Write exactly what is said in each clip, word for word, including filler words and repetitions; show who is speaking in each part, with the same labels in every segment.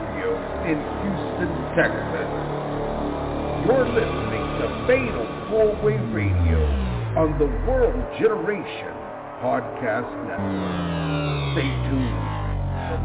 Speaker 1: Radio in Houston, Texas. You're listening to Fatal Four-Way Radio on the World Generation Podcast Network. Stay tuned for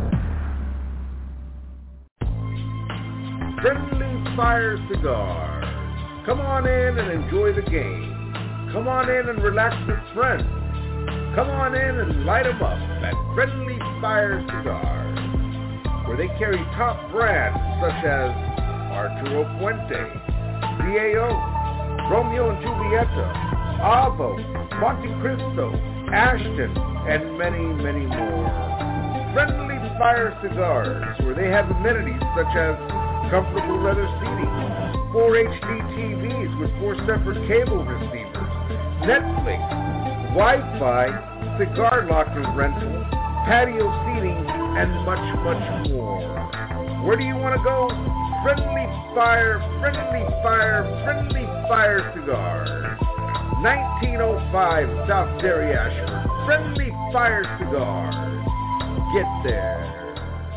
Speaker 1: more. Friendly Fire Cigars. Come on in and enjoy the game. Come on in and relax with friends. Come on in and light them up at Friendly Fire Cigars, where they carry top brands such as Arturo Fuente, D A O, Romeo and Julieta, Avo, Monte Cristo, Ashton, and many, many more. Friendly Fire Cigars, where they have amenities such as comfortable leather seating, four H D T Vs with four separate cable receivers, Netflix, Wi-Fi, cigar locker rental, patio seating, and much, much more. Where do you want to go? Friendly Fire, Friendly Fire, Friendly Fire Cigars. nineteen oh five South Dairy Ashford. Friendly Fire Cigars. Get there.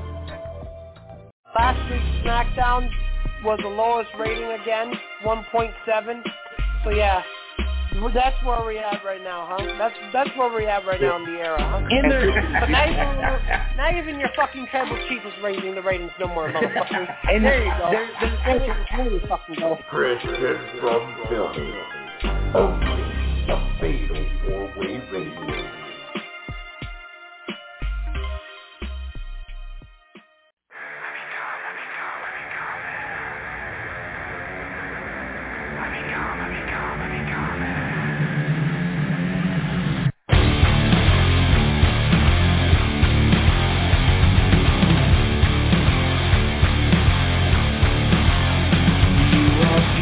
Speaker 2: Last week's SmackDown was the lowest rating again, one point seven. So yeah, that's where we're at right now, huh? That's that's where we're at right now in the era, huh? In there, but not even, not even your fucking tribal chief is raising the ratings no more, motherfucker. And there you go. There, there, there, there you fucking go.
Speaker 1: Christian from Philly. Only the Fatal Four-Way Radio.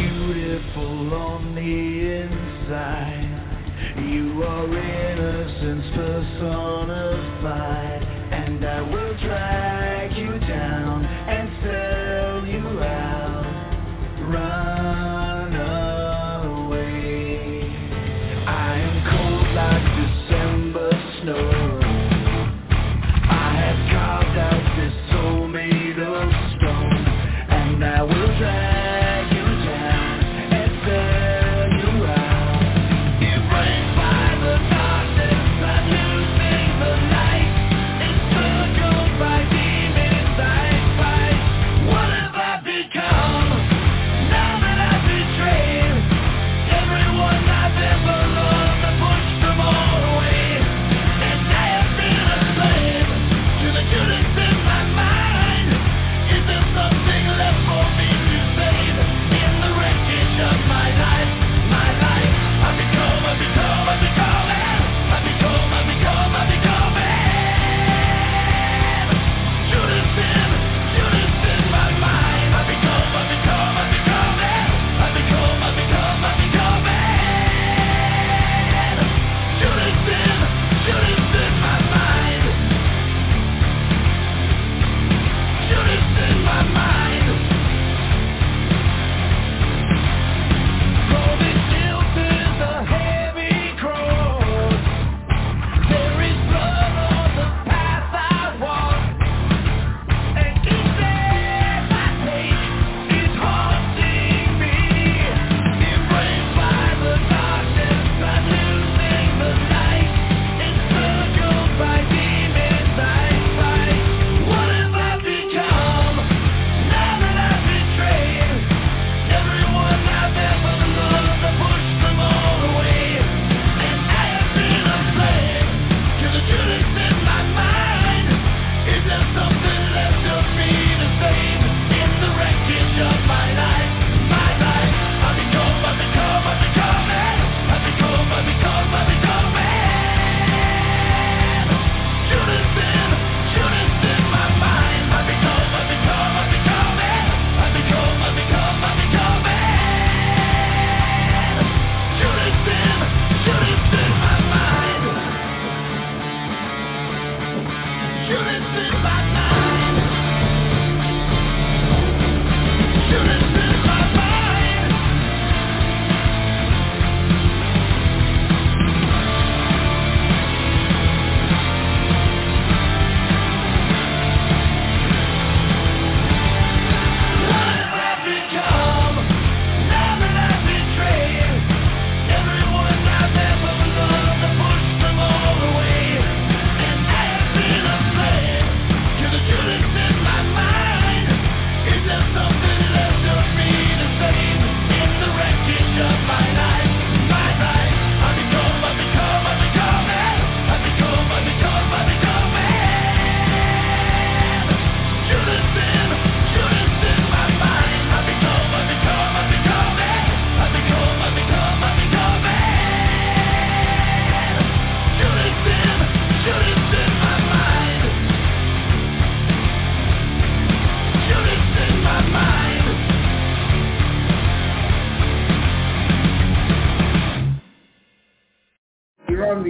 Speaker 3: You are innocent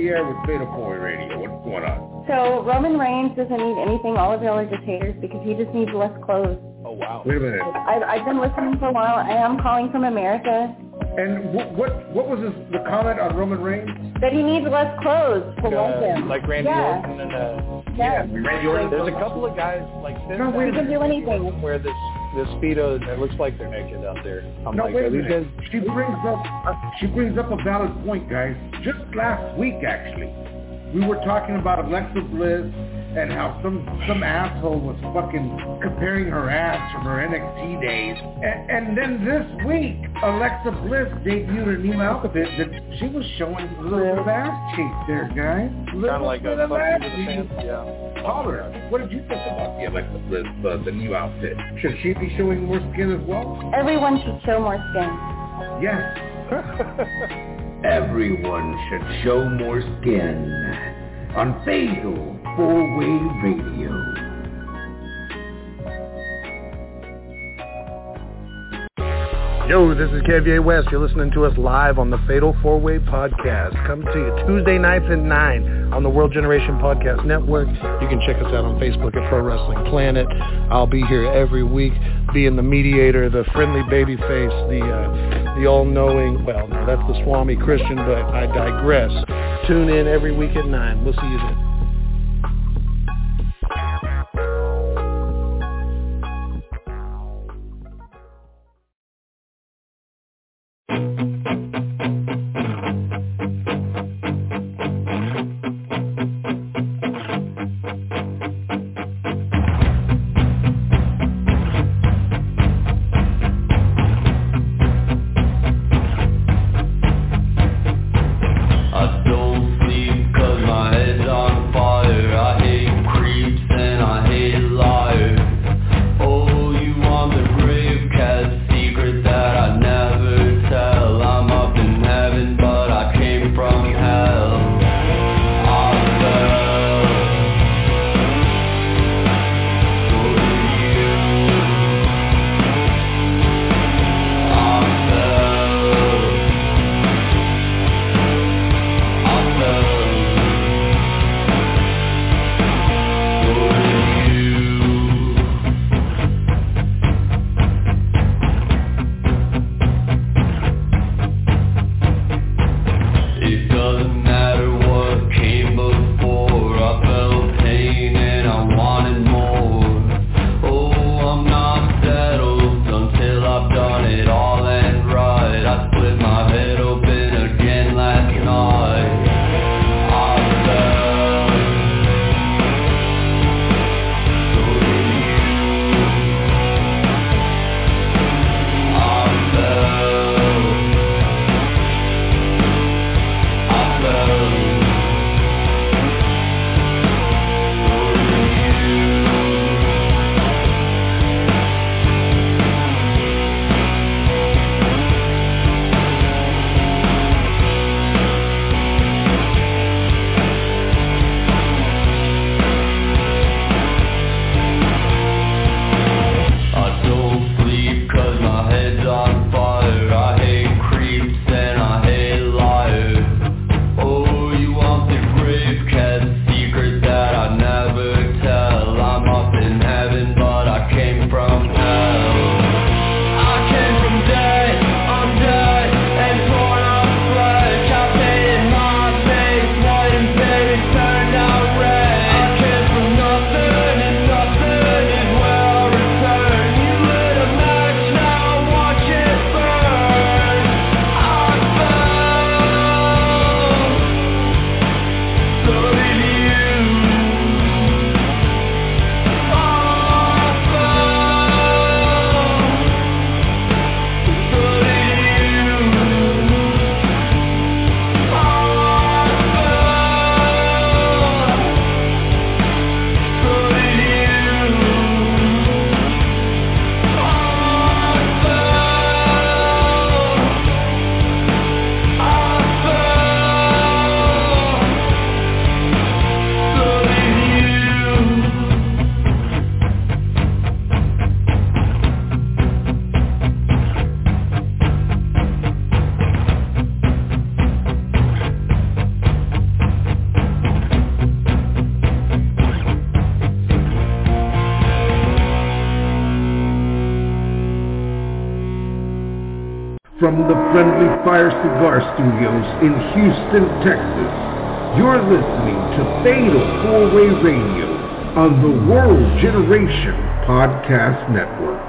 Speaker 1: air with Fatal Four Way Radio. What's going on?
Speaker 3: So Roman Reigns doesn't need anything. All of y'all are just haters because he just needs less clothes.
Speaker 4: Oh, wow.
Speaker 1: Wait a minute.
Speaker 3: I've, I've been listening for a while. I am calling from America.
Speaker 1: And what what, what was this, the comment on Roman Reigns?
Speaker 3: That he needs less clothes to
Speaker 4: uh,
Speaker 3: love him.
Speaker 4: Like Randy
Speaker 3: yeah.
Speaker 4: Orton and uh,
Speaker 3: yeah.
Speaker 1: yeah, Randy Orton.
Speaker 4: There's a couple of guys like this.
Speaker 1: No, wait
Speaker 3: He can do anything.
Speaker 4: Where this this speedo, it looks like they're naked out there. I'm
Speaker 1: No,
Speaker 4: like,
Speaker 1: wait a
Speaker 4: are these
Speaker 1: minute.
Speaker 4: guys?
Speaker 1: She brings up uh, she brings up a valid point, guys. Just last week, actually, we were talking about Alexa Bliss and how some some asshole was fucking comparing her ass from her N X T days. And, and then this week, Alexa Bliss debuted a new outfit that she was showing a little bit of ass cheek there, guys.
Speaker 4: Kind of like a fuck you to the fans. Yeah.
Speaker 1: Caller, what did you think about the Alexa Bliss, uh, the new outfit? Should she be showing more skin as well?
Speaker 3: Everyone should show more skin.
Speaker 1: Yes. Everyone should show more skin on Fatal Four Way Radio.
Speaker 5: Yo, this is Kevye West. You're listening to us live on the Fatal Four Way Podcast. Come to you Tuesday nights at nine on the World Generation Podcast Network. You can check us out on Facebook at Pro Wrestling Planet. I'll be here every week being the mediator, the friendly baby face, the, uh, the all-knowing, well, no, that's the Swami Christian, but I digress. Tune in every week at nine. We'll see you then.
Speaker 6: I don't sleep 'cause my head's on fire. I hate creeps and I hate liars. Oh, you want the grave cat secret that I never tell. I'm up in heaven but I came from hell. I fell for you. I fell. I fell for you. It doesn't matter what came before. I felt pain and I wanted more. Oh, I'm not settled until I've done it all and right. I split my head open again last night. I fell for you. I fell. I fell for you. I
Speaker 1: From the Friendly Fire Cigar Studios in Houston, Texas, you're listening to Fatal Four-Way Radio on the World Generation Podcast Network.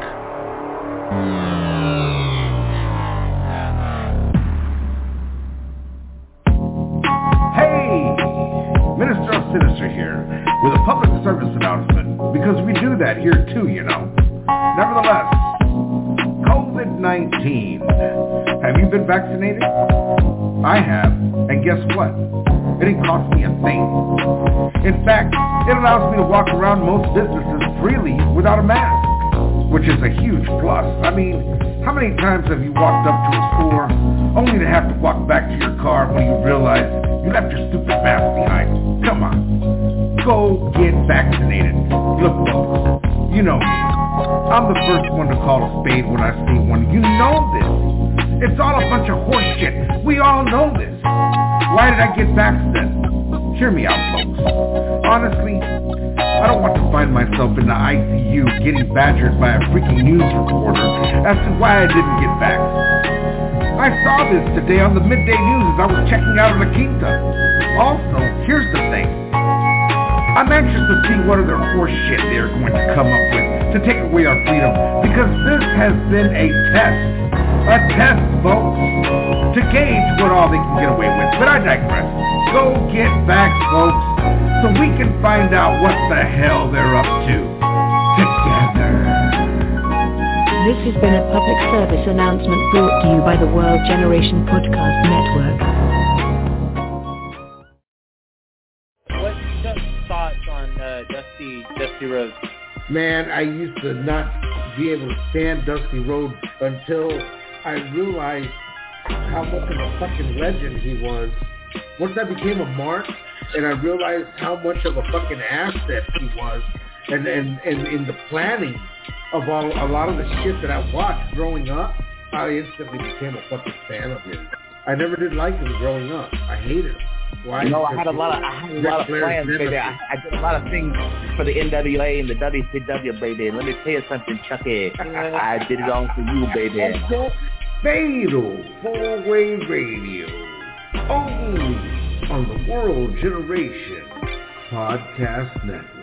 Speaker 1: Hey! Minister of Sinister here with a public service announcement, because we do that here too, you know. Nevertheless, covid nineteen. Have you been vaccinated? I have, and guess what? It didn't cost me a thing. In fact, it allows me to walk around most businesses freely without a mask, which is a huge plus. I mean, how many times have you walked up to a store only to have to walk back to your car when you realize you left your stupid mask behind? Come on. Go get vaccinated. Look, folks, you know me. I'm the first one to call a spade when I see one. You know this. It's all a bunch of horse shit. We all know this. Why did I get vaxxed then? Hear me out, folks. Honestly, I don't want to find myself in the I C U getting badgered by a freaking news reporter as to why I didn't get vaxxed. I saw this today on the midday news as I was checking out of La Quinta. Also, here's the thing. I'm anxious to see what other horse shit they're going to come up with to take away our freedom, because this has been a test. A test, folks, to gauge what all they can get away with. But I digress. Go get back, folks, so we can find out what the hell they're up to together.
Speaker 7: This has been a public service announcement brought to you by the World Generation Podcast Network.
Speaker 8: What's your thoughts on uh, Dusty Dusty Rhodes?
Speaker 1: Man, I used to not be able to stand Dusty Rhodes until I realized how much of a fucking legend he was. Once I became a mark and I realized how much of a fucking asset he was, and, and, and in the planning of all, a lot of the shit that I watched growing up, I instantly became a fucking fan of his. I never did like him growing up. I hated him. Why?
Speaker 9: You know, I had a lot of I had a lot of plans, baby. I, I did a lot of things for the N W A and the W C W, baby. And let me tell you something, Chucky. I did it all for you, baby.
Speaker 1: Fatal Four-Way Radio, only on the World Generation Podcast Network.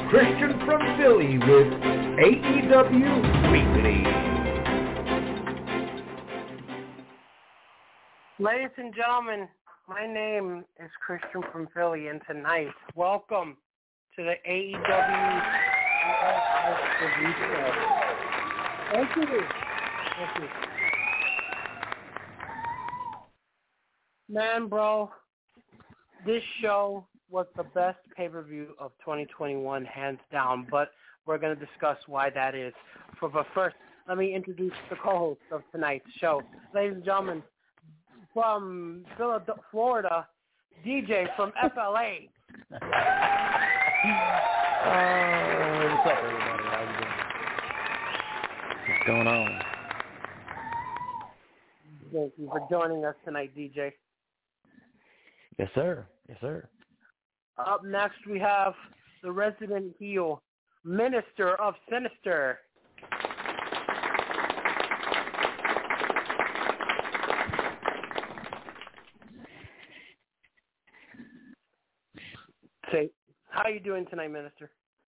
Speaker 1: Christian from Philly with A E W Weekly.
Speaker 2: Ladies and gentlemen, my name is Christian from Philly, and tonight, welcome to the A E W Review Show. Thank you. Thank you. Man, bro, this show was the best pay-per-view of twenty twenty-one, hands down, but we're going to discuss why that is. For, but first, let me introduce the co-host of tonight's show. Ladies and gentlemen, from Philadelphia, Florida, D J from F L A.
Speaker 10: uh, what's up, everybody? How you doing? What's going on?
Speaker 2: Thank you for joining us tonight, D J.
Speaker 10: Yes, sir. Yes, sir.
Speaker 2: Up next, we have the resident heel, Minister of Sinister. Say, how you doing tonight, Minister?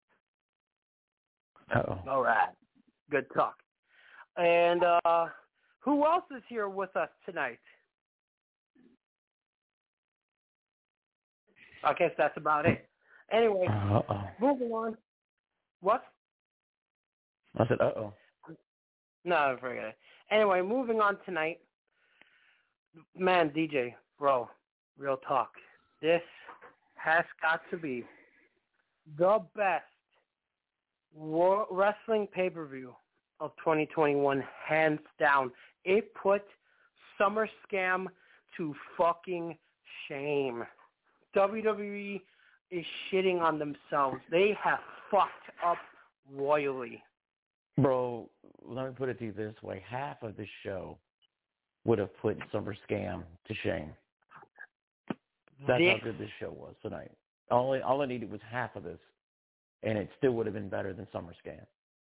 Speaker 10: Uh-oh.
Speaker 2: All right. Good talk. And uh, who else is here with us tonight? I guess that's about it. Anyway,
Speaker 10: uh-oh.
Speaker 2: Moving on. What?
Speaker 10: I said, uh-oh.
Speaker 2: No, forget it. Anyway, moving on tonight. Man, D J, bro, real talk. This has got to be the best wrestling pay-per-view of twenty twenty-one, hands down. It put Summer Scam to fucking shame. W W E is shitting on themselves. They have fucked up royally.
Speaker 10: Bro, let me put it to you this way. Half of this show would have put Summer Scam to shame. That's
Speaker 2: this,
Speaker 10: how good this show was tonight. All, all I needed was half of this, and it still would have been better than Summer Scam.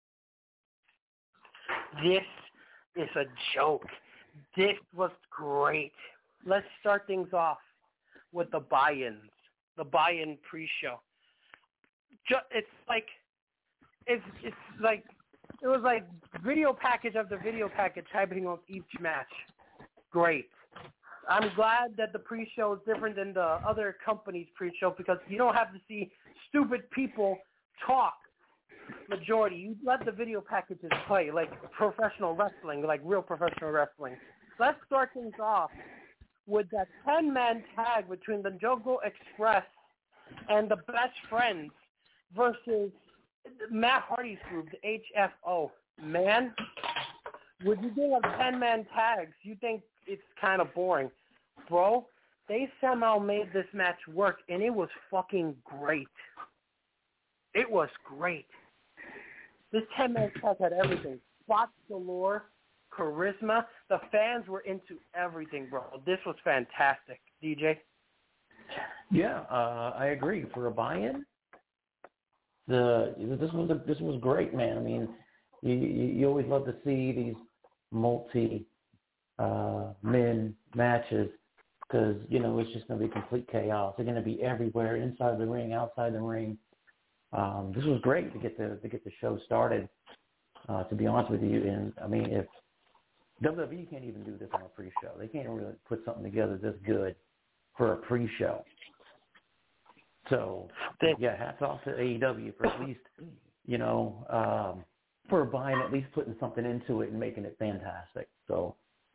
Speaker 2: This is a joke. This was great. Let's start things off with the buy-ins, the buy-in pre-show. It's like, it's it's like, it was like video package after video package happening on each match. Great. I'm glad that the pre-show is different than the other company's pre-show because you don't have to see stupid people talk. Majority, you let the video packages play like professional wrestling, like real professional wrestling. Let's start things off with that ten-man tag between the Jungle Express and the Best Friends versus Matt Hardy's group, the H F O. Man, would you do a ten-man tags? You think it's kind of boring. Bro, they somehow made this match work, and it was fucking great. It was great. This ten-man tag had everything. Spots galore, charisma. The fans were into everything, bro. This was fantastic. D J?
Speaker 10: Yeah, uh, I agree. For a buy-in, the this was a, this was great, man. I mean, you you always love to see these multi uh, men matches because you know it's just going to be complete chaos. They're going to be everywhere, inside the ring, outside the ring. Um, this was great to get the to get the show started. Uh, to be honest with you, and I mean, if W W E can't even do this on a pre-show, they can't really put something together this good for a pre-show. So, yeah, hats off to A E W for at least, you know, um, for buying, at least putting something into it and making it fantastic. So,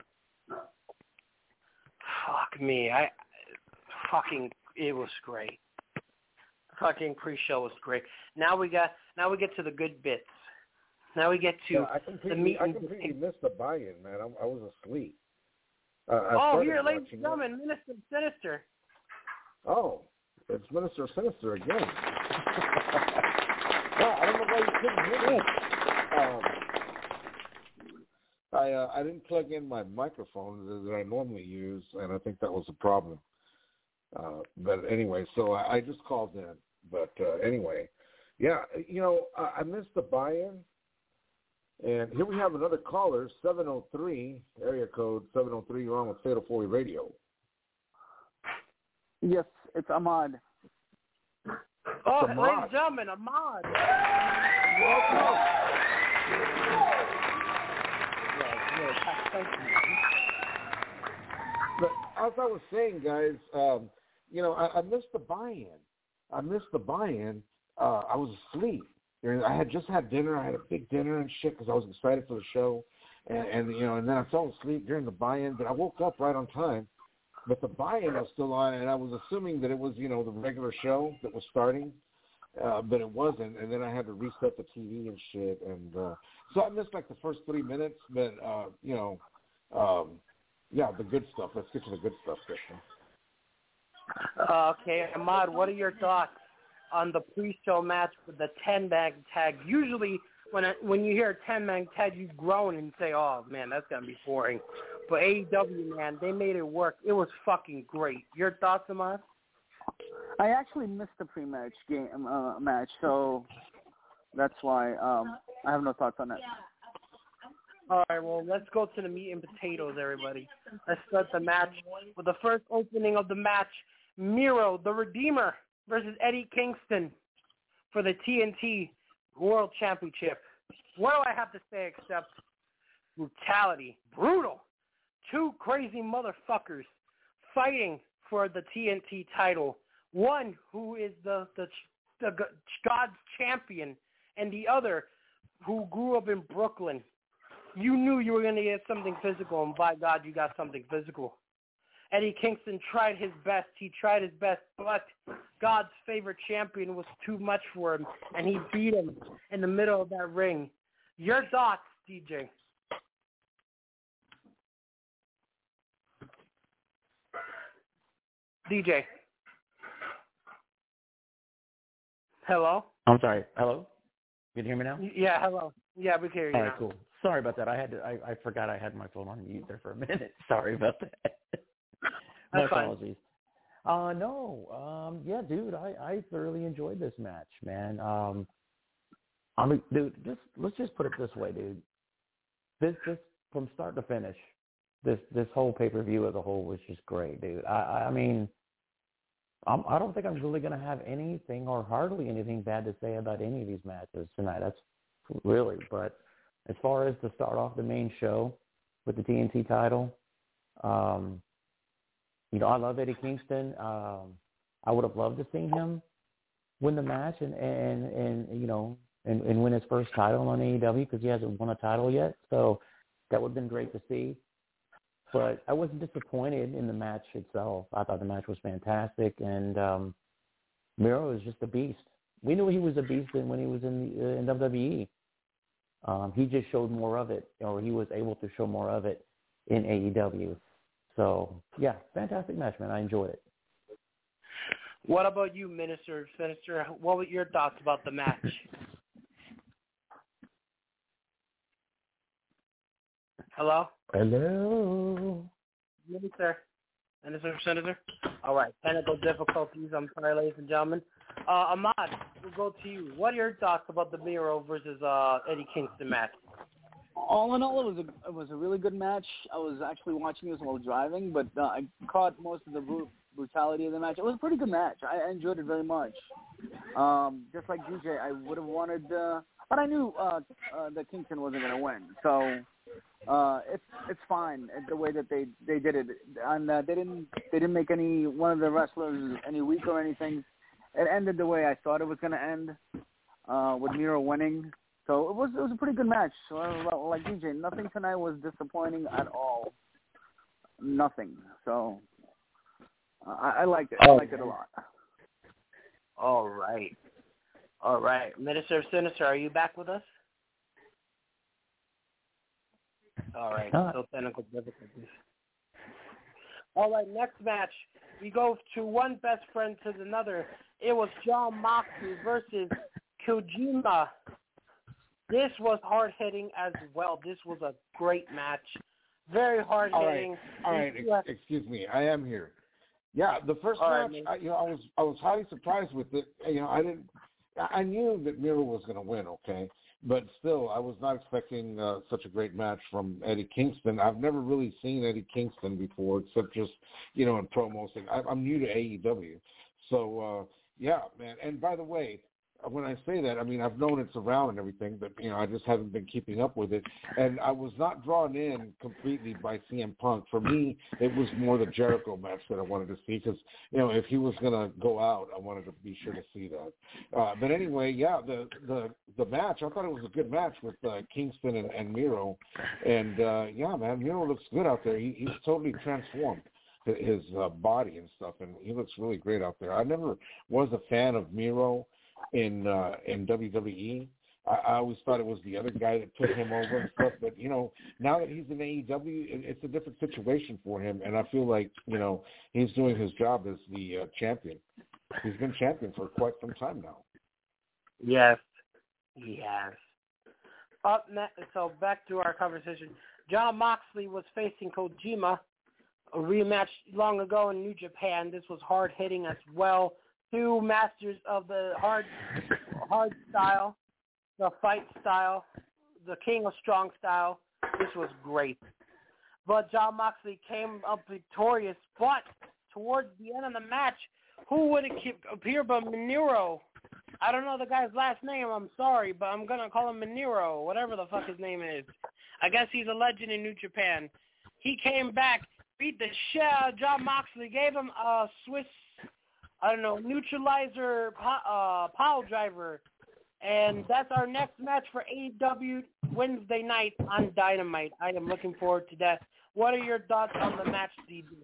Speaker 2: fuck me, I fucking it was great. Fucking pre-show was great. Now we got, now we get to the good bits. Now we get to
Speaker 1: yeah, I completely,
Speaker 2: the meat
Speaker 1: I
Speaker 2: and
Speaker 1: completely missed the buy-in, man. I, I was asleep. Uh, I
Speaker 2: oh, here, ladies and gentlemen, Minister Sinister.
Speaker 1: Oh, it's Minister Sinister again. No, I don't know why you couldn't hear me. Um, I uh, I didn't plug in my microphone that I normally use, and I think that was the problem. Uh, but anyway, so I, I just called in. But uh, anyway, yeah, you know, I, I missed the buy-in. And here we have another caller, seven oh three, area code seven oh three, you're on with Fatal four-Way Radio.
Speaker 11: Yes, it's Ahmad.
Speaker 2: Oh,
Speaker 5: Ahmad.
Speaker 2: ladies and gentlemen, Ahmad.
Speaker 5: Welcome. But as I was saying, guys, um, you know, I, I missed the buy-in. I missed the buy-in. Uh, I was asleep. I had just had dinner. I had a big dinner and shit because I was excited for the show. And, and, you know, and then I fell asleep during the buy-in, but I woke up right on time. But the buy-in was still on, and I was assuming that it was, you know, the regular show that was starting, uh, but it wasn't. And then I had to reset the T V and shit. And uh, so I missed, like, the first three minutes. But, uh, you know, um, yeah, the good stuff. Let's get to the good stuff, Christian.
Speaker 2: Uh, okay, Ahmad, what are your thoughts on the pre-show match with the ten-man tag? Usually when I, when you hear a ten-man tag, you groan and say, oh, man, that's going to be boring. But A E W, man, they made it work. It was fucking great. Your thoughts, Ahmad?
Speaker 11: I actually missed the pre-match game uh, match, so that's why um, I have no thoughts on that.
Speaker 2: All right, well, let's go to the meat and potatoes, everybody. Let's start the match with the first opening of the match, Miro, the Redeemer, versus Eddie Kingston for the T N T World Championship. What do I have to say except brutality? Brutal. Two crazy motherfuckers fighting for the T N T title. One who is the, the, the God's champion, and the other who grew up in Brooklyn. You knew you were going to get something physical, and by God, you got something physical. Eddie Kingston tried his best. He tried his best, but God's favorite champion was too much for him, and he beat him in the middle of that ring. Your thoughts, D J? D J. Hello?
Speaker 10: I'm sorry. Hello? You can hear me now?
Speaker 2: Yeah, hello. Yeah, we can hear you
Speaker 10: All right,
Speaker 2: now.
Speaker 10: cool. Sorry about that. I had to. I, I forgot I had my phone on mute there for a minute. Sorry about that. My
Speaker 2: That's fine.
Speaker 10: apologies. Uh, no. Um, yeah, dude, I, I thoroughly enjoyed this match, man. Um, I mean, dude, just let's just put it this way, dude. This, this from start to finish, this this whole pay per view as a whole was just great, dude. I, I mean, I'm, I don't think I'm really gonna have anything or hardly anything bad to say about any of these matches tonight. That's really, but as far as to start off the main show with the T N T title, um, you know, I love Eddie Kingston. Um, I would have loved to see him win the match and, and, and you know, and, and win his first title on A E W because he hasn't won a title yet. So that would have been great to see. But I wasn't disappointed in the match itself. I thought the match was fantastic. And um, Miro is just a beast. We knew he was a beast when he was in, the, uh, in W W E. Um, he just showed more of it, or he was able to show more of it in A E W. So, yeah, fantastic match, man. I enjoyed it.
Speaker 2: What about you, Minister? Minister, what were your thoughts about the match? Hello?
Speaker 10: Hello?
Speaker 2: Minister? Minister, Senator? All right, technical difficulties. I'm sorry, ladies and gentlemen. Uh, Ahmad, we'll go to you. What are your thoughts about the Miro versus uh, Eddie Kingston match?
Speaker 11: All in all, it was a it was a really good match. I was actually watching this while driving, but uh, I caught most of the bru- brutality of the match. It was a pretty good match. I enjoyed it very much. Um, just like D J, I would have wanted, uh, but I knew uh, uh, that Kingston wasn't going to win, so uh, it's it's fine the way that they, they did it, and uh, they didn't they didn't make any one of the wrestlers any weak or anything. It ended the way I thought it was going to end, uh, with Miro winning. So it was it was a pretty good match. So, like D J, nothing tonight was disappointing at all. Nothing. So I, I liked it. I liked it a lot.
Speaker 2: All right. All right. Minister Sinister, are you back with us? All right. So technical difficulties. All right. Next match, we go to one best friend to another. It was Jon Moxley versus Kojima. This was hard-hitting as well. This was a great match. Very hard-hitting.
Speaker 5: All right, all right. Ex- excuse me. I am here. Yeah, the first all match, right, I, you know, I was I was highly surprised with it. You know, I didn't. I knew that Miro was going to win, okay, but still, I was not expecting uh, such a great match from Eddie Kingston. I've never really seen Eddie Kingston before, except just you know in promos. I, I'm new to A E W, so uh,
Speaker 12: yeah, man. And by the way, when I say that, I mean, I've known it's around and everything, but, you know, I just haven't been keeping up with it. And I was not drawn in completely by C M Punk. For me, it was more the Jericho match that I wanted to see because, you know, if he was going to go out, I wanted to be sure to see that. Uh, but anyway, yeah, the, the the match, I thought it was a good match with uh, Kingston and, and Miro. And, uh, yeah, man, Miro looks good out there. He, he's totally transformed his uh, body and stuff, and he looks really great out there. I never was a fan of Miro in uh, in W W E. I, I always thought it was the other guy that took him over and stuff. But, you know, now that he's in A E W, it, it's a different situation for him. And I feel like, you know, he's doing his job as the uh, champion. He's been champion for quite some time now.
Speaker 2: Yes. Yes. Up next, so back to our conversation. Jon Moxley was facing Kojima, a rematch long ago in New Japan. This was hard-hitting as well. Two masters of the hard hard style, the fight style, the king of strong style. This was great. But Jon Moxley came up victorious, but towards the end of the match, who would it appear but Minoru? I don't know the guy's last name, I'm sorry, but I'm going to call him Minoru, whatever the fuck his name is. I guess he's a legend in New Japan. He came back, beat the shit out of Jon Moxley, gave him a Swiss, I don't know, neutralizer uh, pile driver. And that's our next match for A E W Wednesday night on Dynamite. I am looking forward to that. What are your thoughts on the match, D J?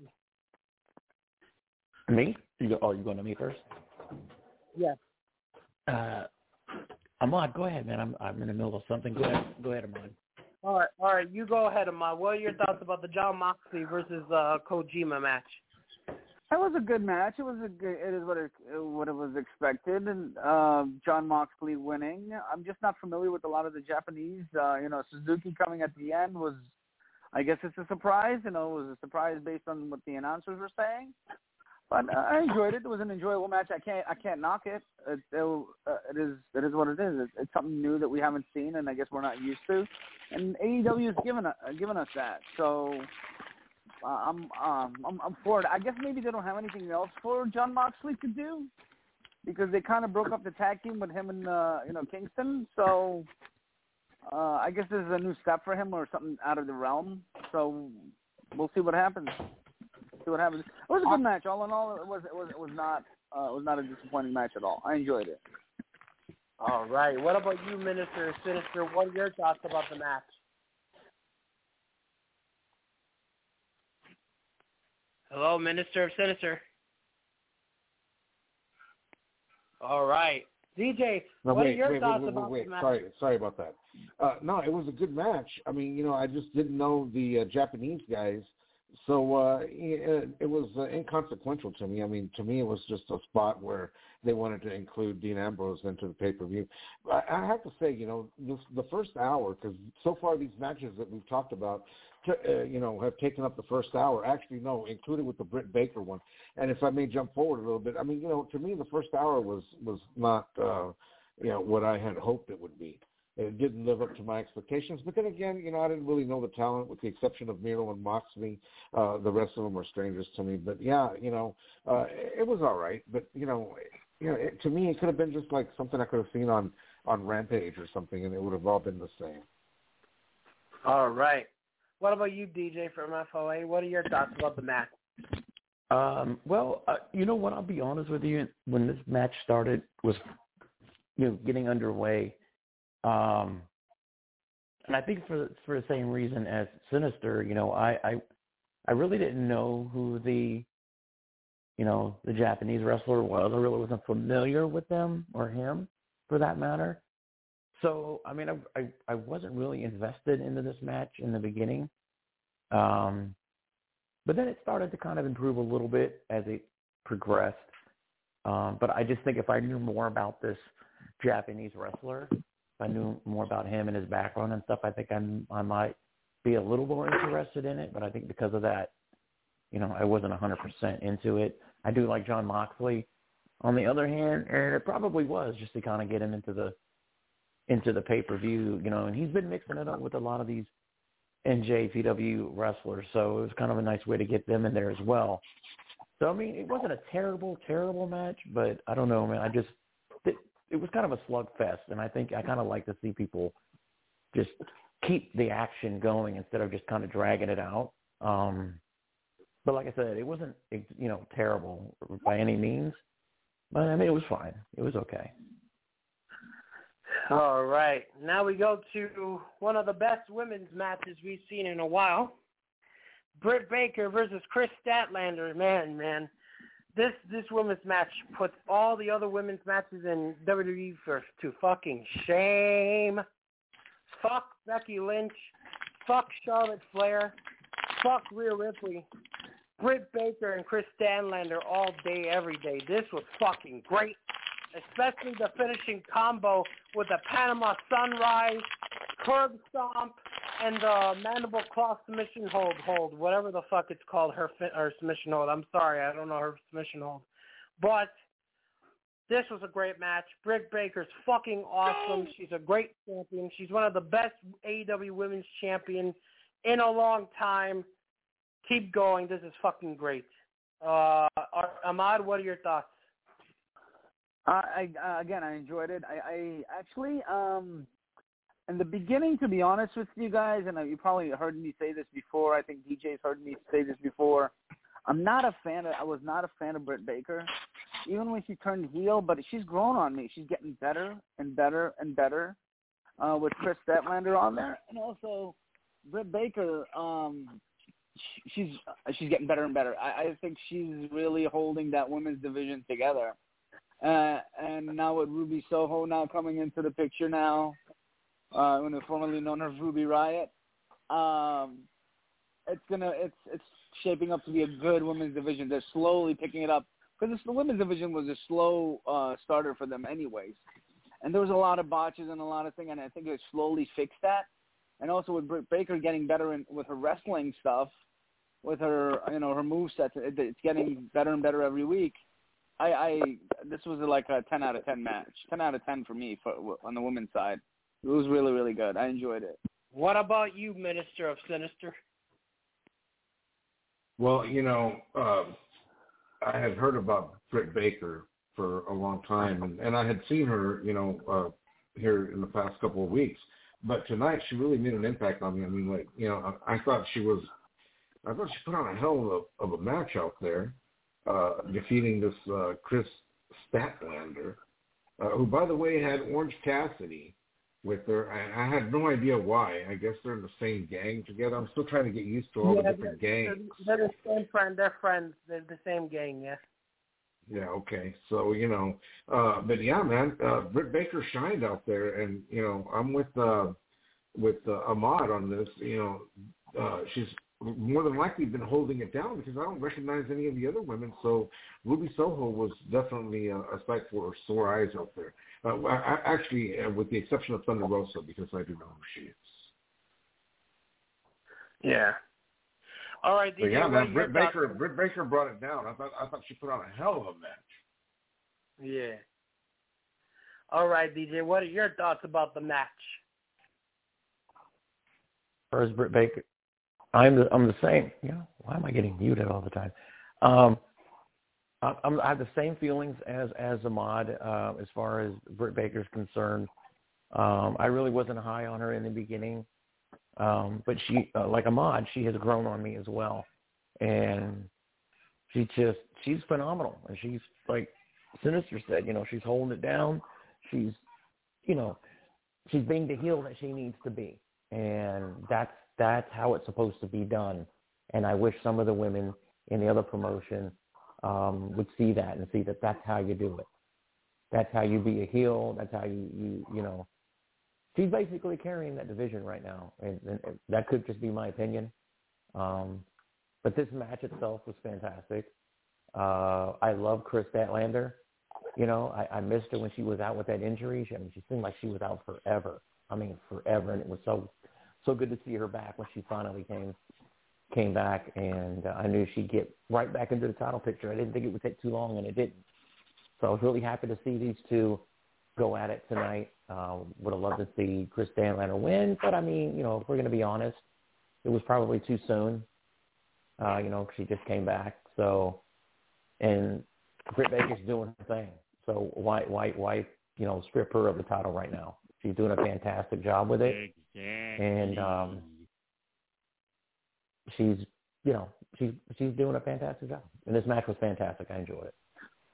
Speaker 10: Me? You go, oh, you going to me first?
Speaker 2: Yes.
Speaker 10: Uh, Ahmad, go ahead, man. I'm I'm in the middle of something. Go ahead, go ahead, Ahmad.
Speaker 2: All right, all right. You go ahead, Ahmad. What are your thoughts about the Jon Moxley versus uh, Kojima match?
Speaker 11: That was a good match. It was a good, it is what it what it was expected, and uh, Jon Moxley winning. I'm just not familiar with a lot of the Japanese. Uh, you know, Suzuki coming at the end was, I guess it's a surprise. You know, it was a surprise based on what the announcers were saying. But uh, I enjoyed it. It was an enjoyable match. I can't I can't knock it. It, it, uh, it is it is what it is. It's, it's something new that we haven't seen, and I guess we're not used to. And A E W has given uh, given us that. So. Uh, I'm um I'm I'm for it. I guess maybe they don't have anything else for Jon Moxley to do because they kind of broke up the tag team with him and uh, you know Kingston. So uh, I guess this is a new step for him or something out of the realm. So we'll see what happens. See what happens. It was a good match. All in all, it was it was it was not uh, it was not a disappointing match at all. I enjoyed it.
Speaker 2: All right. What about you, Minister Sinister? What are your thoughts about the match? Hello, Minister of Sinister. All right. D J,
Speaker 12: no,
Speaker 2: what
Speaker 12: wait,
Speaker 2: are your
Speaker 12: wait,
Speaker 2: thoughts
Speaker 12: wait, wait,
Speaker 2: about
Speaker 12: wait,
Speaker 2: the match?
Speaker 12: Sorry, sorry about that. Uh, no, it was a good match. I mean, you know, I just didn't know the uh, Japanese guys, so uh, it, it was uh, inconsequential to me. I mean, to me, it was just a spot where they wanted to include Dean Ambrose into the pay-per-view. I, I have to say, you know, this, the first hour, because so far these matches that we've talked about, Uh, you know, have taken up the first hour. Actually, no, included with the Britt Baker one. And if I may jump forward a little bit, I mean, you know, to me, the first hour was was not, uh, you know, what I had hoped it would be. It didn't live up to my expectations. But then again, you know, I didn't really know the talent, with the exception of Miro and Moxley. Uh, the rest of them are strangers to me. But yeah, you know, uh, it was all right. But you know, you know, it, to me, it could have been just like something I could have seen on on Rampage or something, and it would have all been the same.
Speaker 2: All right. What about you, D J from F O A? What are your thoughts about the match?
Speaker 10: Um, well, uh, you know what? I'll be honest with you. When this match started, was you know getting underway, um, and I think for for the same reason as Sinister, you know, I, I I really didn't know who the you know the Japanese wrestler was. I really wasn't familiar with them or him, for that matter. So, I mean, I, I I wasn't really invested into this match in the beginning. Um, but then it started to kind of improve a little bit as it progressed. Um, but I just think if I knew more about this Japanese wrestler, if I knew more about him and his background and stuff, I think I'm, I might be a little more interested in it. But I think because of that, you know, I wasn't one hundred percent into it. I do like Jon Moxley, on the other hand, and it probably was just to kind of get him into the into the pay-per-view, you know, and he's been mixing it up with a lot of these N J P W wrestlers, so it was kind of a nice way to get them in there as well. So, I mean, it wasn't a terrible, terrible match, but I don't know, man. I just, it, it was kind of a slugfest, and I think I kind of like to see people just keep the action going instead of just kind of dragging it out. Um, but like I said, it wasn't, you know, terrible by any means, but I mean, it was fine. It was okay.
Speaker 2: All right. Now we go to one of the best women's matches we've seen in a while. Britt Baker versus Chris Statlander. Man, man. This this women's match puts all the other women's matches in W W E for, to fucking shame. Fuck Becky Lynch. Fuck Charlotte Flair. Fuck Rhea Ripley. Britt Baker and Chris Statlander all day, every day. This was fucking great. Especially the finishing combo with the Panama Sunrise, curb stomp, and the mandible claw submission hold, hold, whatever the fuck it's called, her, fi- her submission hold. I'm sorry, I don't know her submission hold. But this was a great match. Britt Baker's fucking awesome. She's a great champion. She's one of the best A E W women's champions in a long time. Keep going. This is fucking great. Uh, Ahmad, what are your thoughts?
Speaker 11: Uh, I uh, again, I enjoyed it. I, I actually, um, in the beginning, to be honest with you guys, and you probably heard me say this before. I think D J's heard me say this before. I'm not a fan of. I was not a fan of Britt Baker, even when she turned heel. But she's grown on me. She's getting better and better and better uh, with Chris Statlander on there, and also Britt Baker. Um, she's she's getting better and better. I, I think she's really holding that women's division together. Uh, and now with Ruby Soho now coming into the picture now, uh, when they're formerly known as Ruby Riott, um, it's gonna it's it's shaping up to be a good women's division. They're slowly picking it up because the women's division was a slow uh, starter for them anyways, and there was a lot of botches and a lot of things, and I think they slowly fixed that. And also with Britt Baker getting better in, with her wrestling stuff, with her you know her moveset, it, it's getting better and better every week. I, I this was like a ten out of ten match, ten out of ten for me for, on the women's side. It was really, really good. I enjoyed it.
Speaker 2: What about you, Minister of Sinister?
Speaker 12: Well, you know, uh, I had heard about Britt Baker for a long time, and, and I had seen her, you know, uh, here in the past couple of weeks. But tonight, she really made an impact on me. I mean, like, you know, I, I thought she was, I thought she put on a hell of a, of a match out there. Uh, defeating this uh, Chris Statlander, uh, who, by the way, had Orange Cassidy with her. I, I had no idea why. I guess they're in the same gang together. I'm still trying to get used to all
Speaker 2: yeah,
Speaker 12: the different
Speaker 2: they're,
Speaker 12: gangs.
Speaker 2: They're the same friend. They're friends. They're the same gang, yeah.
Speaker 12: Yeah, okay. So, you know, uh, but yeah, man, uh, Britt Baker shined out there, and, you know, I'm with uh, with uh, Ahmad on this. You know, uh, she's more than likely been holding it down because I don't recognize any of the other women. So Ruby Soho was definitely a, a sight for sore eyes out there. Uh, I, I, actually, uh, with the exception of Thunder Rosa, because I do know who she is.
Speaker 2: Yeah. All right, D J.
Speaker 12: So yeah, man, Britt Baker,
Speaker 2: thoughts?
Speaker 12: Britt Baker brought it down. I thought I thought she put on a hell of a match.
Speaker 2: Yeah. All right, D J. What are your thoughts about the match?
Speaker 10: First, Britt Baker. I'm the, I'm the same. You know, why am I getting muted all the time? Um, I, I'm, I have the same feelings as as Ahmad uh, as far as Britt Baker's concerned. Um, I really wasn't high on her in the beginning, um, but she, uh, like Ahmad, she has grown on me as well, and she just she's phenomenal. And she's like Sinister said, you know, she's holding it down. She's, you know, she's being the heel that she needs to be, and that's. That's how it's supposed to be done. And I wish some of the women in the other promotion um, would see that and see that that's how you do it. That's how you be a heel. That's how you, you, you know. She's basically carrying that division right now. And, and that could just be my opinion. Um, but this match itself was fantastic. Uh, I love Chris Statlander. You know, I, I missed her when she was out with that injury. She, I mean, she seemed like she was out forever. I mean, forever. And it was so... So good to see her back when she finally came came back, and uh, I knew she'd get right back into the title picture. I didn't think it would take too long, and it didn't. So I was really happy to see these two go at it tonight. Uh, would have loved to see Chris Statlander win, but I mean, you know, if we're going to be honest, it was probably too soon. Uh, you know, she just came back. So and Britt Baker's doing her thing. So why, why, why, you know, strip her of the title right now? She's doing a fantastic job with it,
Speaker 13: exactly.
Speaker 10: and um, she's, you know, she's she's doing a fantastic job. And this match was fantastic. I enjoyed it.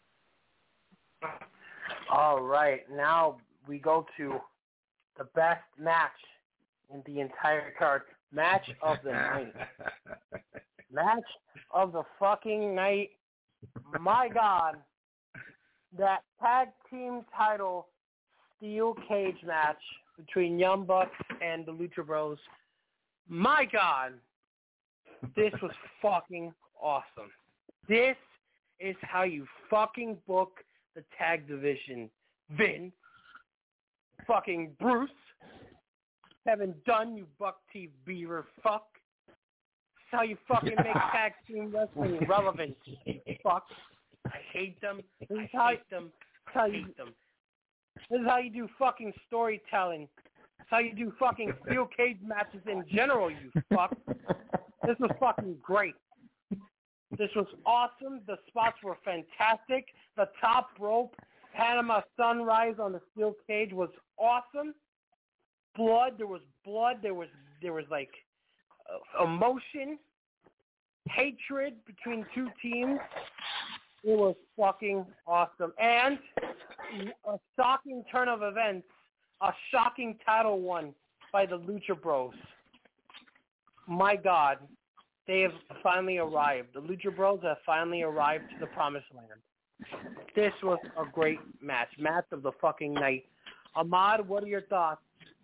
Speaker 2: All right, now we go to the best match in the entire card. Match of the night. Match of the fucking night. My God, that tag team title steel cage match between Young Bucks and the Lucha Bros. My God, this was fucking awesome. This is how you fucking book the tag division. Vince, fucking Bruce, Kevin Dunn, you buck teeth beaver fuck. That's how you fucking make tag team wrestling relevant. Fuck. I hate them. This is how, them. how you them. This is how you do fucking storytelling. This is how you do fucking steel cage matches in general, you fuck. This was fucking great. This was awesome. The spots were fantastic. The top rope, Panama Sunrise on the steel cage was awesome. Blood, there was blood. There was there was like uh, emotion, hatred between two teams. It was fucking awesome. And a shocking turn of events, a shocking title won by the Lucha Bros. My God, they have finally arrived. The Lucha Bros have finally arrived to the promised land. This was a great match. Match of the fucking night. Ahmad, what are your thoughts?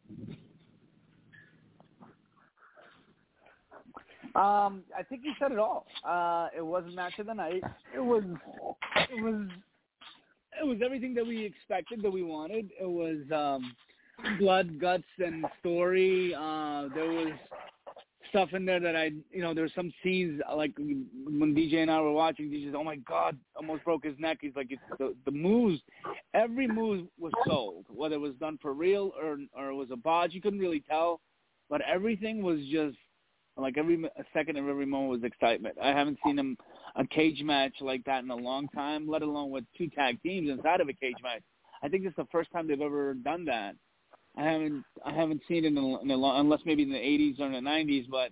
Speaker 11: Um, I think you said it all. Uh, it was a match of the night. It was, it was, it was everything that we expected, that we wanted. It was um, blood, guts, and story. Uh, there was stuff in there that I, you know, there were some scenes like when D J and I were watching. D J's, oh my God, almost broke his neck. He's like, it's the, the moves, every move was sold, whether it was done for real or or it was a botch. You couldn't really tell, but everything was just. Like every a second of every moment was excitement. I haven't seen them a cage match like that in a long time, let alone with two tag teams inside of a cage match. I think this is the first time they've ever done that. I haven't I haven't seen it in a, in a long, unless maybe in the eighties or in the nineties, but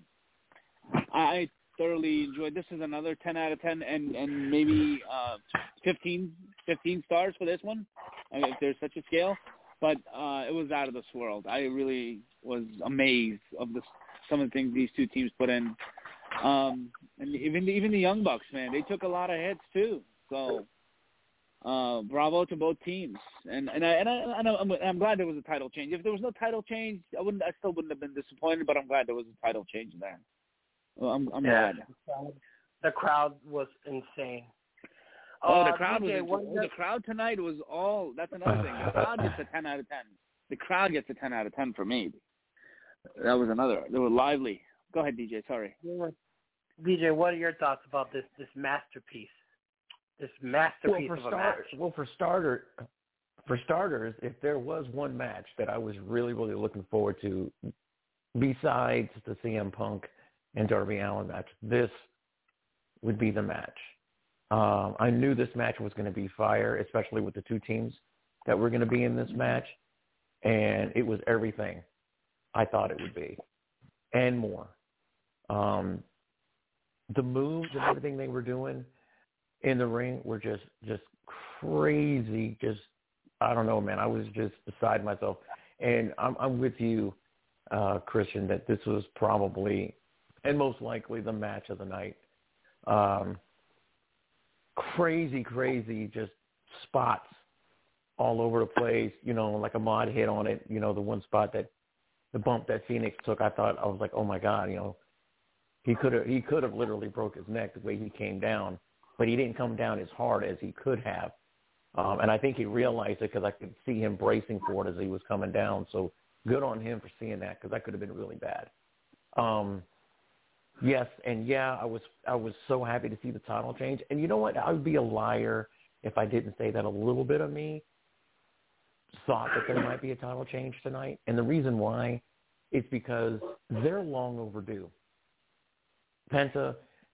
Speaker 11: I thoroughly enjoyed. This is another ten out of ten, and and maybe uh, fifteen, fifteen stars for this one, I mean, if there's such a scale. But uh, it was out of this world. I really was amazed of the. Some of the things these two teams put in, um, and even even the Young Bucks, man, they took a lot of hits too. So, uh, bravo to both teams, and and I and, I, and I'm, I'm glad there was a title change. If there was no title change, I wouldn't, I still wouldn't have been disappointed. But I'm glad there was a title change there. Well, I'm, I'm
Speaker 2: yeah.
Speaker 11: glad.
Speaker 2: The crowd was insane.
Speaker 11: Oh,
Speaker 2: uh,
Speaker 11: the crowd
Speaker 2: D J,
Speaker 11: was oh, the crowd tonight was all. That's another thing. The crowd gets a ten out of ten. The crowd gets a ten out of ten for me. That was another. They were lively. Go ahead, D J. Sorry.
Speaker 2: D J, what are your thoughts about this this masterpiece? This masterpiece
Speaker 10: well, for
Speaker 2: of a
Speaker 10: start,
Speaker 2: match.
Speaker 10: Well, for starter, for starters, if there was one match that I was really, really looking forward to, besides the C M Punk and Darby Allin match, this would be the match. Um, I knew this match was going to be fire, especially with the two teams that were going to be in this match, and it was everything I thought it would be, and more. Um, the moves and everything they were doing in the ring were just, just crazy. Just, I don't know, man. I was just beside myself. And I'm, I'm with you, uh, Christian, that this was probably, and most likely, the match of the night. Um, crazy, crazy, just spots all over the place. You know, like Ahmad hit on it. You know, the one spot that. The bump that Phoenix took, I thought, I was like, oh my God, you know, he could have he could have literally broke his neck the way he came down, but he didn't come down as hard as he could have. Um, and I think he realized it because I could see him bracing for it as he was coming down. So good on him for seeing that, because that could have been really bad. Um, yes, and yeah, I was I was so happy to see the title change. And you know what? I would be a liar if I didn't say that a little bit of me thought that there might be a title change tonight. And the reason why is because they're long overdue. Penta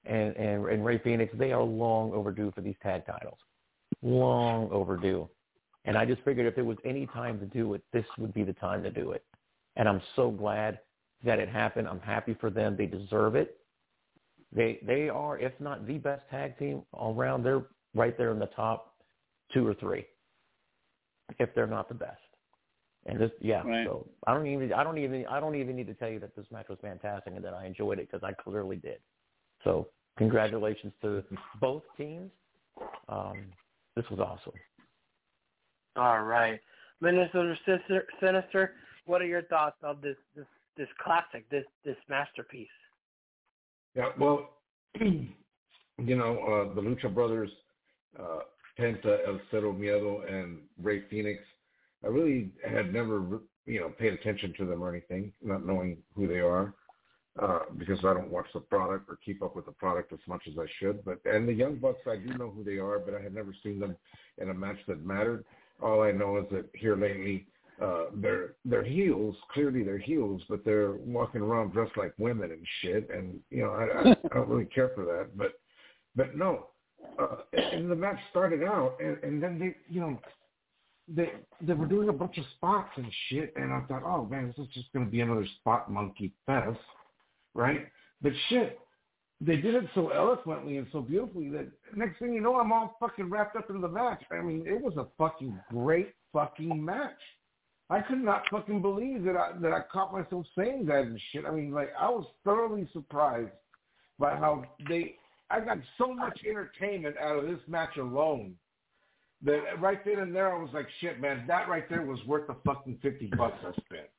Speaker 10: and, and, and Ray Phoenix, they are long overdue for these tag titles. Long overdue. And I just figured if there was any time to do it, this would be the time to do it. And I'm so glad that it happened. I'm happy for them. They deserve it. They they are, if not the best tag team all around, they're right there in the top two or three, if they're not the best. And this, yeah. Right. So I don't even I don't even I don't even need to tell you that this match was fantastic and that I enjoyed it because I clearly did. So congratulations to both teams. Um, this was awesome.
Speaker 2: All right, Minister Sinister, what are your thoughts of this this this classic, this this masterpiece?
Speaker 12: Yeah, well, you know, uh, the Lucha Brothers, uh, Penta, El Cero Miedo, and Ray Phoenix, I really had never, you know, paid attention to them or anything, not knowing who they are, uh, because I don't watch the product or keep up with the product as much as I should. But and the Young Bucks, I do know who they are, but I had never seen them in a match that mattered. All I know is that here lately, uh, they're they're heels. Clearly, they're heels, but they're walking around dressed like women and shit. And you know, I, I, I don't really care for that. But but no, uh, and the match started out, and, and then they, you know, they they were doing a bunch of spots and shit. And I thought, oh man, this is just going to be another spot monkey fest, right? But shit. They did it so eloquently and so beautifully that next thing you know, I'm all fucking wrapped up in the match. I mean, it was a fucking great fucking match. I could not fucking believe that I that I caught myself saying that and shit. I mean, like, I was thoroughly surprised by how they. I got so much entertainment out of this match alone that right then and there I was like, shit, man, that right there was worth the fucking fifty bucks I spent.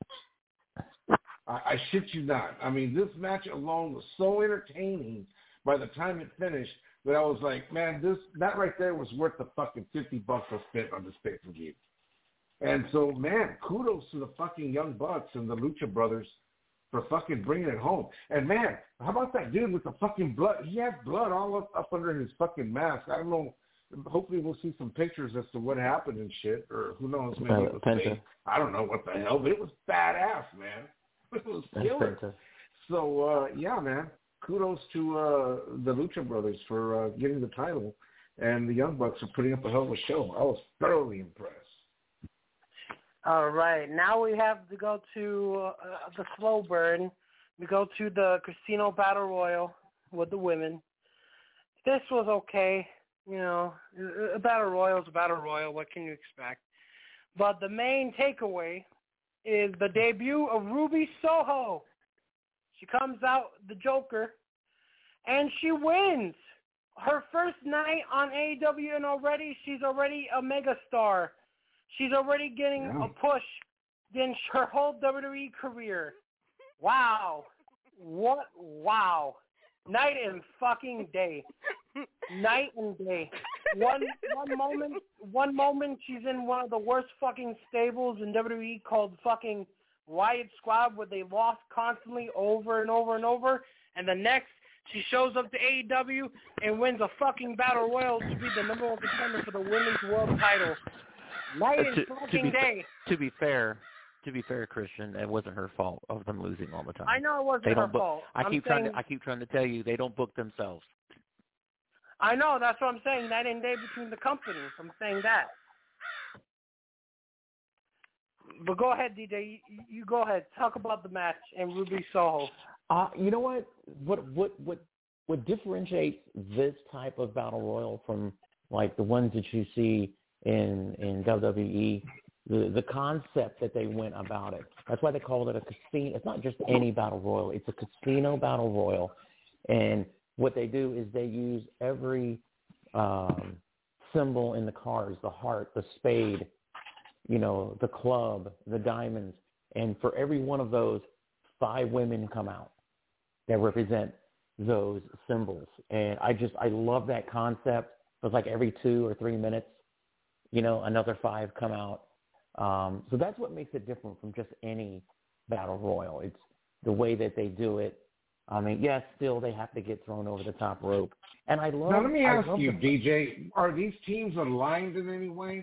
Speaker 12: I shit you not. I mean, this match alone was so entertaining by the time it finished that I was like, man, this that right there was worth the fucking fifty bucks I spent on this pay-per-view. And so, man, kudos to the fucking Young Bucks and the Lucha Brothers for fucking bringing it home. And, man, how about that dude with the fucking blood? He had blood all up, up under his fucking mask. I don't know. Hopefully we'll see some pictures as to what happened and shit, or who knows, maybe it was fake. I don't know what the hell, but it was badass, man. It was killer. So, uh, yeah, man, kudos to uh, the Lucha Brothers for uh, getting the title, and the Young Bucks for putting up a hell of a show. I was thoroughly impressed.
Speaker 2: All right, now we have to go to uh, the slow burn. We go to the Casino Battle Royal with the women. This was okay. You know, a Battle Royal is a Battle Royal. What can you expect? But the main takeaway is the debut of Ruby Soho. She comes out the Joker, and she wins her first night on A E W, and already she's already a megastar. She's already getting yeah. a push in her whole W W E career. Wow. What? Wow. Night and fucking day. Night and day. One one moment, one moment she's in one of the worst fucking stables in W W E called fucking Riot Squad, where they lost constantly over and over and over, and the next she shows up to A E W and wins a fucking battle royal to be the number one contender for the women's world title. Night and
Speaker 10: uh, to,
Speaker 2: fucking
Speaker 10: to be,
Speaker 2: day.
Speaker 10: To be fair, to be fair, Christian, it wasn't her fault of them losing all the time.
Speaker 2: I know it wasn't
Speaker 10: they
Speaker 2: her
Speaker 10: don't book,
Speaker 2: fault.
Speaker 10: I
Speaker 2: I'm
Speaker 10: keep
Speaker 2: saying,
Speaker 10: trying to I keep trying to tell you they don't book themselves.
Speaker 2: I know, that's what I'm saying. Night and day between the companies. I'm saying that. But go ahead, D J. You, you go ahead. Talk about the match and Ruby Soho.
Speaker 10: Uh, you know what? What what what what differentiates this type of battle royal from like the ones that you see in in W W E? The the concept that they went about it. That's why they called it a casino. It's not just any battle royal. It's a casino battle royal, and what they do is they use every um, symbol in the cards: the heart, the spade, you know, the club, the diamonds, and for every one of those, five women come out that represent those symbols. And I just I love that concept. It's like every two or three minutes, you know, another five come out. Um, so that's what makes it different from just any battle royal. It's the way that they do it. I mean, yes, still they have to get thrown over the top rope. And I love.
Speaker 12: Now let me ask you,
Speaker 10: the,
Speaker 12: D J, are these teams aligned in any way?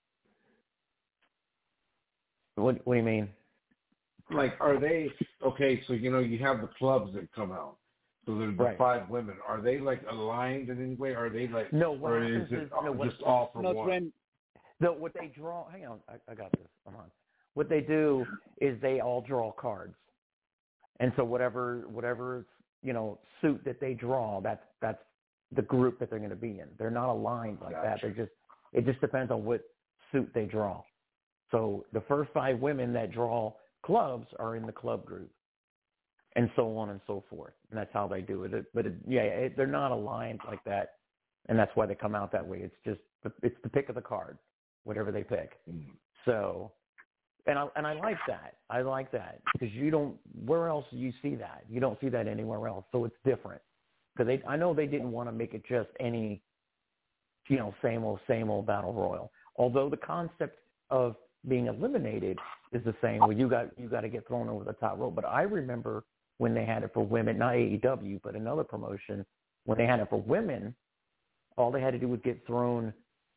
Speaker 10: What, what do you mean?
Speaker 12: Like, are they okay? So you know, you have the clubs that come out. So the, the
Speaker 10: Right.
Speaker 12: five women, are they like aligned in any way? Are they like
Speaker 10: No, what
Speaker 12: or
Speaker 10: happens
Speaker 12: is it
Speaker 10: is, no, what,
Speaker 12: just all for
Speaker 11: No,
Speaker 12: one?
Speaker 11: friend.
Speaker 10: no, what they draw, hang on, I, I got this, come on. What they do is they all draw cards. And so whatever, whatever, you know, suit that they draw, that's, that's the group that they're going to be in. They're not aligned like
Speaker 12: Gotcha.
Speaker 10: that. They're just, it just depends on what suit they draw. So the first five women that draw clubs are in the club group, and so on and so forth. And that's how they do it. But it, yeah, it, they're not aligned like that, and that's why they come out that way. It's just it's the pick of the card, whatever they pick.
Speaker 12: Mm-hmm.
Speaker 10: So, and I and I like that. I like that because you don't. Where else do you see that? You don't see that anywhere else. So it's different because they. I know they didn't want to make it just any, you know, same old same old battle royal. Although the concept of being eliminated is the same. Well, you got you got to get thrown over the top rope. But I remember when they had it for women, not A E W, but another promotion, when they had it for women, all they had to do was get thrown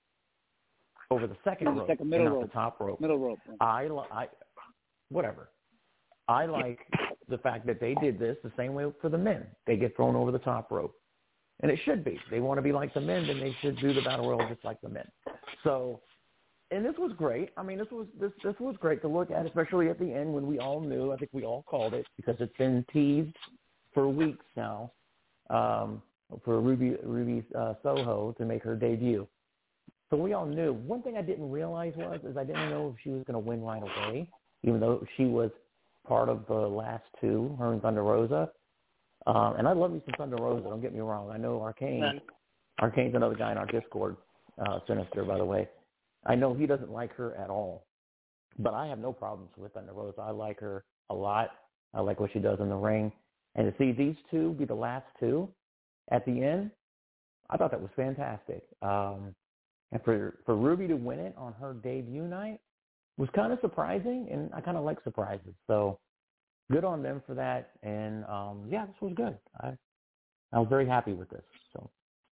Speaker 10: over the second
Speaker 11: The
Speaker 10: rope,
Speaker 11: second middle
Speaker 10: and not
Speaker 11: rope.
Speaker 10: the top rope.
Speaker 11: Middle rope.
Speaker 10: I, I, whatever. I like the fact that they did this the same way for the men. They get thrown over the top rope. And it should be. They want to be like the men, then they should do the battle royal just like the men. So, and this was great. I mean, this was this this was great to look at, especially at the end when we all knew. I think we all called it because it's been teased for weeks now um, for Ruby Ruby uh, Soho to make her debut. So we all knew. One thing I didn't realize was is I didn't know if she was going to win right away, even though she was part of the last two, her and Thunder Rosa. Um, and I love me some Thunder Rosa. Don't get me wrong. I know Arcane. Arcane's another guy in our Discord, uh, Sinister, by the way. I know he doesn't like her at all, but I have no problems with Thunder Rosa. I like her a lot. I like what she does in the ring. And to see these two be the last two at the end, I thought that was fantastic. Um, and for, for Ruby to win it on her debut night was kind of surprising, and I kind of like surprises. So good on them for that. And, um, yeah, this was good. I, I was very happy with this. So.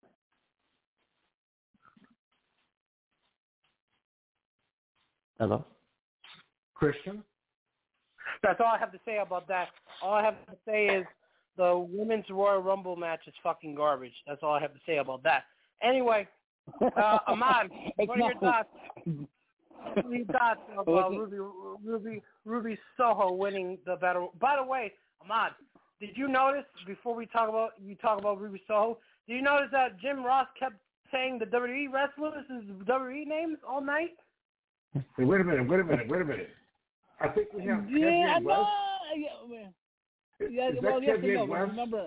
Speaker 10: Hello?
Speaker 12: Christian?
Speaker 2: That's all I have to say about that. All I have to say is the Women's Royal Rumble match is fucking garbage. That's all I have to say about that. Anyway, uh, Ahmad, what are your thoughts? What are your thoughts about Ruby, Ruby, Ruby Soho winning the battle? By the way, Ahmad, did you notice before we talk about you talk about Ruby Soho? Did you notice that Jim Ross kept saying the W W E wrestlers' W W E names all night?
Speaker 12: Hey, wait a minute, wait a minute, wait a minute. I think we have
Speaker 11: Yeah,
Speaker 12: Kevin
Speaker 11: I
Speaker 12: West.
Speaker 11: know. Yeah,
Speaker 12: Is,
Speaker 11: yeah,
Speaker 12: is
Speaker 11: well,
Speaker 12: that
Speaker 11: yes
Speaker 12: Kevin
Speaker 11: and no, but
Speaker 12: West?
Speaker 11: remember.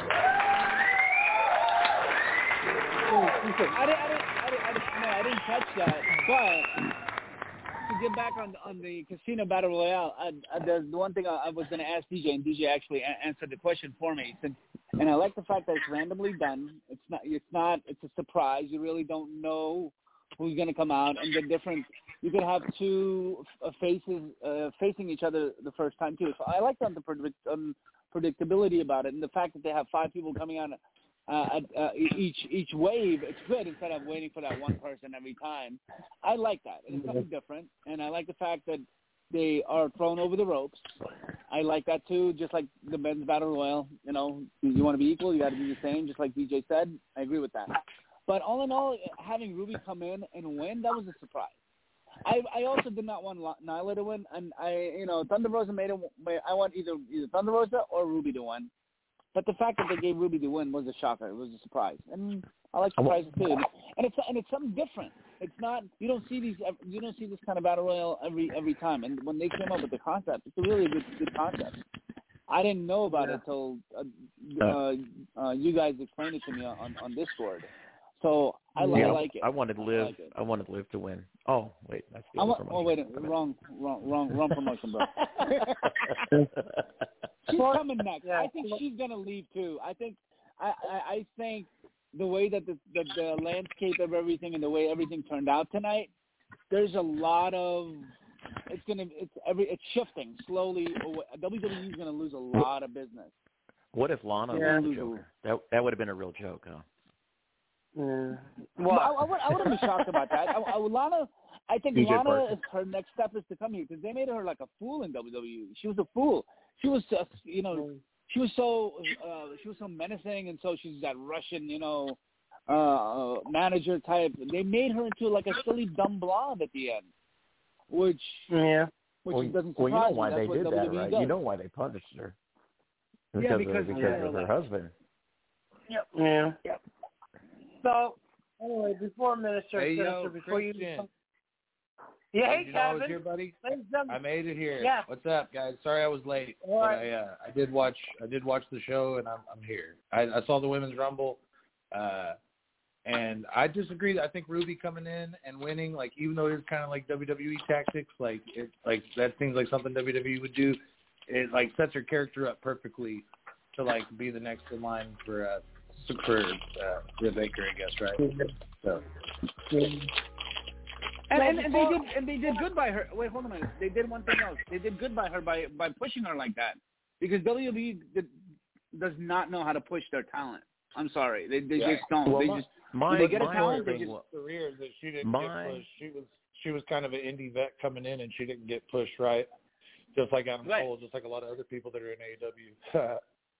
Speaker 11: I didn't, I didn't, I didn't, I didn't, no, I didn't catch that. But to get back on on the Casino Battle Royale, I, I, there's the one thing I, I was going to ask D J, and D J actually a- answered the question for me. And, and I like the fact that it's randomly done. It's not, it's not, it's a surprise. You really don't know who's going to come out, and the different. You could have two uh, faces uh, facing each other the first time too. So I like the unpredict- unpredictability about it, and the fact that they have five people coming out uh, at uh, each each wave. It's good instead of waiting for that one person every time. I like that. It's something different, and I like the fact that they are thrown over the ropes. I like that too. Just like the men's battle royal, you know, you want to be equal, you got to be the same. Just like D J said, I agree with that. But all in all, having Ruby come in and win, that was a surprise. I, I also did not want Nyla to win, and I, you know, Thunder Rosa made it. I want either either Thunder Rosa or Ruby to win. But the fact that they gave Ruby the win was a shocker. It was a surprise, and I like surprises too. And it's and it's something different. It's not you don't see these you don't see this kind of battle royal every every time. And when they came up with the concept, it's a really good good concept. I didn't know about yeah. it until uh, uh, uh, you guys explained it to me on, on Discord. So I,
Speaker 10: yeah,
Speaker 11: I like it.
Speaker 10: I wanted Liv.
Speaker 11: I, like
Speaker 10: I wanted Liv to win. Oh wait, that's the
Speaker 11: I
Speaker 10: other
Speaker 11: want,
Speaker 10: promotion.
Speaker 11: Oh wait, wrong, wrong, wrong, wrong promotion, bro. She's coming next. I think she's gonna leave too. I think, I, I, I think the way that the, the the landscape of everything and the way everything turned out tonight, there's a lot of. It's gonna. It's every. It's shifting slowly. W W E is gonna lose a lot of business.
Speaker 10: What if Lana
Speaker 11: yeah.
Speaker 10: was the Joker? That that would have been a real joke, huh?
Speaker 2: Yeah.
Speaker 11: Well, I, I, would, I wouldn't be shocked about that. I, I, Lana, I think
Speaker 10: D J
Speaker 11: Lana,
Speaker 10: Parker.
Speaker 11: is, her next step is to come here because they made her like a fool in W W E. She was a fool. She was just, you know, she was so uh, she was so menacing, and so she's that Russian, you know, uh, manager type. They made her into like a silly dumb blob at the end, which
Speaker 2: yeah,
Speaker 11: which
Speaker 10: well,
Speaker 11: doesn't surprise
Speaker 10: well, you know
Speaker 11: me.
Speaker 10: why
Speaker 11: That's
Speaker 10: they
Speaker 11: what
Speaker 10: did
Speaker 11: W W E
Speaker 10: that, right?
Speaker 11: does.
Speaker 10: You know why they punished her. Because
Speaker 11: Yeah, because,
Speaker 10: of, because
Speaker 11: yeah,
Speaker 10: of her
Speaker 11: like,
Speaker 10: husband.
Speaker 2: Yep. Yeah.
Speaker 11: Yep.
Speaker 2: So anyway, before Minister,
Speaker 13: Hey,
Speaker 2: Minister
Speaker 13: yo,
Speaker 2: before
Speaker 13: Christian.
Speaker 2: you. Yeah, hey,
Speaker 13: you know I was
Speaker 2: Kevin.
Speaker 13: here, buddy?
Speaker 2: Ladies and
Speaker 13: I made it here.
Speaker 2: Yeah.
Speaker 13: What's up, guys? Sorry I was late,
Speaker 2: All
Speaker 13: but
Speaker 2: right.
Speaker 13: I uh, I did watch I did watch the show, and I'm I'm here. I, I saw the women's rumble, uh, and I disagree. I think Ruby coming in and winning, like even though it's kind of like W W E tactics, like it like that seems like something W W E would do. It like sets her character up perfectly to like be the next in line for uh for uh, Britt Baker, I guess, right? So.
Speaker 11: And, and, and they did and they did good by her. Wait, hold on a minute. They did one thing else. They did good by her by, by pushing her like that, because W W E did, does not know how to push their talent. I'm sorry, they they
Speaker 13: Yeah.
Speaker 11: just don't.
Speaker 10: Well,
Speaker 11: they
Speaker 10: my,
Speaker 11: just
Speaker 10: my,
Speaker 11: they get a
Speaker 10: my
Speaker 11: talent. They
Speaker 10: thing
Speaker 11: just
Speaker 10: was,
Speaker 13: career that she didn't
Speaker 10: my,
Speaker 13: get pushed. She was she was kind of an indie vet coming in, and she didn't get pushed right. Just like Adam
Speaker 11: right.
Speaker 13: Cole, just like a lot of other people that are in A E W.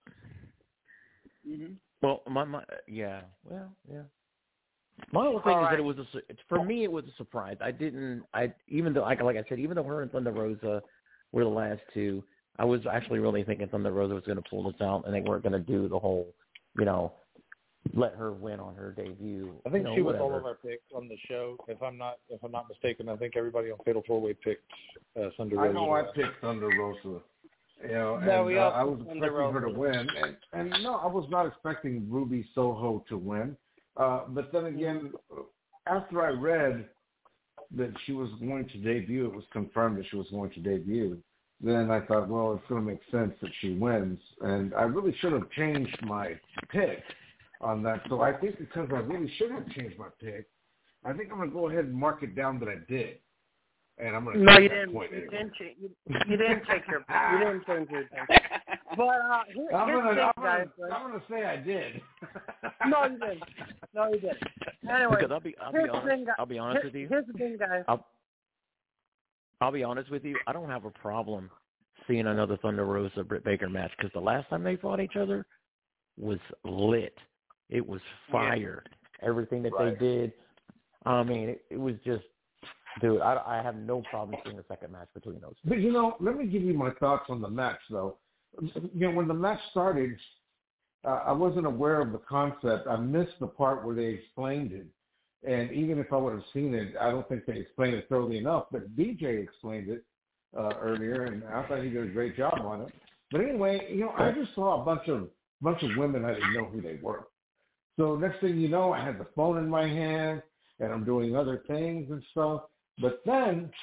Speaker 11: mm-hmm.
Speaker 10: well, my, my, yeah, well, yeah. My whole thing
Speaker 2: All
Speaker 10: is
Speaker 2: right.
Speaker 10: that it was a su- for me it was a surprise. I didn't I even though like like I said even though her and Thunder Rosa were the last two, I was actually really thinking Thunder Rosa was going to pull this out and they weren't going to do the whole, you know, let her win on her debut.
Speaker 13: I think
Speaker 10: you know,
Speaker 13: she was
Speaker 10: whatever.
Speaker 13: all of our picks on the show. If I'm not if I'm not mistaken, I think everybody on Fatal Four Way picked uh, Thunder Rosa.
Speaker 12: I know I picked Thunder Rosa. You know,
Speaker 2: No,
Speaker 12: and
Speaker 2: we
Speaker 12: uh,
Speaker 2: all
Speaker 12: I was
Speaker 2: picked
Speaker 12: expecting
Speaker 2: Thunder
Speaker 12: her to
Speaker 2: Rosa.
Speaker 12: win, and, and no, I was not expecting Ruby Soho to win. Uh, but then again, after I read that she was going to debut, it was confirmed that she was going to debut. Then I thought, well, it's going to make sense that she wins, and I really should have changed my pick on that. So I think because I really should have changed my pick, I think I'm going to go ahead and mark it down that I did. And I'm going to
Speaker 2: No,
Speaker 12: take
Speaker 2: you
Speaker 12: that
Speaker 2: didn't.
Speaker 12: point
Speaker 2: You
Speaker 12: anyway.
Speaker 2: didn't, cha- you, you didn't take your. You didn't change your thing. But uh, here,
Speaker 12: I'm
Speaker 2: here's
Speaker 12: gonna,
Speaker 2: the thing,
Speaker 12: I'm
Speaker 2: guys.
Speaker 12: gonna, I'm gonna say I did.
Speaker 2: No, you didn't. No, you didn't. Anyway,
Speaker 10: Because I'll be I'll be
Speaker 2: here's the
Speaker 10: honest
Speaker 2: thing, guys.
Speaker 10: I'll be honest
Speaker 2: Here,
Speaker 10: with you.
Speaker 2: Here's the thing, guys.
Speaker 10: I'll I'll be honest with you. I don't have a problem seeing another Thunder Rosa Britt Baker match because the last time they fought each other was lit. It was fire. Yeah. Everything that
Speaker 12: Right.
Speaker 10: they did. I mean, it, it was just, dude. I, I have no problem seeing a second match between those two.
Speaker 12: But you know, let me give you my thoughts on the match, though. You know, when the match started, uh, I wasn't aware of the concept. I missed the part where they explained it. And even if I would have seen it, I don't think they explained it thoroughly enough. But D J explained it uh, earlier, and I thought he did a great job on it. But anyway, you know, I just saw a bunch of bunch of women I didn't know who they were. So next thing you know, I had the phone in my hand, and I'm doing other things and stuff. But then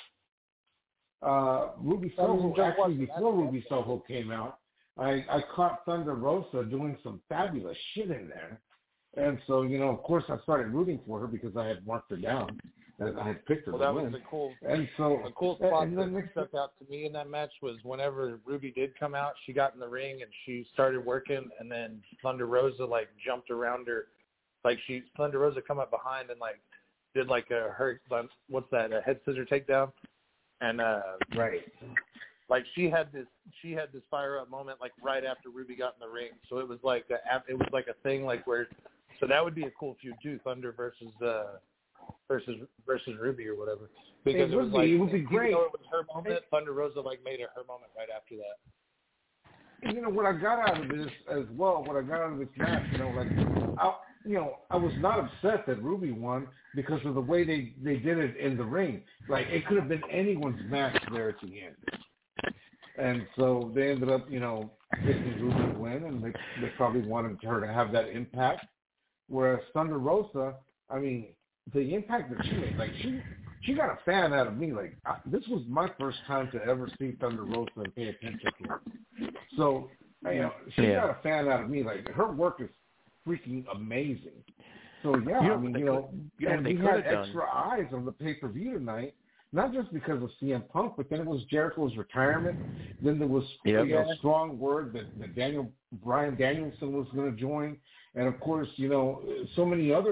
Speaker 12: uh, Ruby Soho, actually before Ruby Soho came out, I, I caught Thunder Rosa doing some fabulous shit in there. And so, you know, of course, I started rooting for her because I had marked her down and I had picked her
Speaker 13: Well,
Speaker 12: to
Speaker 13: that
Speaker 12: win.
Speaker 13: was the cool.
Speaker 12: And so,
Speaker 13: the cool spot
Speaker 12: and
Speaker 13: that
Speaker 12: then next
Speaker 13: stuck out to me in that match was whenever Ruby did come out, she got in the ring and she started working, and then Thunder Rosa like jumped around her, like she Thunder Rosa come up behind and like did like a her what's that a head scissor takedown, and uh,
Speaker 12: right,
Speaker 13: like she had this she had this fire up moment like right after Ruby got in the ring, so it was like a, it was like a thing like where. So that would be a cool feud too, Thunder versus uh, versus versus Ruby or whatever. Because
Speaker 12: it,
Speaker 13: it, was
Speaker 12: would
Speaker 13: like
Speaker 12: be, it would be
Speaker 13: even
Speaker 12: great.
Speaker 13: though it was her moment, Thunder Rosa like made it her moment right after that.
Speaker 12: You know what I got out of this as well. What I got out of this match, you know, like, I, you know, I was not upset that Ruby won because of the way they they did it in the ring. Like it could have been anyone's match there at the end. And so they ended up, you know, picking Ruby to win, and they they probably wanted her to have that impact. Whereas Thunder Rosa, I mean, the impact that she made, like she she got a fan out of me. Like I, this was my first time to ever see Thunder Rosa and pay attention to her. So you know, she
Speaker 10: yeah.
Speaker 12: got a fan out of me. Like her work is freaking amazing. So yeah,
Speaker 10: you know,
Speaker 12: I mean, you
Speaker 10: could,
Speaker 12: know,
Speaker 10: you know
Speaker 12: and
Speaker 10: they
Speaker 12: we had
Speaker 10: done.
Speaker 12: extra eyes on the pay per view tonight. Not just because of C M Punk, but then it was Jericho's retirement. Then there was
Speaker 10: Yep.
Speaker 12: you know, strong word that, that Daniel Bryan Danielson was going to join, and of course, you know, so many other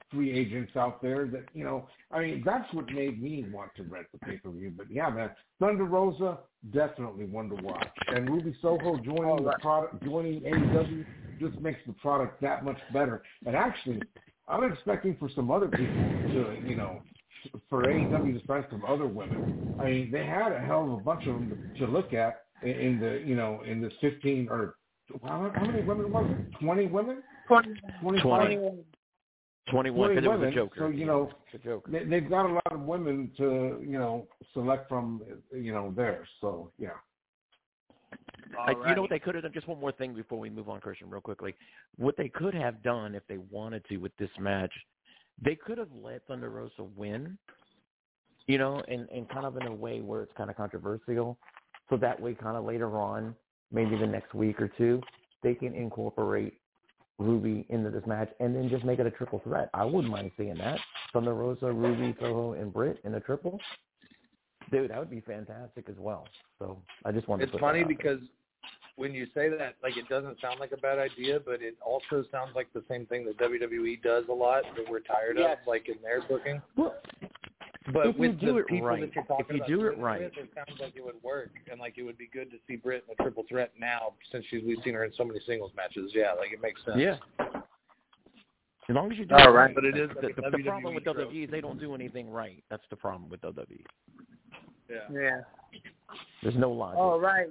Speaker 12: free agents out there that, you know, I mean, that's what made me want to rent the pay-per-view. But, yeah, man, Thunder Rosa, definitely one to watch. And Ruby Soho joining oh, right. the product, joining A E W just makes the product that much better. And actually, I'm expecting for some other people to, you know, for A E W to sign some other women. I mean, they had a hell of a bunch of them to, to look at in, in the, you know, in this fifteen or how, how many women was it? twenty women?
Speaker 2: twenty.
Speaker 12: twenty-one.
Speaker 14: twenty-one, because it was
Speaker 12: women,
Speaker 14: a Joker.
Speaker 12: So, you know,
Speaker 14: the Joker.
Speaker 12: They, they've got a lot of women to, you know, select from, you know, there. So, yeah.
Speaker 14: I, you know what they could have done? Just one more thing before we move on, Christian, real quickly. What they could have done if they wanted to with this match, they could have let Thunder Rosa win, you know, and, and kind of in a way where it's kind of controversial. So that way kind of later on, maybe the next week or two, they can incorporate Ruby into this match and then just make it a triple threat. I wouldn't mind seeing that. Thunder Rosa, Ruby, Soho, and Britt in a triple. Dude, that would be fantastic as well. So I just wanted
Speaker 13: it's
Speaker 14: to put
Speaker 13: funny
Speaker 14: that out
Speaker 13: because when you say that, like, it doesn't sound like a bad idea, but it also sounds like the same thing that W W E does a lot that we're tired
Speaker 2: yes.
Speaker 13: of, like in their booking.
Speaker 14: Well,
Speaker 13: but
Speaker 14: if
Speaker 13: with
Speaker 14: you do
Speaker 13: the
Speaker 14: it
Speaker 13: people
Speaker 14: right,
Speaker 13: that you're talking
Speaker 14: if you
Speaker 13: about,
Speaker 14: do it right,
Speaker 13: it sounds like it would work, and like it would be good to see Britt in a triple threat now since she's we've seen her in so many singles matches. Yeah, like it makes sense.
Speaker 14: Yeah. As long as you do
Speaker 13: All
Speaker 14: it
Speaker 13: right,
Speaker 14: right.
Speaker 13: but it is
Speaker 14: the,
Speaker 13: like
Speaker 14: the,
Speaker 13: a
Speaker 14: the
Speaker 13: W W E
Speaker 14: problem with
Speaker 13: trope.
Speaker 14: W W E is they don't do anything right. That's the problem with W W E.
Speaker 13: Yeah.
Speaker 2: Yeah.
Speaker 14: There's no logic.
Speaker 2: All right.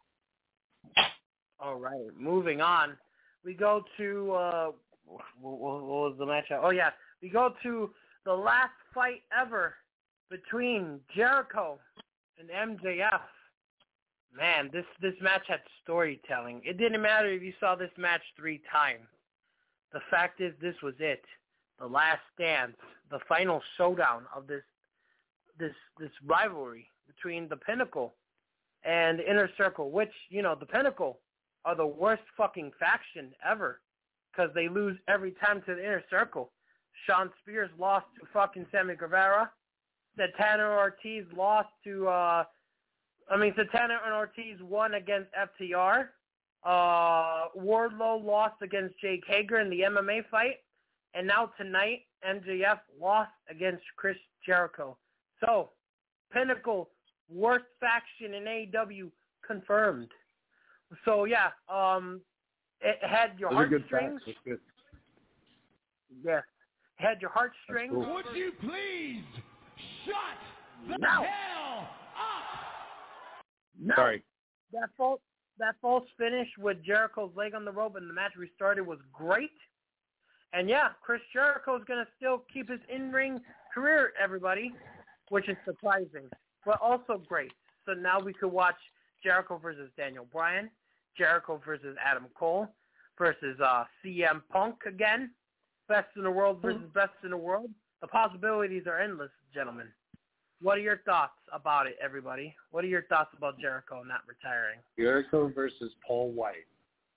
Speaker 2: All right. Moving on. We go to, uh, what, what was the match? Oh, yeah. We go to the last fight ever between Jericho and M J F. Man, this, this match had storytelling. It didn't matter if you saw this match three times. The fact is, this was it. The last dance, the final showdown of this this this rivalry between the Pinnacle and the Inner Circle, which, you know, the Pinnacle are the worst fucking faction ever because they lose every time to the Inner Circle. Sean Spears lost to fucking Sammy Guevara. Santana Ortiz lost to, uh, I mean, Santana and Ortiz won against F T R. Uh, Wardlow lost against Jake Hager in the M M A fight. And now tonight, M J F lost against Chris Jericho. So, Pinnacle, worst faction in A E W, confirmed. So, yeah, um, it had your
Speaker 13: Those
Speaker 2: heartstrings. Yes. Had your heartstrings.
Speaker 13: Cool.
Speaker 15: Would you please shut the
Speaker 2: no.
Speaker 15: hell up?
Speaker 2: No.
Speaker 13: Sorry.
Speaker 2: That false, that false finish with Jericho's leg on the rope and the match restarted was great. And, yeah, Chris Jericho is going to still keep his in-ring career, everybody, which is surprising, but also great. So now we could watch Jericho versus Daniel Bryan, Jericho versus Adam Cole, versus uh, C M Punk again, best in the world versus best in the world. The possibilities are endless, gentlemen. What are your thoughts about it, everybody? What are your thoughts about Jericho not retiring?
Speaker 13: Jericho versus Paul White.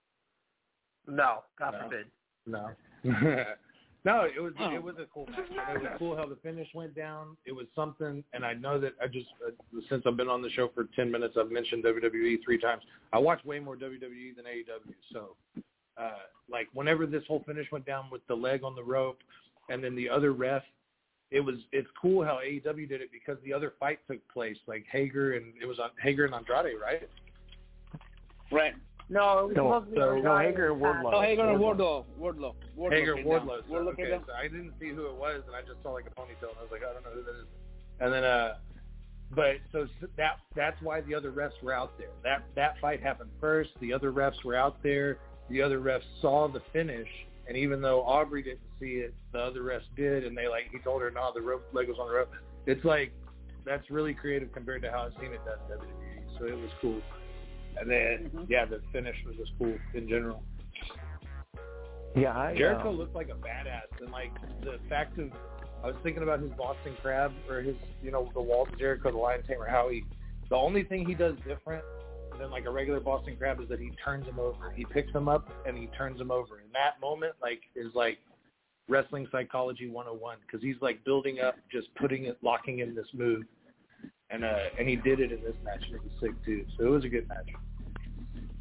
Speaker 2: No, God
Speaker 13: no.
Speaker 2: forbid.
Speaker 13: No. No, it was it was a cool match. It was cool how the finish went down. It was something, and I know that I just uh, since I've been on the show for ten minutes, I've mentioned W W E three times. I watch way more W W E than A E W. So, uh, like whenever this whole finish went down with the leg on the rope, and then the other ref, it was it's cool how A E W did it because the other fight took place, like Hager and it was on Hager and Andrade, right?
Speaker 11: Right.
Speaker 2: No, it was
Speaker 14: no,
Speaker 2: supposed to be
Speaker 14: so, no Hager and Wardlow.
Speaker 11: Oh, Hager and Wardlow. Wardlow. Wardlow.
Speaker 13: Hager and Wardlow. So,
Speaker 11: Wardlow
Speaker 13: okay, so I didn't see who it was, and I just saw like a ponytail, and I was like, I don't know who that is. And then, uh, but so that that's why the other refs were out there. That that fight happened first. The other refs were out there. The other refs saw the finish, and even though Aubrey didn't see it, the other refs did, and they like he told her, no, the rope leg was on the rope. It's like that's really creative compared to how I've seen it done in W W E. So it was cool. And then, mm-hmm. yeah, the finish was just cool in general.
Speaker 14: Yeah, I,
Speaker 13: Jericho
Speaker 14: um,
Speaker 13: looked like a badass, and like the fact of, I was thinking about his Boston Crab or his, you know, the Walls of Jericho, the Lion Tamer, how he, the only thing he does different than like a regular Boston Crab is that he turns him over. He picks him up and he turns him over. And that moment, like, is like wrestling psychology one oh one because he's like building up, just putting it, locking in this move. And uh, and he did it in this match, and it was sick too. So it was a good match.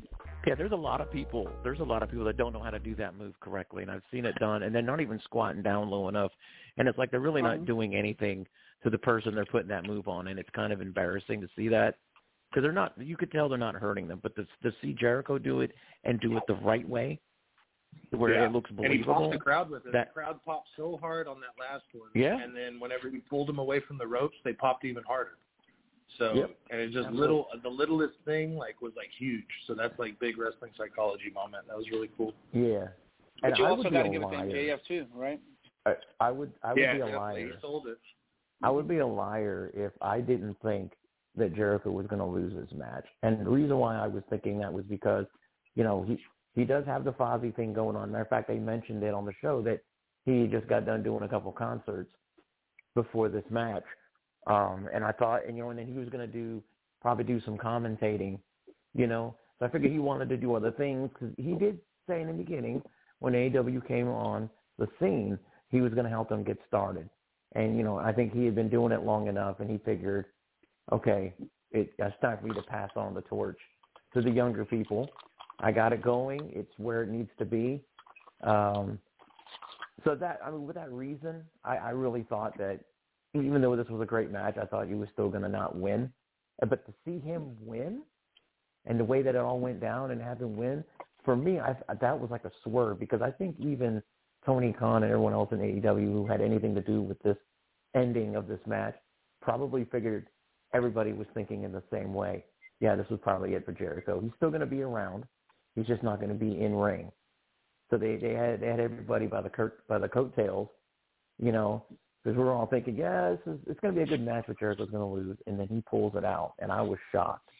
Speaker 14: Yeah, there's a lot of people. There's a lot of people that don't know how to do that move correctly, and I've seen it done, and they're not even squatting down low enough, and it's like they're really not doing anything to the person they're putting that move on, and it's kind of embarrassing to see that because they're not. You could tell they're not hurting them, but to, to see Jericho do it and do it the right way, where
Speaker 13: yeah.
Speaker 14: it looks believable.
Speaker 13: And he popped the crowd with it.
Speaker 14: That,
Speaker 13: the crowd popped so hard on that last one,
Speaker 14: yeah.
Speaker 13: and then whenever he pulled him away from the ropes, they popped even harder. So,
Speaker 14: yep.
Speaker 13: and it just
Speaker 14: Absolutely.
Speaker 13: little, the littlest thing like was like huge. So that's like big wrestling psychology moment. That was really cool.
Speaker 14: Yeah.
Speaker 11: But
Speaker 14: and
Speaker 11: you
Speaker 14: I
Speaker 11: also got to give
Speaker 14: liar.
Speaker 11: it to M J F too, right?
Speaker 14: I, I would, I would
Speaker 13: yeah,
Speaker 14: be a
Speaker 13: yeah,
Speaker 14: liar.
Speaker 13: He sold it.
Speaker 14: I would be a liar if I didn't think that Jericho was going to lose this match. And the reason why I was thinking that was because, you know, he he does have the Fozzy thing going on. Matter of fact, they mentioned it on the show that he just got done doing a couple concerts before this match. Um, and I thought, and you know, and then he was going to do probably do some commentating, you know. So I figured he wanted to do other things because he did say in the beginning when A E W came on the scene, he was going to help them get started. And, you know, I think he had been doing it long enough, and he figured, okay, it, it's time for me to pass on the torch to the younger people. I got it going. It's where it needs to be. Um, so that, I mean, with that reason, I, I really thought that even though this was a great match, I thought he was still going to not win. But to see him win and the way that it all went down and have him win, for me, I, that was like a swerve because I think even Tony Khan and everyone else in A E W who had anything to do with this ending of this match probably figured everybody was thinking in the same way. Yeah, this was probably it for Jericho. He's still going to be around. He's just not going to be in ring. So they, they had they had everybody by the curt, by the coattails, you know, because we were all thinking, yeah, this is, it's going to be a good match, but Jericho's going to lose. And then he pulls it out, and I was shocked.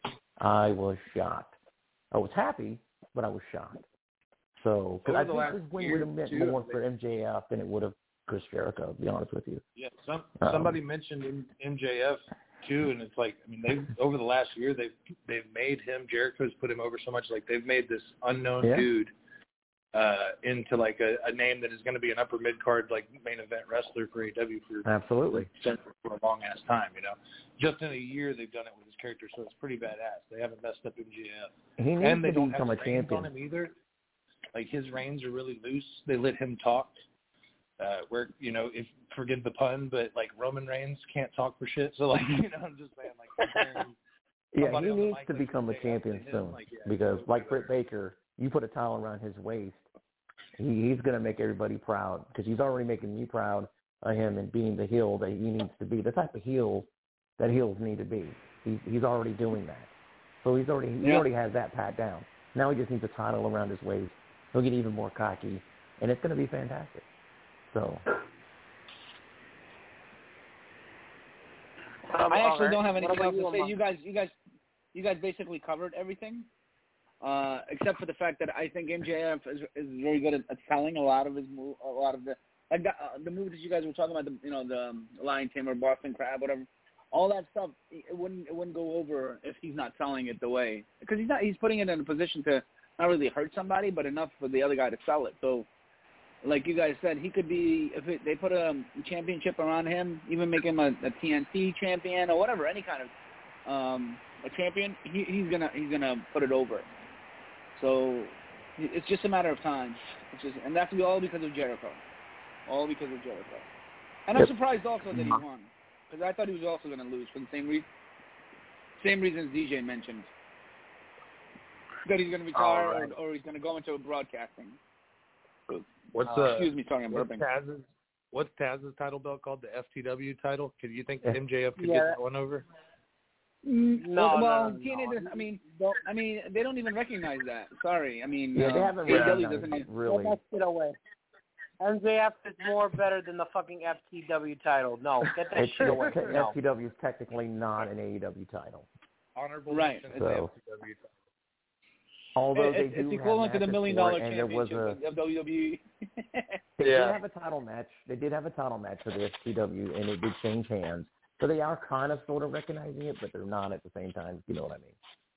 Speaker 14: I was shocked. I was happy, but I was shocked. So, because I think this win would have meant
Speaker 13: too,
Speaker 14: more for M J F than it would have Chris Jericho, to be honest with you.
Speaker 13: Yeah, some,
Speaker 14: um,
Speaker 13: somebody mentioned M J F too, and it's like, I mean, they over the last year they've they've made him, Jericho's put him over so much. Like they've made this unknown
Speaker 14: yeah.
Speaker 13: dude uh, into like a, a name that is going to be an upper mid card like main event wrestler for A E W for
Speaker 14: absolutely
Speaker 13: for a long ass time. You know, just in a year they've done it with his character, so it's pretty badass. They haven't messed up M J F,
Speaker 14: he needs
Speaker 13: and they
Speaker 14: to
Speaker 13: don't
Speaker 14: become
Speaker 13: have
Speaker 14: a
Speaker 13: reins
Speaker 14: champion
Speaker 13: on him either. Like his reins are really loose. They let him talk. Uh, where, you know, if forgive the pun, but like Roman Reigns can't talk for shit. So like, you know, I'm just saying like.
Speaker 14: Yeah, he needs to become a champion soon
Speaker 13: like, yeah,
Speaker 14: because, like Britt Baker, you put a towel around his waist, he, he's going to make everybody proud because he's already making me proud of him and being the heel that he needs to be, the type of heel that heels need to be. He's he's already doing that, so he's already he
Speaker 11: yeah.
Speaker 14: already has that pat down. Now he just needs a title around his waist. He'll get even more cocky, and it's going to be fantastic. So.
Speaker 11: Um, I actually don't have
Speaker 2: what
Speaker 11: anything else
Speaker 2: you,
Speaker 11: to say.
Speaker 2: Mark?
Speaker 11: You guys, you guys, you guys basically covered everything, uh, except for the fact that I think M J F is is very good at, at selling a lot of his move, a lot of the like the, uh, the moves that you guys were talking about, the you know the um, Lion Tamer, Boston Crab, whatever, all that stuff. It wouldn't it wouldn't go over if he's not selling it the way because he's not he's putting it in a position to not really hurt somebody, but enough for the other guy to sell it. So. Like you guys said, he could be, if it, they put a championship around him, even make him a, a T N T champion or whatever, any kind of um, a champion, he, he's gonna he's gonna put it over. So it's just a matter of time. It's just, and that's all because of Jericho, all because of Jericho. And I'm surprised also that he won because I thought he was also gonna lose for the same reason, same reasons D J mentioned, that he's gonna retire right. or, or he's gonna go into broadcasting.
Speaker 13: What's
Speaker 11: uh,
Speaker 13: uh,
Speaker 11: excuse me, sorry, I'm
Speaker 13: what's
Speaker 11: burping.
Speaker 13: Taz's, what's Taz's title belt called? The F T W title? Could you think M J F could
Speaker 2: yeah.
Speaker 13: get that one over?
Speaker 11: No,
Speaker 2: well,
Speaker 11: well,
Speaker 2: no,
Speaker 11: T N A
Speaker 2: no.
Speaker 11: Does, I mean, I mean, they don't even recognize that. Sorry, I mean,
Speaker 14: yeah,
Speaker 11: uh,
Speaker 14: they haven't
Speaker 11: A E W
Speaker 14: recognized
Speaker 11: doesn't
Speaker 14: it, really.
Speaker 2: Get that shit away. M J F is more better than the fucking F T W title. No, get that
Speaker 14: it's,
Speaker 2: shit away.
Speaker 14: T-
Speaker 2: No.
Speaker 14: F T W is technically not an A E W title.
Speaker 13: Honorable
Speaker 11: right.
Speaker 13: mention
Speaker 14: So,
Speaker 13: to the F T W title.
Speaker 14: Although
Speaker 11: it,
Speaker 14: they do
Speaker 11: it's equivalent
Speaker 14: have
Speaker 11: to the million
Speaker 14: for
Speaker 11: dollar
Speaker 14: it, and there was
Speaker 11: championship
Speaker 14: a,
Speaker 11: of W W E.
Speaker 14: They
Speaker 13: yeah.
Speaker 14: did have a title match. They did have a title match for the F T W, and it did change hands. So they are kind of sort of recognizing it, but they're not at the same time. You know what I mean?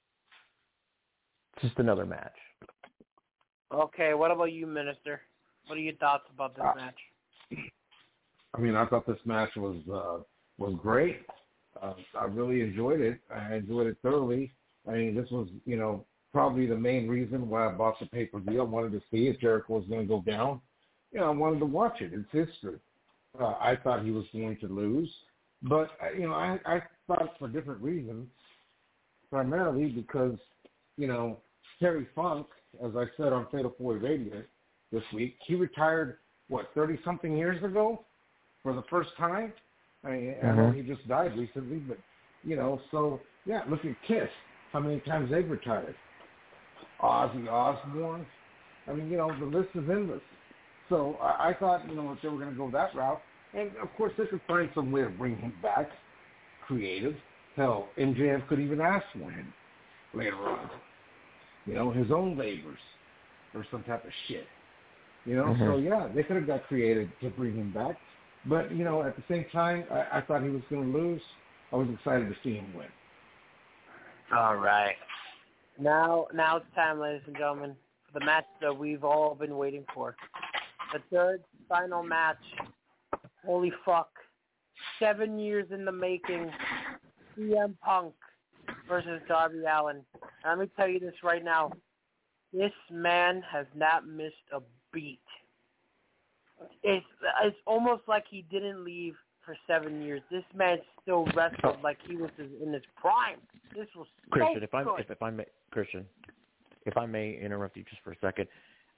Speaker 14: Just another match.
Speaker 2: Okay, what about you, Minister? What are your thoughts about this
Speaker 12: uh,
Speaker 2: match?
Speaker 12: I mean, I thought this match was uh, was great. Uh, I really enjoyed it. I enjoyed it thoroughly. I mean, this was, you know, probably the main reason why I bought the pay-per-view. I wanted to see if Jericho was going to go down. You know, I wanted to watch it. It's history. Uh, I thought he was going to lose. But, uh, you know, I, I thought for different reasons, primarily because, you know, Terry Funk, as I said on Fatal four-Way Radio this week, he retired, what, thirty-something years ago for the first time? I mean, mm-hmm. I know he just died recently, but, you know, so, yeah, look at Kiss, how many times they've retired. Ozzy Osbourne. I mean, you know, the list is endless. So I, I thought, you know, if they were going to go that route, and, of course, they could find some way to bring him back, creative. Hell, M J F could even ask for him later on. You know, his own labors or some type of shit. You know, mm-hmm. so, yeah, they could have got creative to bring him back. But, you know, at the same time, I, I thought he was going to lose. I was excited to see him win.
Speaker 2: All right. Now, now it's time, ladies and gentlemen, for the match that we've all been waiting for. The third final match. Holy fuck. Seven years in the making. C M Punk versus Darby Allin. And let me tell you this right now. This man has not missed a beat. It's, it's almost like he didn't leave for seven years. This man still wrestled like he was in his prime. This was so
Speaker 14: Christian, if I
Speaker 2: good.
Speaker 14: if, if I may, Christian, if I may interrupt you just for a second,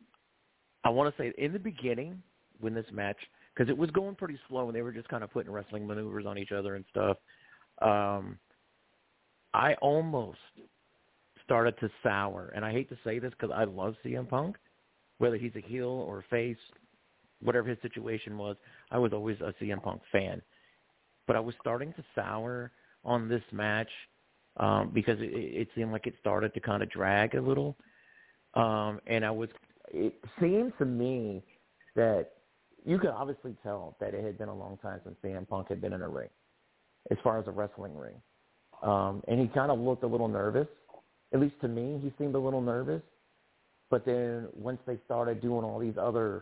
Speaker 14: I want to say in the beginning when this match, because it was going pretty slow and they were just kind of putting wrestling maneuvers on each other and stuff, um, I almost started to sour. And I hate to say this because I love C M Punk, whether he's a heel or a face, whatever his situation was, I was always a C M Punk fan. But I was starting to sour on this match um, because it, it seemed like it started to kind of drag a little. Um, and I was, it seemed to me that you could obviously tell that it had been a long time since C M Punk had been in a ring, as far as a wrestling ring. Um, and he kind of looked a little nervous. At least to me, he seemed a little nervous. But then once they started doing all these other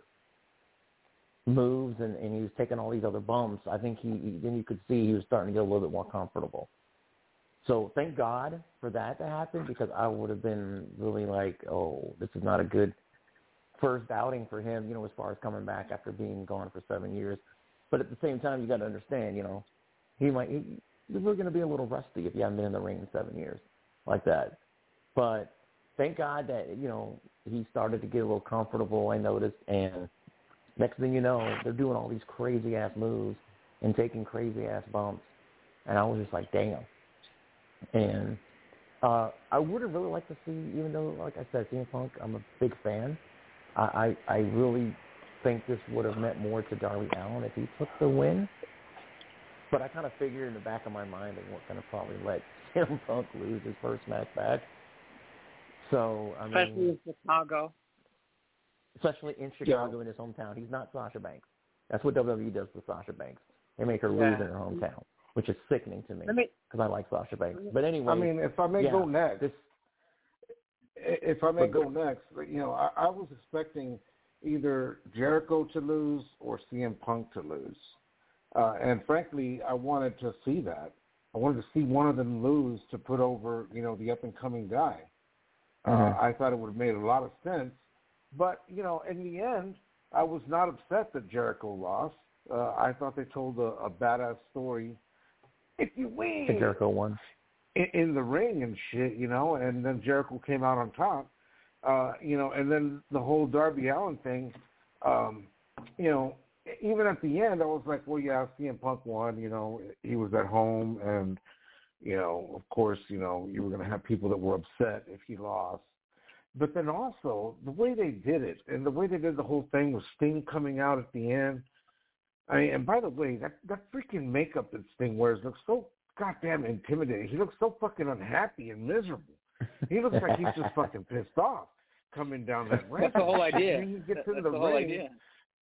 Speaker 14: moves and, and he was taking all these other bumps, I think he, he then you could see he was starting to get a little bit more comfortable. So thank God for that to happen, because I would have been really like, oh, this is not a good first outing for him, you know, as far as coming back after being gone for seven years. But at the same time, you got to understand, you know, he might he, he's really going to be a little rusty if you haven't been in the ring in seven years like that. But thank God that, you know, he started to get a little comfortable, I noticed, and next thing you know, they're doing all these crazy-ass moves and taking crazy-ass bumps. And I was just like, damn. And uh, I would have really liked to see, even though, like I said, C M Punk, I'm a big fan, I, I, I really think this would have meant more to Darby Allin if he took the win. But I kind of figured in the back of my mind they weren't going to probably let C M Punk lose his first match back. So, I mean...
Speaker 2: Especially in Chicago.
Speaker 14: Especially in Chicago,
Speaker 12: yeah.
Speaker 14: in his hometown. He's not Sasha Banks. That's what W W E does to Sasha Banks. They make her
Speaker 2: yeah.
Speaker 14: lose in her hometown, which is sickening to me because I like Sasha Banks. But anyway,
Speaker 12: I mean, if I may
Speaker 14: yeah,
Speaker 12: go next,
Speaker 14: this,
Speaker 12: if I may go next, you know, I, I was expecting either Jericho to lose or C M Punk to lose, uh, and frankly, I wanted to see that. I wanted to see one of them lose to put over, you know, the up and coming guy.
Speaker 14: Uh-huh.
Speaker 12: Uh, I thought it would have made a lot of sense. But, you know, in the end, I was not upset that Jericho lost. Uh, I thought they told a, a badass story. If you win.
Speaker 14: The Jericho won.
Speaker 12: In, in the ring and shit, you know, and then Jericho came out on top. Uh, you know, and then the whole Darby Allin thing, um, you know, even at the end, I was like, well, yeah, C M Punk won. You know, he was at home. And, you know, of course, you know, you were going to have people that were upset if he lost. But then also, the way they did it, and the way they did the whole thing with Sting coming out at the end. I mean, and by the way, that, that freaking makeup that Sting wears looks so goddamn intimidating. He looks so fucking unhappy and miserable. He looks like he's just fucking pissed off coming down that ramp.
Speaker 11: That's the whole idea.
Speaker 12: And he gets
Speaker 11: That's
Speaker 12: in the,
Speaker 11: the whole
Speaker 12: ring.
Speaker 11: idea.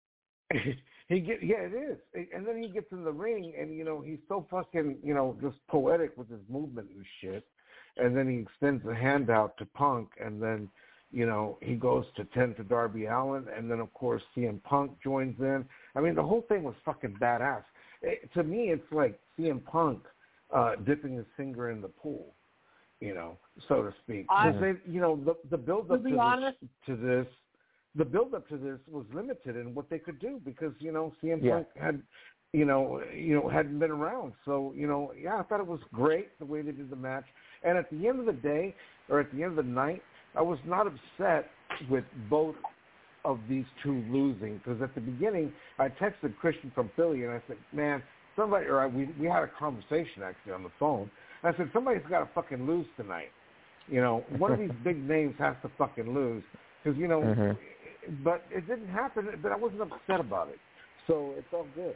Speaker 12: he get yeah, it is. And then he gets in the ring, and you know he's so fucking you know just poetic with his movement and shit. And then he extends the hand out to Punk, and then, you know, he goes to tend to Darby Allin, and then, of course, C M Punk joins in. I mean, the whole thing was fucking badass. It, to me, it's like C M Punk uh, dipping his finger in the pool. you know, so to speak.
Speaker 2: I,
Speaker 12: they, you know, the the build up
Speaker 2: to,
Speaker 12: to,
Speaker 2: honest,
Speaker 12: this, to this, the build up to this was limited in what they could do because you know C M
Speaker 14: yeah.
Speaker 12: Punk had, you know, you know hadn't been around. So you know, yeah, I thought it was great the way they did the match. And at the end of the day, or at the end of the night, I was not upset with both of these two losing because at the beginning I texted Christian from Philly and I said, man, somebody, or I, we we had a conversation actually on the phone. And I said, somebody's got to fucking lose tonight. You know, one of these big names has to fucking lose because you know. Mm-hmm. But it didn't happen. But I wasn't upset about it, so it's all good.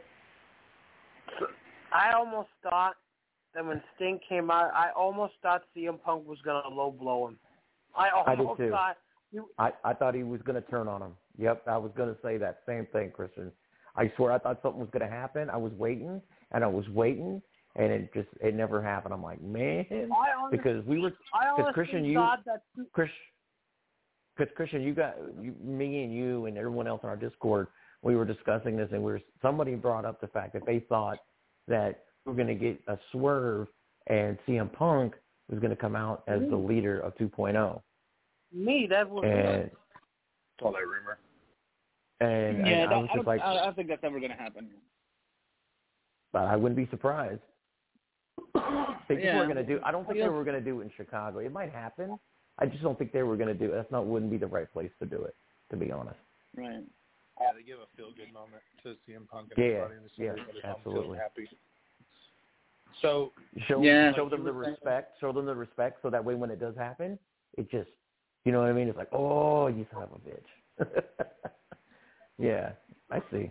Speaker 2: I almost thought that when Sting came out, I almost thought C M Punk was gonna low blow him. I almost
Speaker 14: I did too.
Speaker 2: thought. You,
Speaker 14: I, I thought he was going to turn on him. Yep, I was going to say that same thing, Christian. I swear I thought something was going to happen. I was waiting, and I was waiting, and it just it never happened. I'm like, man,
Speaker 2: honestly,
Speaker 14: because we were because Christian, you,
Speaker 2: that...
Speaker 14: Chris, because Christian, you got you, me and you and everyone else on our Discord. We were discussing this, and we were somebody brought up the fact that they thought that we were going to get a swerve, and C M Punk was going to come out as
Speaker 2: mm.
Speaker 14: the leader of two point oh.
Speaker 2: Me, that was
Speaker 14: and,
Speaker 13: all that rumor.
Speaker 14: And,
Speaker 11: yeah,
Speaker 14: and I, was
Speaker 11: I,
Speaker 14: just
Speaker 11: don't,
Speaker 14: like,
Speaker 11: I don't think that's ever going to happen.
Speaker 14: But I wouldn't be surprised. Think
Speaker 11: yeah.
Speaker 14: people are going to do. I don't think they were going to do it in Chicago. It might happen. I just don't think they were going to do it. That's not wouldn't be the right place to do it, to be honest.
Speaker 11: Right.
Speaker 13: Yeah, they give a feel good moment to C M Punk and
Speaker 14: yeah,
Speaker 13: everybody in the city.
Speaker 14: Yeah, absolutely.
Speaker 13: Happy. So
Speaker 14: show
Speaker 11: yeah.
Speaker 14: show them the respect. Show them the respect, so that way when it does happen, it just. You know what I mean? It's like, oh, you son of a bitch. Yeah, I see.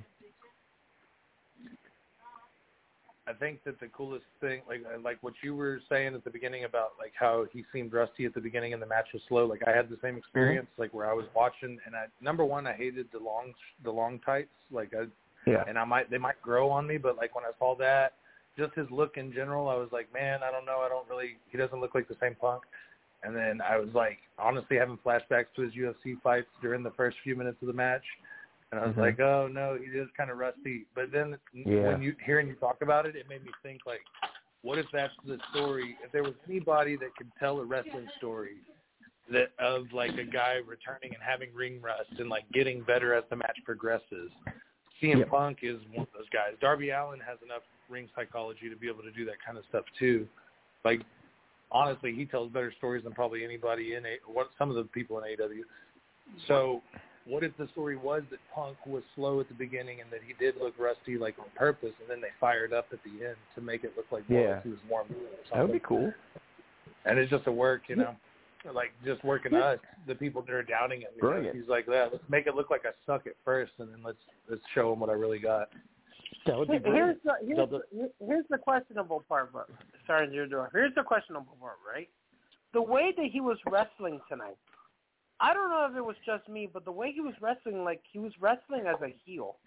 Speaker 13: I think that the coolest thing, like like what you were saying at the beginning about like how he seemed rusty at the beginning and the match was slow. Like I had the same experience, mm-hmm. like where I was watching, and I number one, I hated the long the long tights. Like I,
Speaker 14: yeah,
Speaker 13: and I might they might grow on me, but like when I saw that, just his look in general, I was like, man, I don't know, I don't really. He doesn't look like the same Punk. And then I was like, honestly, having flashbacks to his U F C fights during the first few minutes of the match. And I was mm-hmm. like, oh, no, he is kind of rusty. But then
Speaker 14: yeah.
Speaker 13: when you hearing you talk about it, it made me think, like, what if that's the story? If there was anybody that could tell a wrestling story that of, like, a guy returning and having ring rust and, like, getting better as the match progresses, C M yep. Punk is one of those guys. Darby Allin has enough ring psychology to be able to do that kind of stuff, too. Like, honestly, he tells better stories than probably anybody in a what some of the people in A E W. So, what if the story was that Punk was slow at the beginning and that he did look rusty, like on purpose, and then they fired up at the end to make it look like more
Speaker 14: yeah.
Speaker 13: like he was warm or something?
Speaker 14: That would be cool.
Speaker 13: And it's just a work, you know, like just working us, the people that are doubting it.
Speaker 14: Brilliant.
Speaker 13: He's like, yeah, let's make it look like I suck at first, and then let's let's show them what I really got.
Speaker 14: That would be
Speaker 2: here's the here's, the here's the questionable part. But, sorry, Theodore. Here's the questionable part, right? The way that he was wrestling tonight, I don't know if it was just me, but the way he was wrestling, like he was wrestling as a heel.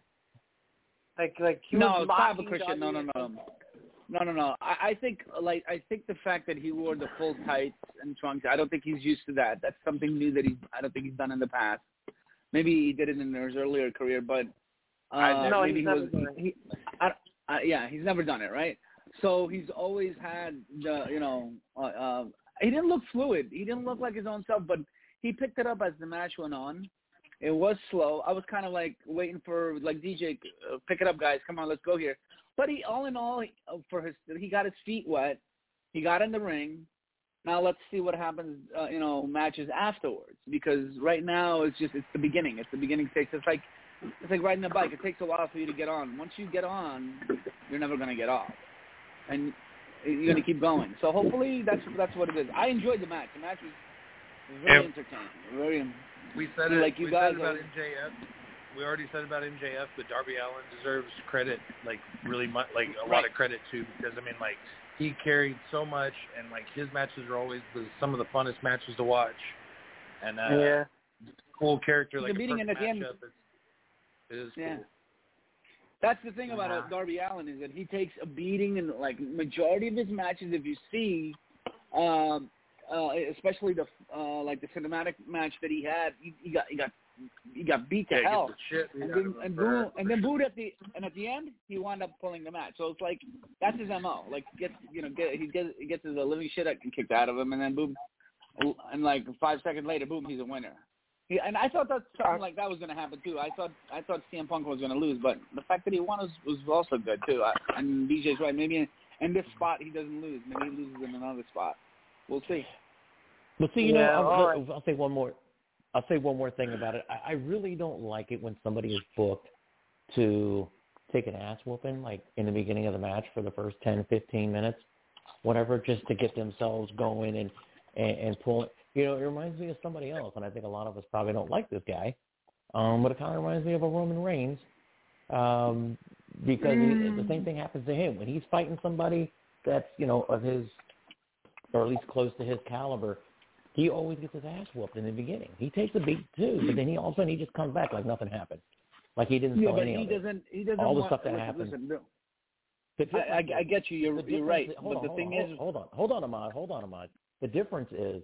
Speaker 2: Like like he
Speaker 11: no,
Speaker 2: was
Speaker 11: stop, Christian. No, no, no, no, no, no. I, I think like I think the fact that he wore the full tights and trunks, I don't think he's used to that. That's something new that he I don't think he's done in the past. Maybe he did it in his earlier career, but. Uh,
Speaker 2: no,
Speaker 11: maybe
Speaker 2: he's
Speaker 11: he
Speaker 2: never
Speaker 11: was,
Speaker 2: done it.
Speaker 11: he, I, I, yeah, he's never done it, right? So he's always had the, you know, uh, uh, he didn't look fluid. He didn't look like his own self, but he picked it up as the match went on. It was slow. I was kind of like waiting for, like, D J, uh, pick it up, guys. Come on, let's go here. But he, all in all, for his, he got his feet wet. He got in the ring. Now let's see what happens, uh, you know, matches afterwards. Because right now it's just, it's the beginning. It's the beginning stage. It's like, It's like riding a bike. It takes a while for you to get on. Once you get on, you're never going to get off. And you're going to keep going. So hopefully that's that's what it is. I enjoyed the match. The match was very yep. entertaining. Very,
Speaker 13: we said it,
Speaker 11: like you
Speaker 13: we
Speaker 11: guys
Speaker 13: said about
Speaker 11: are,
Speaker 13: M J F. We already said about M J F, but Darby Allin deserves credit, like really much, like a
Speaker 11: right.
Speaker 13: lot of credit too, because I mean, like he carried so much, and like his matches are always the, some of the funnest matches to watch. And uh,
Speaker 2: yeah,
Speaker 13: cool character,
Speaker 11: He's
Speaker 13: like a
Speaker 11: beating
Speaker 13: perfect
Speaker 11: at the end.
Speaker 13: matchup. It's, it is
Speaker 11: yeah.
Speaker 13: cool.
Speaker 11: That's the thing about
Speaker 2: yeah.
Speaker 11: Darby Allin is that he takes a beating in like majority of his matches. If you see, um, uh, especially the uh, like the cinematic match that he had, he, he got he got he got beat to
Speaker 13: Yeah,
Speaker 11: hell,
Speaker 13: gets the shit beat
Speaker 11: and
Speaker 13: out
Speaker 11: then
Speaker 13: of him
Speaker 11: and
Speaker 13: for-
Speaker 11: booed and then booed at the and at the end he wound up pulling the match. So it's like that's his M O. Like gets you know get, he gets he gets the living shit kicked out of him, and then boom, and like five seconds later, boom, he's a winner. He, and I thought that something like that was going to happen too. I thought I thought C M Punk was going to lose, but the fact that he won was, was also good too. I, and D J's right. Maybe in, in this spot he doesn't lose. Maybe he loses in another spot. We'll see.
Speaker 14: But see, you
Speaker 11: Yeah,
Speaker 14: know, I'll,
Speaker 11: all
Speaker 14: I'll, I'll say one more. I'll say one more thing about it. I, I really don't like it when somebody is booked to take an ass whooping, like in the beginning of the match for the first ten, fifteen minutes, whatever, just to get themselves going and and, and pull. You know, it reminds me of somebody else, and I think a lot of us probably don't like this guy. Um, but it kind of reminds me of a Roman Reigns, um, because mm. he, the same thing happens to him when he's fighting somebody that's you know of his, or at least close to his caliber. He always gets his ass whooped in the beginning. He takes a beat too, but then he all of a sudden he just comes back like nothing happened, like he didn't
Speaker 11: yeah,
Speaker 14: sell
Speaker 11: but
Speaker 14: any
Speaker 11: he
Speaker 14: of it.
Speaker 11: doesn't. He doesn't.
Speaker 14: All the
Speaker 11: want,
Speaker 14: stuff that
Speaker 11: listen,
Speaker 14: happens.
Speaker 11: Listen, no.
Speaker 14: The
Speaker 11: I, I, I get you. You're, you're right.
Speaker 14: Is, hold
Speaker 11: but
Speaker 14: on,
Speaker 11: the
Speaker 14: hold
Speaker 11: thing
Speaker 14: on,
Speaker 11: is,
Speaker 14: hold on, hold on, Ahmad, hold on, Ahmad. The difference is,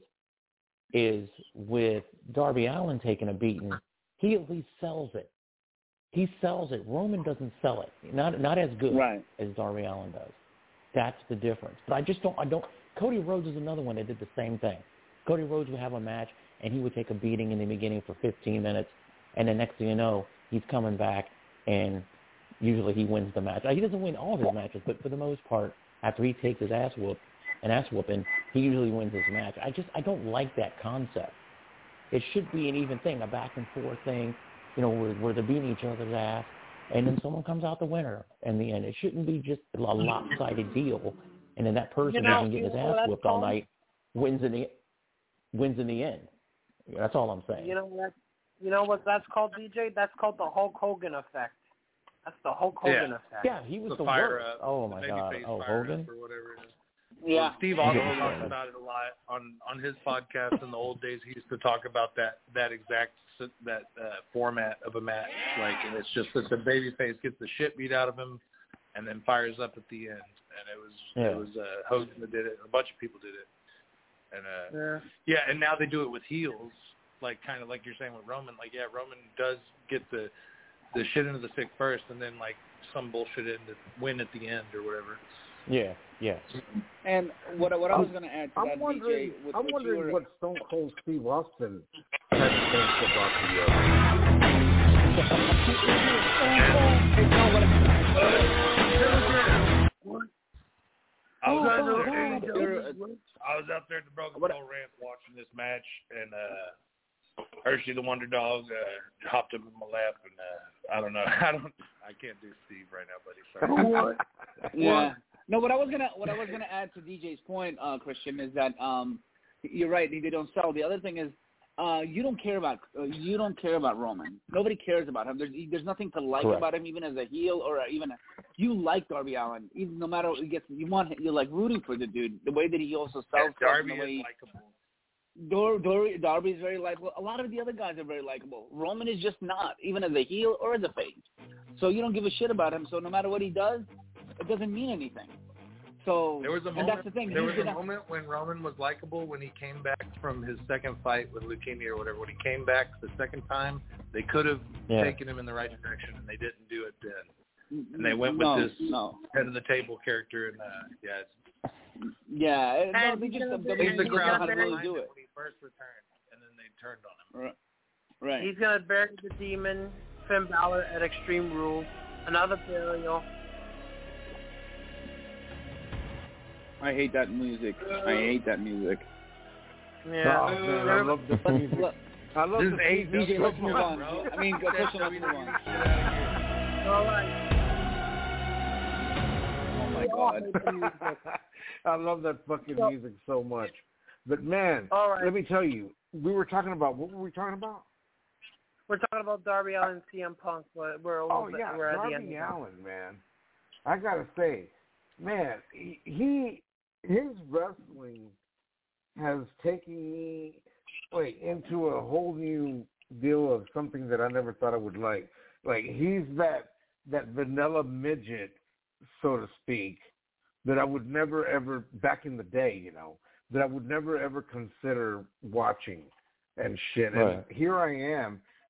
Speaker 14: is with Darby Allin taking a beating, he at least sells it. He sells it. Roman doesn't sell it. Not not as good
Speaker 11: right.
Speaker 14: as Darby Allin does. That's the difference. But I just don't. I don't. Cody Rhodes is another one that did the same thing. Cody Rhodes would have a match, and he would take a beating in the beginning for fifteen minutes, and the next thing you know, he's coming back, and usually he wins the match. He doesn't win all his matches, but for the most part, after he takes his ass whoop, an ass whooping, he usually wins his match. I just I don't like that concept. It should be an even thing, a back and forth thing, you know, where, where they're beating each other's ass, and then someone comes out the winner in the end. It shouldn't be just a lopsided deal, and then that person
Speaker 2: you know,
Speaker 14: who's been getting his ass whooped all night wins in the wins in the end. That's all I'm saying.
Speaker 2: You know what? You know what that's called, D J? That's called the Hulk Hogan effect. That's the Hulk Hogan
Speaker 14: yeah.
Speaker 2: effect.
Speaker 14: Yeah, he was
Speaker 13: the,
Speaker 14: the
Speaker 13: fire
Speaker 14: worst.
Speaker 13: Up,
Speaker 14: oh my God! Oh, Hogan.
Speaker 13: Or whatever it is.
Speaker 11: Yeah.
Speaker 13: Well, Steve Austin talks about it a lot on on his podcast. In the old days, he used to talk about that that exact that uh, format of a match. Like, and it's just that the babyface gets the shit beat out of him, and then fires up at the end. And it was
Speaker 14: yeah.
Speaker 13: it was uh, Hogan that did it. A bunch of people did it. And uh,
Speaker 2: yeah.
Speaker 13: yeah, and now they do it with heels, like kind of like you're saying with Roman. Like, yeah, Roman does get the the shit into the stick first, and then like some bullshit in to win at the end or whatever.
Speaker 14: Yeah, yeah.
Speaker 11: And what what I was going to add to
Speaker 12: I'm
Speaker 11: that,
Speaker 12: wondering,
Speaker 11: D J, with
Speaker 12: I'm
Speaker 11: what
Speaker 12: wondering
Speaker 11: you were,
Speaker 12: what Stone Cold Steve Austin had to think about the. Uh...
Speaker 13: I was,
Speaker 11: oh,
Speaker 13: out
Speaker 11: oh,
Speaker 13: there,
Speaker 11: oh,
Speaker 13: I was out there at the Broken Skull Ranch watching this match, and uh, Hershey the Wonder Dog uh, hopped up in my lap, and uh, I don't know, I don't, I can't do Steve right now, buddy. Sorry.
Speaker 11: What? Yeah. No, what I was gonna what I was gonna add to D J's point, uh, Christian, is that um, you're right. They don't sell. The other thing is, uh, you don't care about uh, you don't care about Roman. Nobody cares about him. There's there's nothing to like
Speaker 14: Correct.
Speaker 11: about him, even as a heel or even a, you like Darby Allin. Even no matter what he gets, you want you're like rooting for the dude. The way that he also sells
Speaker 13: yeah, Darby
Speaker 11: stuff, the way
Speaker 13: is likable.
Speaker 11: Dor, Dor, Darby's very likable. A lot of the other guys are very likable. Roman is just not, even as a heel or as a face. So you don't give a shit about him. So no matter what he does, it doesn't mean anything. So
Speaker 13: there was a
Speaker 11: and
Speaker 13: moment.
Speaker 11: That's the thing.
Speaker 13: There
Speaker 11: He's
Speaker 13: was a
Speaker 11: gonna,
Speaker 13: moment when Roman was likable when he came back from his second fight with leukemia or whatever. When he came back the second time, they could have
Speaker 14: yeah.
Speaker 13: taken him in the right direction, and they didn't do it then. And they went
Speaker 11: no,
Speaker 13: with this
Speaker 11: no.
Speaker 13: head of the table character, and uh, yeah, it's,
Speaker 11: yeah.
Speaker 2: Hey,
Speaker 11: No, they just
Speaker 2: gonna
Speaker 11: they
Speaker 2: be-
Speaker 11: just
Speaker 13: the
Speaker 11: don't know
Speaker 13: crowd
Speaker 11: how to really
Speaker 13: behind
Speaker 11: do
Speaker 13: him
Speaker 11: it.
Speaker 13: when he first returned, and then they turned on him.
Speaker 11: Right. Right.
Speaker 2: He's gonna bury the demon, Finn Balor at Extreme Rules, another burial.
Speaker 11: I hate that music. I hate that music.
Speaker 2: Yeah.
Speaker 12: Oh, man, I love this music. I love
Speaker 13: This
Speaker 12: this
Speaker 13: ain't
Speaker 12: music.
Speaker 11: D J, let's
Speaker 13: Come
Speaker 11: move
Speaker 13: on,
Speaker 11: on.
Speaker 13: bro.
Speaker 11: I mean, go Christian, let's move on.
Speaker 2: All right.
Speaker 11: Oh my God.
Speaker 12: I love that fucking music so much. But man,
Speaker 2: All right.
Speaker 12: let me tell you, we were talking about, what were we talking about?
Speaker 2: We're talking about Darby Allin and C M Punk, but we're a
Speaker 12: Oh
Speaker 2: little bit,
Speaker 12: yeah,
Speaker 2: we're at
Speaker 12: Darby
Speaker 2: the end.
Speaker 12: Allin, man. I gotta say, man, he, he his wrestling has taken me like into a whole new deal of something that I never thought I would like. Like he's that that vanilla midget, so to speak, that I would never ever back in the day, you know, that I would never ever consider watching and shit.
Speaker 14: Right.
Speaker 12: And here I am.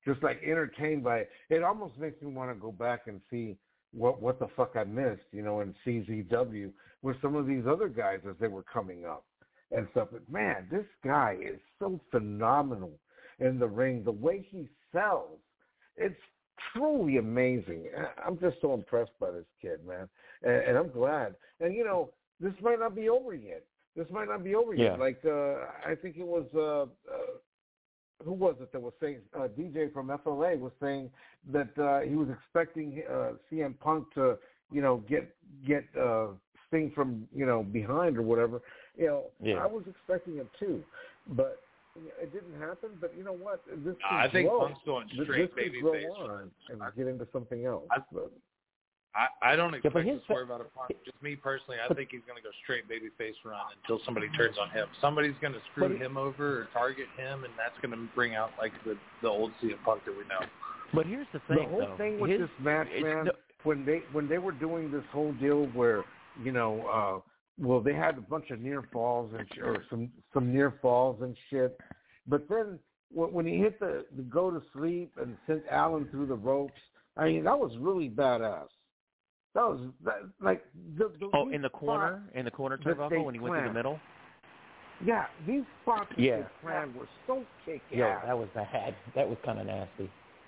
Speaker 12: just like entertained by it. It almost makes me want to go back and see what what the fuck I missed, you know, in C Z W with some of these other guys as they were coming up and stuff. But man, this guy is so phenomenal in the ring. The way he sells, it's truly amazing. I'm just so impressed by this kid, man, and, and I'm glad. And you know, this might not be over yet. This might not be over
Speaker 14: yeah.
Speaker 12: yet. Like uh, I think it was. Uh, uh, Who was it that was saying? Uh, D J from F L A was saying that uh, he was expecting uh, C M Punk to, you know, get get uh, Sting from, you know, behind or whatever. You know,
Speaker 14: yeah.
Speaker 12: I was expecting it too, but it didn't happen. But you know what? This
Speaker 13: uh, I think
Speaker 12: grow.
Speaker 13: Punk's going straight
Speaker 12: this
Speaker 13: baby
Speaker 12: grow
Speaker 13: face
Speaker 12: on and get into something else.
Speaker 13: I,
Speaker 12: but,
Speaker 13: I, I don't expect
Speaker 14: yeah,
Speaker 13: to swerve out of Punk. Just me personally, I
Speaker 14: but,
Speaker 13: think he's going to go straight babyface run until somebody turns on him. Somebody's going to screw
Speaker 14: but,
Speaker 13: him over or target him, and that's going to bring out like the the old C M Punk that we know.
Speaker 14: But here's the thing,
Speaker 12: the whole
Speaker 14: though.
Speaker 12: thing with
Speaker 14: His,
Speaker 12: this match, man, no, when they when they were doing this whole deal where you know, uh, well, they had a bunch of near falls and sh- or some some near falls and shit, but then when he hit the, the go to sleep and sent Allen through the ropes, I mean that was really badass. That was that, like the, the
Speaker 14: oh in the corner in the corner turnbuckle when he went through the middle.
Speaker 12: Yeah, these spots that
Speaker 14: yeah.
Speaker 12: they planned were so kick-ass.
Speaker 14: Yeah, that was bad. That was kind of nasty.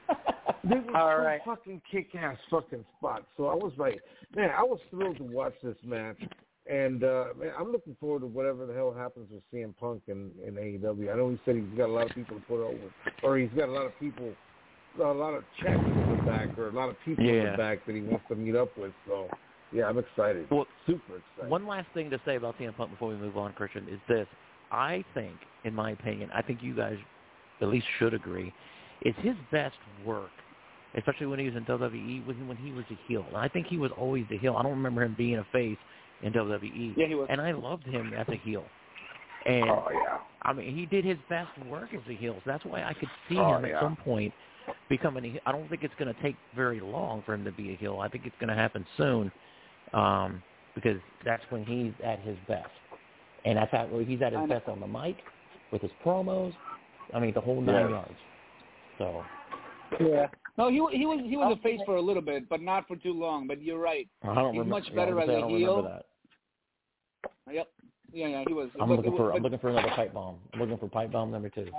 Speaker 12: They were
Speaker 2: All
Speaker 12: so
Speaker 2: right.
Speaker 12: fucking kick-ass fucking spots. So I was like, man, I was thrilled to watch this match. And, uh, man, I'm looking forward to whatever the hell happens with C M Punk in, in A E W. I know he said he's got a lot of people to put over, or he's got a lot of people, a lot of checks in the back, or a lot of people
Speaker 14: yeah.
Speaker 12: in the back that he wants to meet up with. So, yeah, I'm excited.
Speaker 14: Well,
Speaker 12: super excited.
Speaker 14: One last thing to say about C M Punk before we move on, Christian, is this. I think, in my opinion, I think you guys at least should agree, is his best work, especially when he was in W W E, was when he was a heel. And I think he was always a heel. I don't remember him being a face in W W E.
Speaker 11: Yeah, he was.
Speaker 14: And I loved him as a heel. And,
Speaker 12: oh, yeah.
Speaker 14: I mean, he did his best work as a heel. So that's why I could see
Speaker 12: oh,
Speaker 14: him
Speaker 12: yeah.
Speaker 14: at some point becoming a heel. I don't think it's going to take very long for him to be a heel. I think it's going to happen soon um, because that's when he's at his best. And that's how he's at his best on the mic with his promos. I mean, the whole nine
Speaker 12: yeah.
Speaker 14: yards. So.
Speaker 11: Yeah. No, he he was he was a face for a little bit, but not for too long. But you're right.
Speaker 14: I don't
Speaker 11: He's
Speaker 14: remember,
Speaker 11: much better
Speaker 14: yeah,
Speaker 11: as
Speaker 14: I
Speaker 11: a
Speaker 14: don't
Speaker 11: heel.
Speaker 14: remember that.
Speaker 11: Yep. Yeah, yeah, he was.
Speaker 14: I'm
Speaker 11: but,
Speaker 14: looking for
Speaker 11: but,
Speaker 14: I'm looking for another pipe bomb. I'm looking for pipe bomb number two.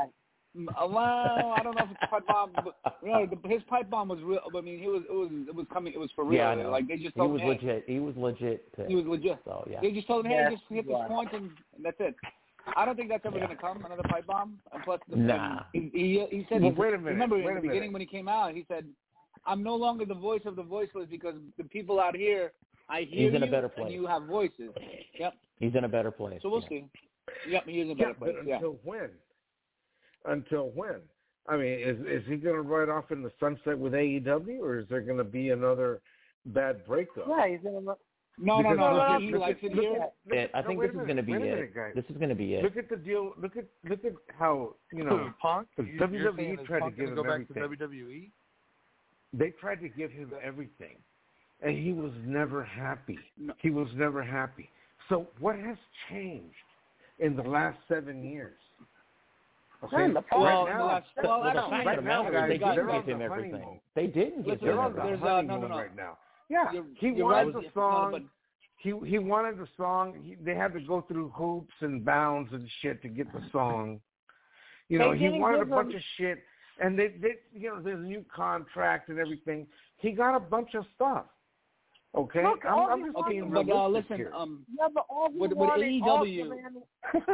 Speaker 11: Well, I don't know if it's a pipe bomb, but you know, the, his pipe bomb was real. I mean, he was it was it was coming. It was for real.
Speaker 14: Yeah, I know.
Speaker 11: Like they just
Speaker 14: he
Speaker 11: told
Speaker 14: was
Speaker 11: him,
Speaker 14: legit. He was legit. Pissed.
Speaker 11: He was legit.
Speaker 14: So yeah.
Speaker 11: They just told him, hey,
Speaker 2: yes,
Speaker 11: just hit this point and that's it. I don't think that's ever
Speaker 14: yeah.
Speaker 11: going to come, another pipe bomb. And plus, the,
Speaker 14: nah.
Speaker 11: He, he, he said,
Speaker 12: well,
Speaker 11: he,
Speaker 12: wait a minute.
Speaker 11: remember
Speaker 12: wait
Speaker 11: in the beginning
Speaker 12: minute.
Speaker 11: when he came out, he said, I'm no longer the voice of the voiceless because the people out here, I hear
Speaker 14: He's in
Speaker 11: you
Speaker 14: a better place.
Speaker 11: and you have voices. Yep.
Speaker 14: He's in a better place.
Speaker 11: So we'll
Speaker 14: yeah.
Speaker 11: see. Yep, he's in a better
Speaker 12: yeah,
Speaker 11: place.
Speaker 12: But
Speaker 11: yeah.
Speaker 12: until when? Until when? I mean, is is he going to ride off in the sunset with A E W, or is there going to be another bad breakup?
Speaker 2: Yeah, he's in a.
Speaker 11: No, no,
Speaker 12: Because
Speaker 11: no,
Speaker 12: look
Speaker 11: no.
Speaker 12: at-
Speaker 11: He
Speaker 12: look
Speaker 11: likes
Speaker 12: at-
Speaker 11: it
Speaker 12: look
Speaker 11: here.
Speaker 12: at- look
Speaker 14: It,
Speaker 12: at-
Speaker 14: I
Speaker 12: no,
Speaker 14: think
Speaker 12: wait
Speaker 14: this
Speaker 12: a
Speaker 14: is going to be
Speaker 12: minute, wait a
Speaker 14: it.
Speaker 12: minute, guys.
Speaker 14: This is going to be it.
Speaker 12: Look at the deal. Look at look at how you know
Speaker 13: Punk.
Speaker 12: the
Speaker 13: You,
Speaker 12: W W E
Speaker 13: you're saying
Speaker 12: tried to
Speaker 13: Punk
Speaker 12: give
Speaker 13: gonna
Speaker 12: him
Speaker 13: go back
Speaker 12: everything.
Speaker 13: to W W E.
Speaker 12: They tried to give him everything, and he was never happy.
Speaker 11: No.
Speaker 12: He was never happy. So what has changed in the last seven years? Okay,
Speaker 2: Man, the
Speaker 11: Well,
Speaker 12: right
Speaker 11: no,
Speaker 12: now,
Speaker 11: that's-
Speaker 14: Well,
Speaker 11: well,
Speaker 14: the
Speaker 11: actually,
Speaker 14: fact
Speaker 12: right
Speaker 14: of the
Speaker 12: now,
Speaker 14: matter
Speaker 12: guys,
Speaker 14: is they
Speaker 12: they're
Speaker 14: didn't
Speaker 12: on
Speaker 14: give him
Speaker 12: the
Speaker 14: everything.
Speaker 12: honeymoon.
Speaker 14: They didn't give
Speaker 11: Listen,
Speaker 14: him
Speaker 12: They're on the
Speaker 11: there's,
Speaker 14: everything.
Speaker 11: uh,
Speaker 12: honeymoon
Speaker 11: no, no, no.
Speaker 12: right now. Yeah,
Speaker 11: You're,
Speaker 12: he
Speaker 11: you're
Speaker 12: wanted
Speaker 11: right.
Speaker 12: the song.
Speaker 11: No, but,
Speaker 12: He he wanted the song. He, they had to go through hoops and bounds and shit to get the song. You know,
Speaker 2: They
Speaker 12: he
Speaker 2: didn't
Speaker 12: wanted a
Speaker 2: give
Speaker 12: bunch
Speaker 2: him-
Speaker 12: of shit, and they, they, you know, there's a new contract and everything. He got a bunch of stuff. Okay,
Speaker 2: Look,
Speaker 12: I'm,
Speaker 2: all
Speaker 12: I'm
Speaker 2: he
Speaker 12: just
Speaker 11: okay,
Speaker 12: being
Speaker 11: but uh,
Speaker 12: realistic
Speaker 11: listen,
Speaker 12: here.
Speaker 11: um,
Speaker 2: Yeah, but all he
Speaker 11: with, with
Speaker 2: wanted,
Speaker 11: A E
Speaker 2: all
Speaker 11: W,
Speaker 2: the man,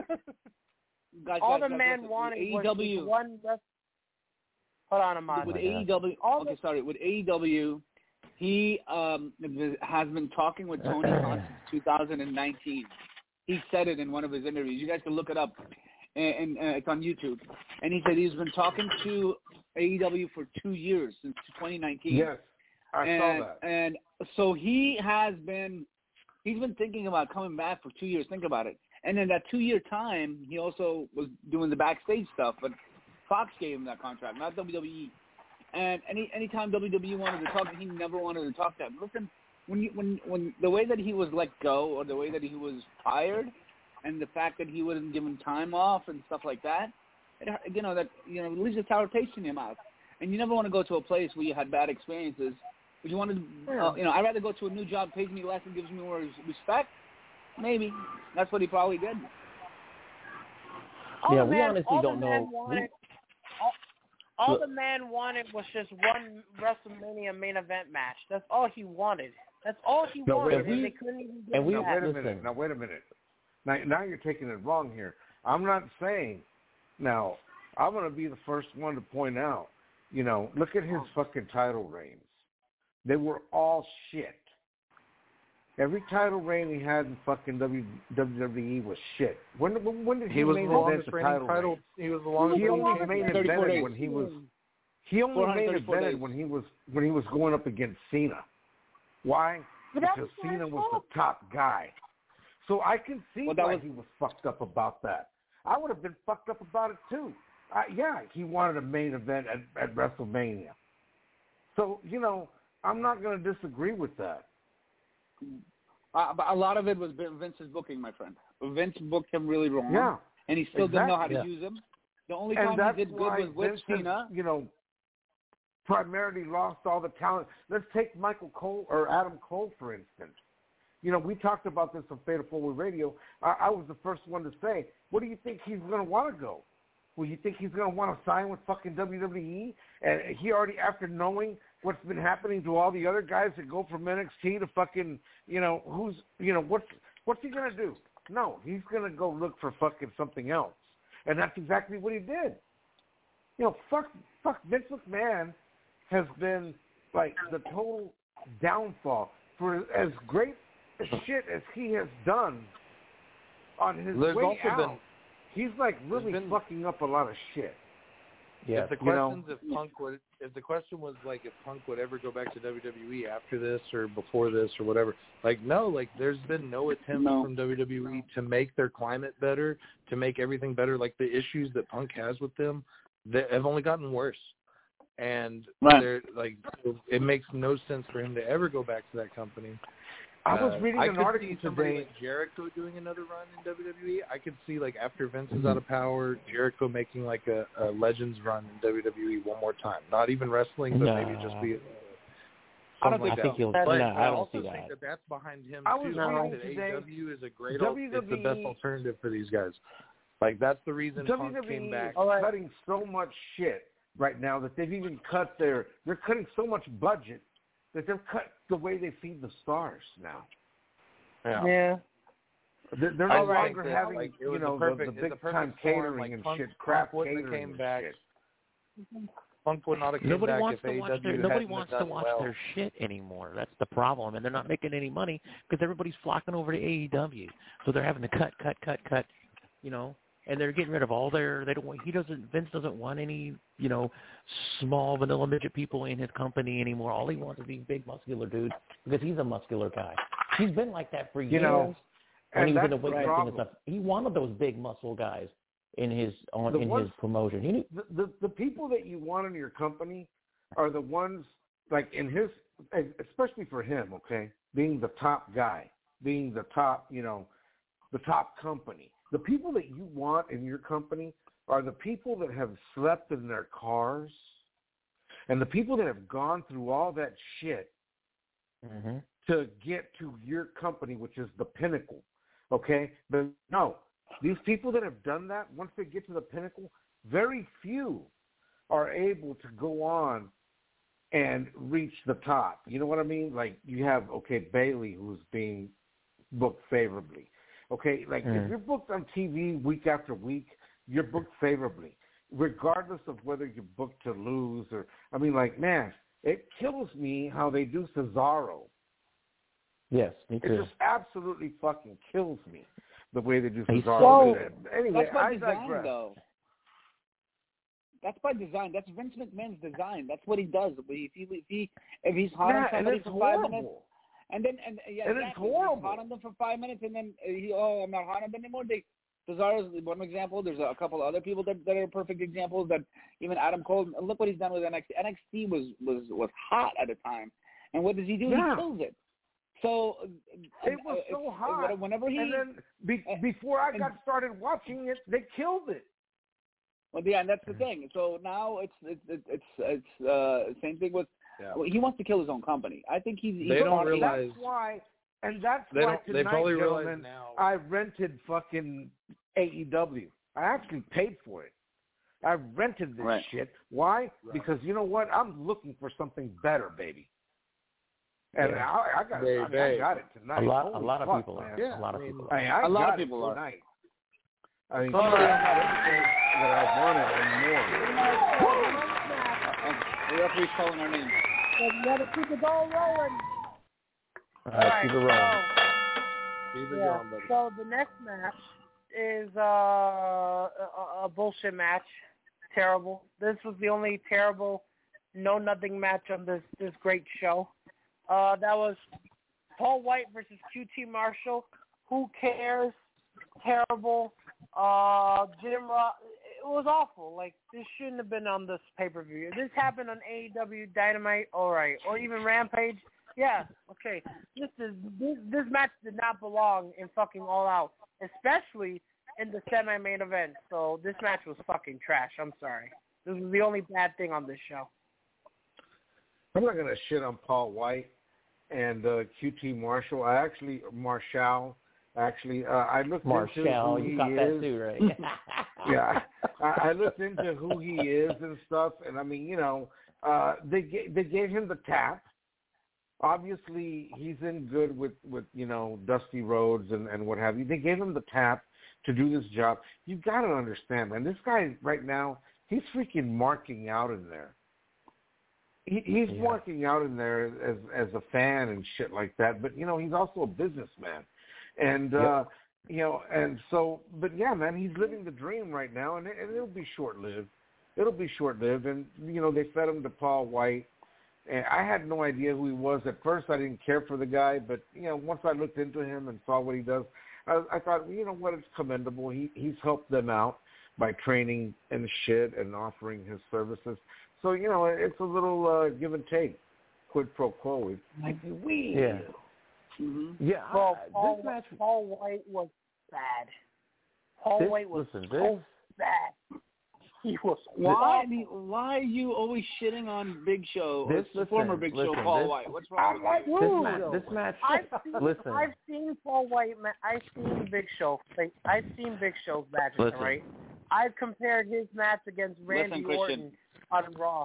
Speaker 11: guys,
Speaker 2: all
Speaker 11: guys,
Speaker 2: the
Speaker 11: guys,
Speaker 2: man
Speaker 11: listen,
Speaker 2: wanted
Speaker 11: with
Speaker 2: was
Speaker 11: A E W,
Speaker 2: just one. Just, hold on a moment.
Speaker 11: with A E W,
Speaker 2: All
Speaker 11: okay,
Speaker 2: the-
Speaker 11: sorry, with A E W, he um, has been talking with Tony Khan since two thousand nineteen. He said it in one of his interviews. You guys can look it up, and, and uh, it's on YouTube. And he said he's been talking to A E W for two years, since twenty nineteen.
Speaker 12: Yes, I
Speaker 11: and,
Speaker 12: saw that.
Speaker 11: And so he has been, he's been thinking about coming back for two years. Think about it. And in that two-year time, he also was doing the backstage stuff, but Fox gave him that contract, not W W E. And any anytime W W E wanted to talk, he never wanted to talk to him. Listen, when you, when when the way that he was let go, or the way that he was fired, and the fact that he wasn't given time off and stuff like that, it, you know that you know it leaves a sour taste in your mouth. and you never want to go to a place where you had bad experiences. If you wanted, to, uh, you know, I'd rather go to a new job, pays me less, and gives me more respect. Maybe that's what he probably did.
Speaker 2: All
Speaker 10: yeah,
Speaker 2: the
Speaker 10: we
Speaker 2: man,
Speaker 10: honestly
Speaker 2: all
Speaker 10: don't
Speaker 2: the man
Speaker 10: know.
Speaker 2: Wanted, all all the man wanted was just one WrestleMania main event match. That's all he wanted. That's all he
Speaker 12: no,
Speaker 2: wanted.
Speaker 12: We,
Speaker 2: and they couldn't even get
Speaker 12: and we,
Speaker 2: that.
Speaker 12: wait a minute. Now, wait a minute. Now, now you're taking it wrong here. I'm not saying, now, I'm going to be the first one to point out, you know, look at his fucking title reigns. They were all shit. Every title reign he had in fucking w, WWE was shit. When when did he,
Speaker 13: he was
Speaker 12: main
Speaker 13: the longest
Speaker 12: event the title,
Speaker 13: title
Speaker 12: reign?
Speaker 13: He was the longest.
Speaker 12: He only main evented
Speaker 11: days.
Speaker 12: when he was. He only main evented when he was when he was going up against Cena. Why? Because Cena was the top guy. So I can see
Speaker 11: well,
Speaker 12: why
Speaker 11: was,
Speaker 12: he was fucked up about that. I would have been fucked up about it too. Uh, yeah, he wanted a main event at, at WrestleMania. So you know, I'm not going to disagree with that.
Speaker 11: Uh, but a lot of it was Vince's booking, my friend. Vince booked him really wrong.
Speaker 12: Yeah,
Speaker 11: and he still
Speaker 12: exactly.
Speaker 11: didn't know how to
Speaker 12: yeah.
Speaker 11: use him. The only
Speaker 12: and
Speaker 11: time he did good was with
Speaker 12: Vince
Speaker 11: Cena.
Speaker 12: Has, you know, primarily lost all the talent. Let's take Michael Cole or Adam Cole, for instance. You know, we talked about this on Fatal Four Way Radio. I, I was the first one to say, what do you think he's going to want to go? Well, you think he's going to want to sign with fucking W W E? And he already, after knowing what's been happening to all the other guys that go from N X T to fucking, you know, who's, you know, what's what's he going to do? No, he's going to go look for fucking something else. And that's exactly what he did. You know, fuck, fuck Vince McMahon has been, like, the total downfall for as great a shit as he has done on his
Speaker 13: There's
Speaker 12: way
Speaker 13: also
Speaker 12: out.
Speaker 13: Been,
Speaker 12: he's, like, really
Speaker 13: been,
Speaker 12: fucking up a lot of shit.
Speaker 10: Yeah,
Speaker 13: if the questions you know, if Punk would, if the question was like if Punk would ever go back to W W E after this or before this or whatever, like no, like there's been no attempt no. from W W E to make their climate better, to make everything better. Like the issues that Punk has with them, they have only gotten worse, and
Speaker 11: right.
Speaker 13: they're like it makes no sense for him to ever go back to that company.
Speaker 12: I was
Speaker 13: uh,
Speaker 12: reading
Speaker 13: I
Speaker 12: an
Speaker 13: could
Speaker 12: article
Speaker 13: see somebody
Speaker 12: today.
Speaker 13: Like Jericho doing another run in W W E. I could see like after Vince is out of power, Jericho making like a, a Legends run in W W E one more time. Not even wrestling, but
Speaker 10: no.
Speaker 13: maybe just be.
Speaker 11: I don't
Speaker 13: like
Speaker 11: think
Speaker 13: that.
Speaker 10: I think he'll.
Speaker 13: But
Speaker 10: No,
Speaker 13: I,
Speaker 10: I don't
Speaker 13: also
Speaker 10: see
Speaker 13: think
Speaker 10: that.
Speaker 13: that that's behind him
Speaker 12: I
Speaker 13: too.
Speaker 12: was
Speaker 13: I
Speaker 12: reading
Speaker 13: think that
Speaker 12: today,
Speaker 13: A E W is a great.
Speaker 12: W W E,
Speaker 13: it's the best alternative for these guys. Like that's the reason
Speaker 12: W W E
Speaker 13: Punk came back.
Speaker 12: is cutting so much shit right now that they've even cut their. They're cutting so much budget that they've cut the way they feed the stars now.
Speaker 13: Yeah.
Speaker 2: yeah.
Speaker 12: They're, they're no longer
Speaker 13: that,
Speaker 12: having,
Speaker 13: like,
Speaker 12: you know,
Speaker 13: perfect,
Speaker 12: the, the big time
Speaker 13: form,
Speaker 12: catering
Speaker 13: like,
Speaker 12: and
Speaker 13: Punk,
Speaker 12: shit, crap
Speaker 13: Punk
Speaker 12: catering
Speaker 13: came
Speaker 12: and
Speaker 13: back.
Speaker 12: shit.
Speaker 13: Punk would not have came
Speaker 14: Nobody
Speaker 13: back
Speaker 14: wants
Speaker 13: if
Speaker 14: to watch
Speaker 13: A E W
Speaker 14: their nobody
Speaker 13: hadn't
Speaker 14: wants
Speaker 13: done
Speaker 14: to watch
Speaker 13: well.
Speaker 14: their shit anymore. That's the problem, and they're not making any money because everybody's flocking over to A E W. So they're having to cut, cut, cut, cut. You know, and they're getting rid of all their. They don't. Want, he doesn't. Vince doesn't want any. You know, small vanilla midget people in his company anymore. All he wants is these big muscular dudes because he's a muscular guy. He's been like that for
Speaker 12: you
Speaker 14: years.
Speaker 12: Know,
Speaker 14: when he was in the
Speaker 12: weightlifting
Speaker 14: right. and stuff, he wanted those big muscle guys in his on
Speaker 12: the
Speaker 14: in
Speaker 12: ones,
Speaker 14: his promotion. He knew,
Speaker 12: the, the the people that you want in your company are the ones like in his, especially for him. Okay, being the top guy, being the top, you know, the top company. The people that you want in your company are the people that have slept in their cars and the people that have gone through all that shit
Speaker 14: mm-hmm.
Speaker 12: to get to your company, which is the pinnacle, okay? But no, these people that have done that, once they get to the pinnacle, very few are able to go on and reach the top. You know what I mean? Like you have, okay, Bailey, who's being booked favorably. Okay, like mm. if you're booked on T V week after week, you're booked favorably, regardless of whether you're booked to lose or, I mean, like, man, it kills me how they do Cesaro.
Speaker 10: Yes, me too.
Speaker 12: It just absolutely fucking kills me the way they do
Speaker 10: He's
Speaker 12: Cesaro.
Speaker 11: So,
Speaker 12: anyway,
Speaker 11: that's by
Speaker 12: I
Speaker 11: design,
Speaker 12: digress.
Speaker 11: though. That's by design. That's Vince McMahon's design. That's what he does. If he if he if he's hot
Speaker 12: yeah,
Speaker 11: on somebody
Speaker 12: and
Speaker 11: for
Speaker 12: horrible.
Speaker 11: five minutes, and then and yeah,
Speaker 12: and
Speaker 11: exactly.
Speaker 12: it's horrible.
Speaker 11: He's hot on them for five minutes, and then he oh I'm not hot on them anymore. They Cesaro's one example. There's a couple of other people that, that are perfect examples. That even Adam Cole. Look what he's done with N X T. N X T was was was hot at the time, and what does he do?
Speaker 12: Yeah.
Speaker 11: He kills it. So
Speaker 12: it was
Speaker 11: uh,
Speaker 12: so hot.
Speaker 11: Whenever he
Speaker 12: and then be, before I got started watching it, they killed it.
Speaker 11: Well, yeah, and that's the thing. So now it's it's it's it's uh, same thing with.
Speaker 13: Yeah.
Speaker 11: Well, he wants to kill his own company. I think he's. he's
Speaker 13: They don't
Speaker 11: talking-
Speaker 13: realize.
Speaker 12: That's why, and that's
Speaker 13: They
Speaker 12: why
Speaker 13: don't- they
Speaker 12: tonight,
Speaker 13: probably realize
Speaker 12: gentlemen,
Speaker 13: now.
Speaker 12: I rented fucking A E W. I actually paid for it. I rented this
Speaker 11: Right.
Speaker 12: shit. Why?
Speaker 13: Right.
Speaker 12: Because you know what? I'm looking for something better, baby. And
Speaker 14: Yeah.
Speaker 12: I, I got,
Speaker 13: Baby.
Speaker 12: I, mean, I got it tonight.
Speaker 14: A lot,
Speaker 12: Holy
Speaker 14: a lot of
Speaker 12: fuck,
Speaker 14: people
Speaker 12: man.
Speaker 14: are.
Speaker 13: Yeah.
Speaker 14: A lot of people
Speaker 12: I
Speaker 14: are.
Speaker 12: mean, I
Speaker 11: A lot
Speaker 12: got
Speaker 11: of people
Speaker 12: it
Speaker 11: are.
Speaker 12: tonight. I mean,
Speaker 11: Somebody-
Speaker 12: I got everything that I wanted and more.
Speaker 11: Uh, the referee's calling our name.
Speaker 2: You gotta keep it all rolling.
Speaker 14: All right, keep it rolling.
Speaker 13: Keep it
Speaker 2: Yeah.
Speaker 13: going, buddy.
Speaker 2: So the next match is uh, a, a bullshit match. Terrible. This was the only terrible, no nothing match on this this great show. Uh, that was Paul White versus Q T Marshall. Who cares? Terrible. Uh, Jim Ross. It was awful. Like, this shouldn't have been on this pay per view. This happened on A E W Dynamite. All right, or even Rampage. Yeah, okay. This is this, this match did not belong in fucking All Out, especially in the semi-main event. So this match was fucking trash. I'm sorry. This was the only bad thing on this show.
Speaker 12: I'm not gonna shit on Paul White and uh, Q T Marshall. I actually Marshall. Actually, uh, I looked
Speaker 14: Marshall,
Speaker 12: into who
Speaker 14: you
Speaker 12: he
Speaker 14: got
Speaker 12: is.
Speaker 14: that too, right?
Speaker 12: Yeah, I, I looked into who he is and stuff, and I mean, you know, uh, they ga- they gave him the tap. Obviously, he's in good with, with you know Dusty Rhodes and, and what have you. They gave him the tap to do this job. You got to understand, man. This guy right now, he's freaking marking out in there. He, he's
Speaker 14: Yeah.
Speaker 12: marking out in there as as a fan and shit like that. But you know, he's also a businessman, and uh,
Speaker 14: Yep.
Speaker 12: you know, and so. But yeah, man, he's living the dream right now, and, it, and it'll be short lived. It'll be short lived, and you know, they fed him to Paul White. And I had no idea who he was at first. I didn't care for the guy, but you know, once I looked into him and saw what he does, I, I thought, you know what, it's commendable. He he's helped them out by training and shit and offering his services. So you know, it's a little uh, give and take, quid pro quo, if you will.
Speaker 14: Yeah.
Speaker 11: Mm-hmm.
Speaker 14: Yeah.
Speaker 2: Well,
Speaker 14: I,
Speaker 2: Paul,
Speaker 14: this match.
Speaker 2: Paul White was bad. Paul
Speaker 14: This,
Speaker 2: White was
Speaker 14: listen,
Speaker 2: so
Speaker 14: this,
Speaker 2: bad. He was
Speaker 11: Why?
Speaker 2: awful.
Speaker 11: Why are you always shitting on Big Show?
Speaker 14: This-
Speaker 11: or
Speaker 14: listen,
Speaker 11: former Big
Speaker 14: listen,
Speaker 11: Show, Paul
Speaker 14: this-
Speaker 11: White. What's wrong with
Speaker 2: like,
Speaker 11: you?
Speaker 14: this
Speaker 2: Ooh.
Speaker 14: match. This match.
Speaker 2: I've seen,
Speaker 14: listen.
Speaker 2: I've seen Paul White. ma- I've seen Big Show. Like, I've seen Big Show's matches.
Speaker 14: Listen.
Speaker 2: Right. I've compared his match against Randy
Speaker 11: Listen,
Speaker 2: Orton on Raw.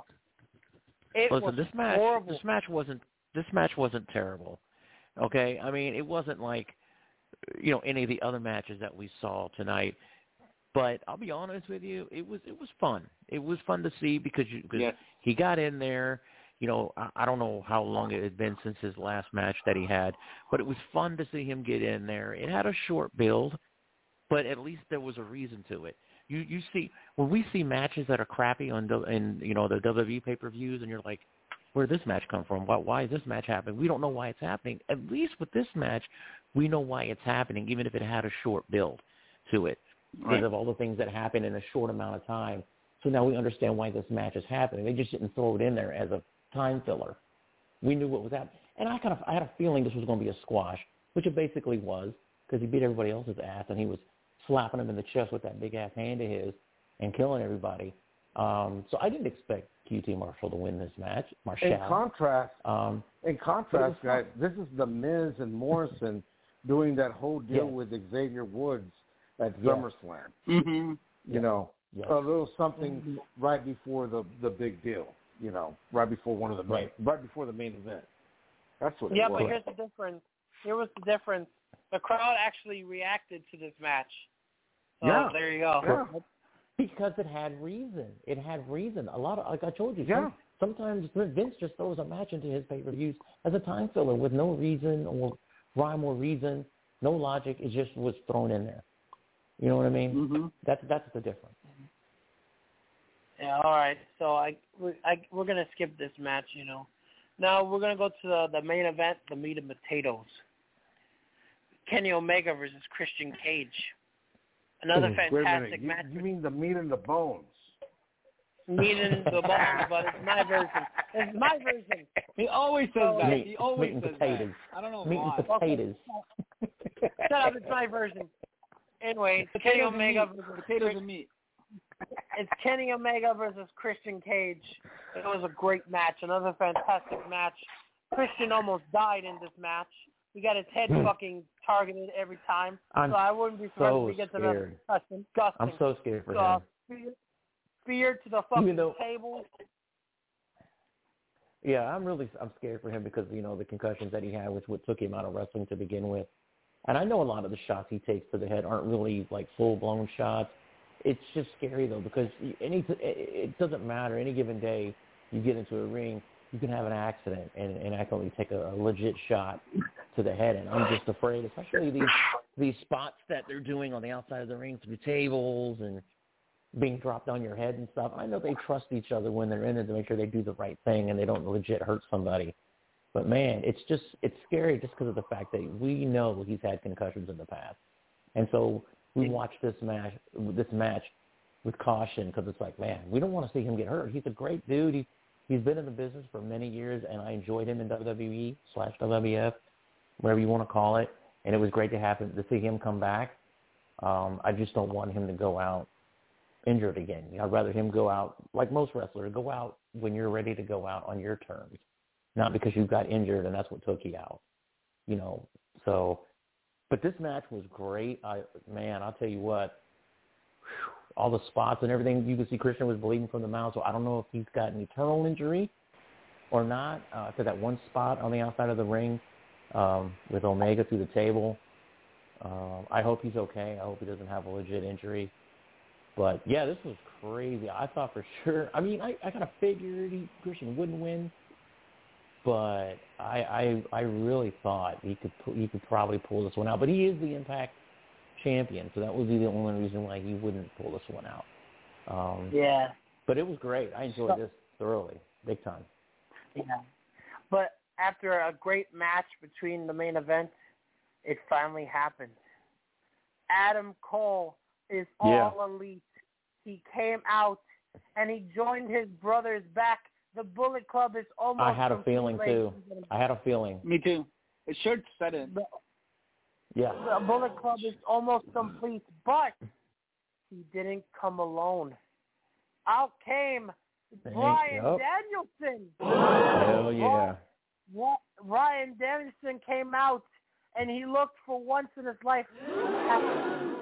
Speaker 2: It
Speaker 14: Listen,
Speaker 2: was
Speaker 14: this match.
Speaker 2: horrible.
Speaker 14: This match wasn't. This match wasn't terrible. Okay, I mean, it wasn't like, you know, any of the other matches that we saw tonight. But I'll be honest with you, it was it was fun. It was fun to see because you, cause
Speaker 11: Yes.
Speaker 14: he got in there. You know, I, I don't know how long it had been since his last match that he had, but it was fun to see him get in there. It had a short build, but at least there was a reason to it. You you see when we see matches that are crappy on the- in you know the W W E pay per views, and you're like, where did this match come from? Why why is this match happening? We don't know why it's happening. At least with this match, we know why it's happening, even if it had a short build to it. Because
Speaker 11: Right.
Speaker 14: of all the things that happened in a short amount of time. So now we understand why this match is happening. They just didn't throw it in there as a time filler. We knew what was happening. And I kind of I had a feeling this was going to be a squash, which it basically was, because he beat everybody else's ass, and he was slapping them in the chest with that big-ass hand of his and killing everybody. Um, so I didn't expect Q T Marshall to win this match. Marshall.
Speaker 12: In contrast,
Speaker 14: Um,
Speaker 12: in contrast, guys, this is the Miz and Morrison doing that whole deal
Speaker 14: Yes.
Speaker 12: with Xavier Woods at
Speaker 14: Yes.
Speaker 12: SummerSlam.
Speaker 11: Mm-hmm.
Speaker 12: You know,
Speaker 14: Yes.
Speaker 12: a little something right before the the big deal. You know, right before one of the main,
Speaker 14: Right.
Speaker 12: right before the main event. That's what
Speaker 2: Yeah,
Speaker 12: it was.
Speaker 2: but here's the difference. Here was the difference. The crowd actually reacted to this match. So
Speaker 12: Yeah.
Speaker 2: there you go.
Speaker 12: Yeah.
Speaker 14: Because it had reason. It had reason. A lot of, like I told you,
Speaker 12: Yeah.
Speaker 14: some, sometimes Vince just throws a match into his pay-per-views as a time filler with no reason or rhyme or reason, no logic. It just was thrown in there. You know what I mean?
Speaker 11: Mm-hmm.
Speaker 14: That's that's the difference.
Speaker 2: Yeah, all right. So I, we, I we're gonna skip this match, you know. Now we're gonna go to the, the main event, the meat and potatoes. Kenny Omega versus Christian Cage. Another
Speaker 12: Wait a
Speaker 2: fantastic
Speaker 12: minute. You,
Speaker 2: match.
Speaker 12: you mean the meat and the bones?
Speaker 2: Meat and the bones, but it's my version. It's my version.
Speaker 11: He always says
Speaker 2: So-
Speaker 11: that.
Speaker 14: Meat-
Speaker 11: he always
Speaker 14: meat and
Speaker 11: says
Speaker 14: potatoes.
Speaker 11: that. I don't know
Speaker 14: Meat
Speaker 11: why.
Speaker 14: and potatoes.
Speaker 2: Shut up, it's my version. Anyway, Kenny
Speaker 11: Potatoes and
Speaker 2: Omega
Speaker 11: meat.
Speaker 2: versus
Speaker 11: Potatoes and meat.
Speaker 2: it's Kenny Omega versus Christian Cage. It was a great match, another fantastic match. Christian almost died in this match. He got his head fucking targeted every time,
Speaker 14: I'm
Speaker 2: so I wouldn't be surprised
Speaker 14: so
Speaker 2: if he gets
Speaker 14: scared.
Speaker 2: another concussion. Disgusting.
Speaker 14: I'm so scared for
Speaker 2: so,
Speaker 14: him.
Speaker 2: Spear, spear to the fucking
Speaker 14: though,
Speaker 2: table.
Speaker 14: Yeah, I'm really I'm scared for him because, you know, the concussions that he had, which what took him out of wrestling to begin with. And I know a lot of the shots he takes to the head aren't really like full-blown shots. It's just scary, though, because any it doesn't matter. Any given day you get into a ring, you can have an accident and, and accidentally take a, a legit shot to the head. And I'm just afraid, especially these these spots that they're doing on the outside of the ring through tables and being dropped on your head and stuff. I know they trust each other when they're in it to make sure they do the right thing and they don't legit hurt somebody. But, man, it's just it's scary just because of the fact that we know he's had concussions in the past. And so we watch this match this match with caution because it's like, man, we don't want to see him get hurt. He's a great dude. He, he's been in the business for many years, and I enjoyed him in W W E slash W W F, whatever you want to call it. And it was great to happen to see him come back. Um, I just don't want him to go out injured again. I'd rather him go out, like most wrestlers, go out when you're ready to go out on your terms, not because you got injured and that's what took you out, you know. So, but this match was great. I man, I'll tell you what, whew, all the spots and everything, you could see Christian was bleeding from the mouth, so I don't know if he's got an eternal injury or not, uh, to that one spot on the outside of the ring um, with Omega through the table. Um, I hope he's okay. I hope he doesn't have a legit injury. But, yeah, this was crazy. I thought for sure. I mean, I, I kind of figured he, Christian wouldn't win. But I, I I really thought he could he could probably pull this one out. But he is the Impact champion, so that would be the only reason why he wouldn't pull this one out. Um,
Speaker 2: yeah.
Speaker 14: But it was great. I enjoyed
Speaker 2: So,
Speaker 14: this thoroughly, big time.
Speaker 2: Yeah. But after a great match between the main event, it finally happened. Adam Cole is all
Speaker 14: Yeah.
Speaker 2: elite. He came out and he joined his brothers back. The Bullet Club is almost
Speaker 14: I had a
Speaker 2: complete,
Speaker 14: feeling, too. I had a feeling.
Speaker 11: Me too. It should set it.
Speaker 2: The,
Speaker 14: Yeah.
Speaker 2: the Bullet Club is almost complete, but he didn't come alone. Out came
Speaker 14: Thank
Speaker 2: Bryan
Speaker 14: you.
Speaker 2: Danielson.
Speaker 14: Hell yeah.
Speaker 2: Wa- Bryan Danielson came out, and he looked for once in his life happy,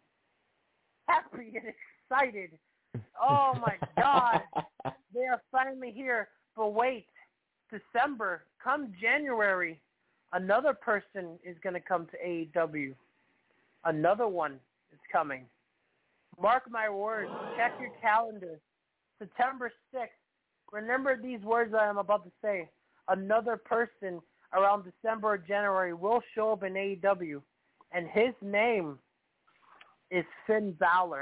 Speaker 2: happy and excited. Oh, my God. They are finally here. But wait, December, come January, another person is going to come to A E W. Another one is coming. Mark my words. Check your calendar. September sixth. Remember these words I am about to say. Another person around December or January will show up in A E W, and his name is Finn Balor.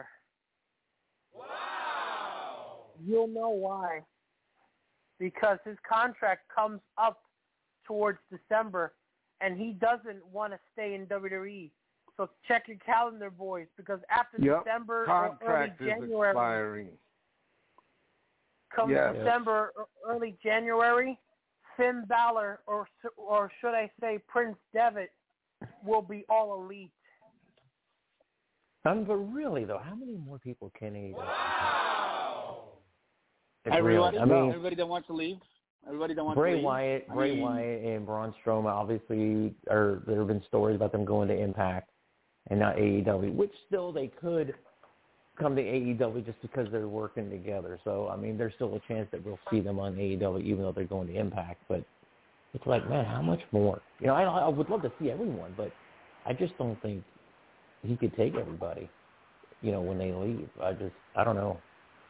Speaker 15: Wow!
Speaker 2: You'll know why. Because his contract comes up towards December, and he doesn't want to stay in W W E. So check your calendar, boys, because after
Speaker 12: Yep.
Speaker 2: December
Speaker 12: Contract
Speaker 2: or early
Speaker 12: is
Speaker 2: January,
Speaker 12: expiring.
Speaker 2: come
Speaker 12: Yes.
Speaker 2: December or early January, Finn Balor, or or should I say Prince Devitt, will be all elite.
Speaker 14: Um, but really, though, how many more people can he?
Speaker 15: Wow!
Speaker 11: Everybody,
Speaker 14: I mean,
Speaker 11: everybody that wants to leave. Everybody that wants
Speaker 14: Bray
Speaker 11: to leave.
Speaker 14: Wyatt,
Speaker 11: I
Speaker 14: Bray
Speaker 11: mean,
Speaker 14: Wyatt, and Braun Strowman obviously are. There have been stories about them going to Impact and not A E W, which still they could come to A E W just because they're working together. So I mean, there's still a chance that we'll see them on A E W even though they're going to Impact. But it's like, man, how much more? You know, I, I would love to see everyone, but I just don't think he could take everybody. You know, when they leave, I just, I don't know.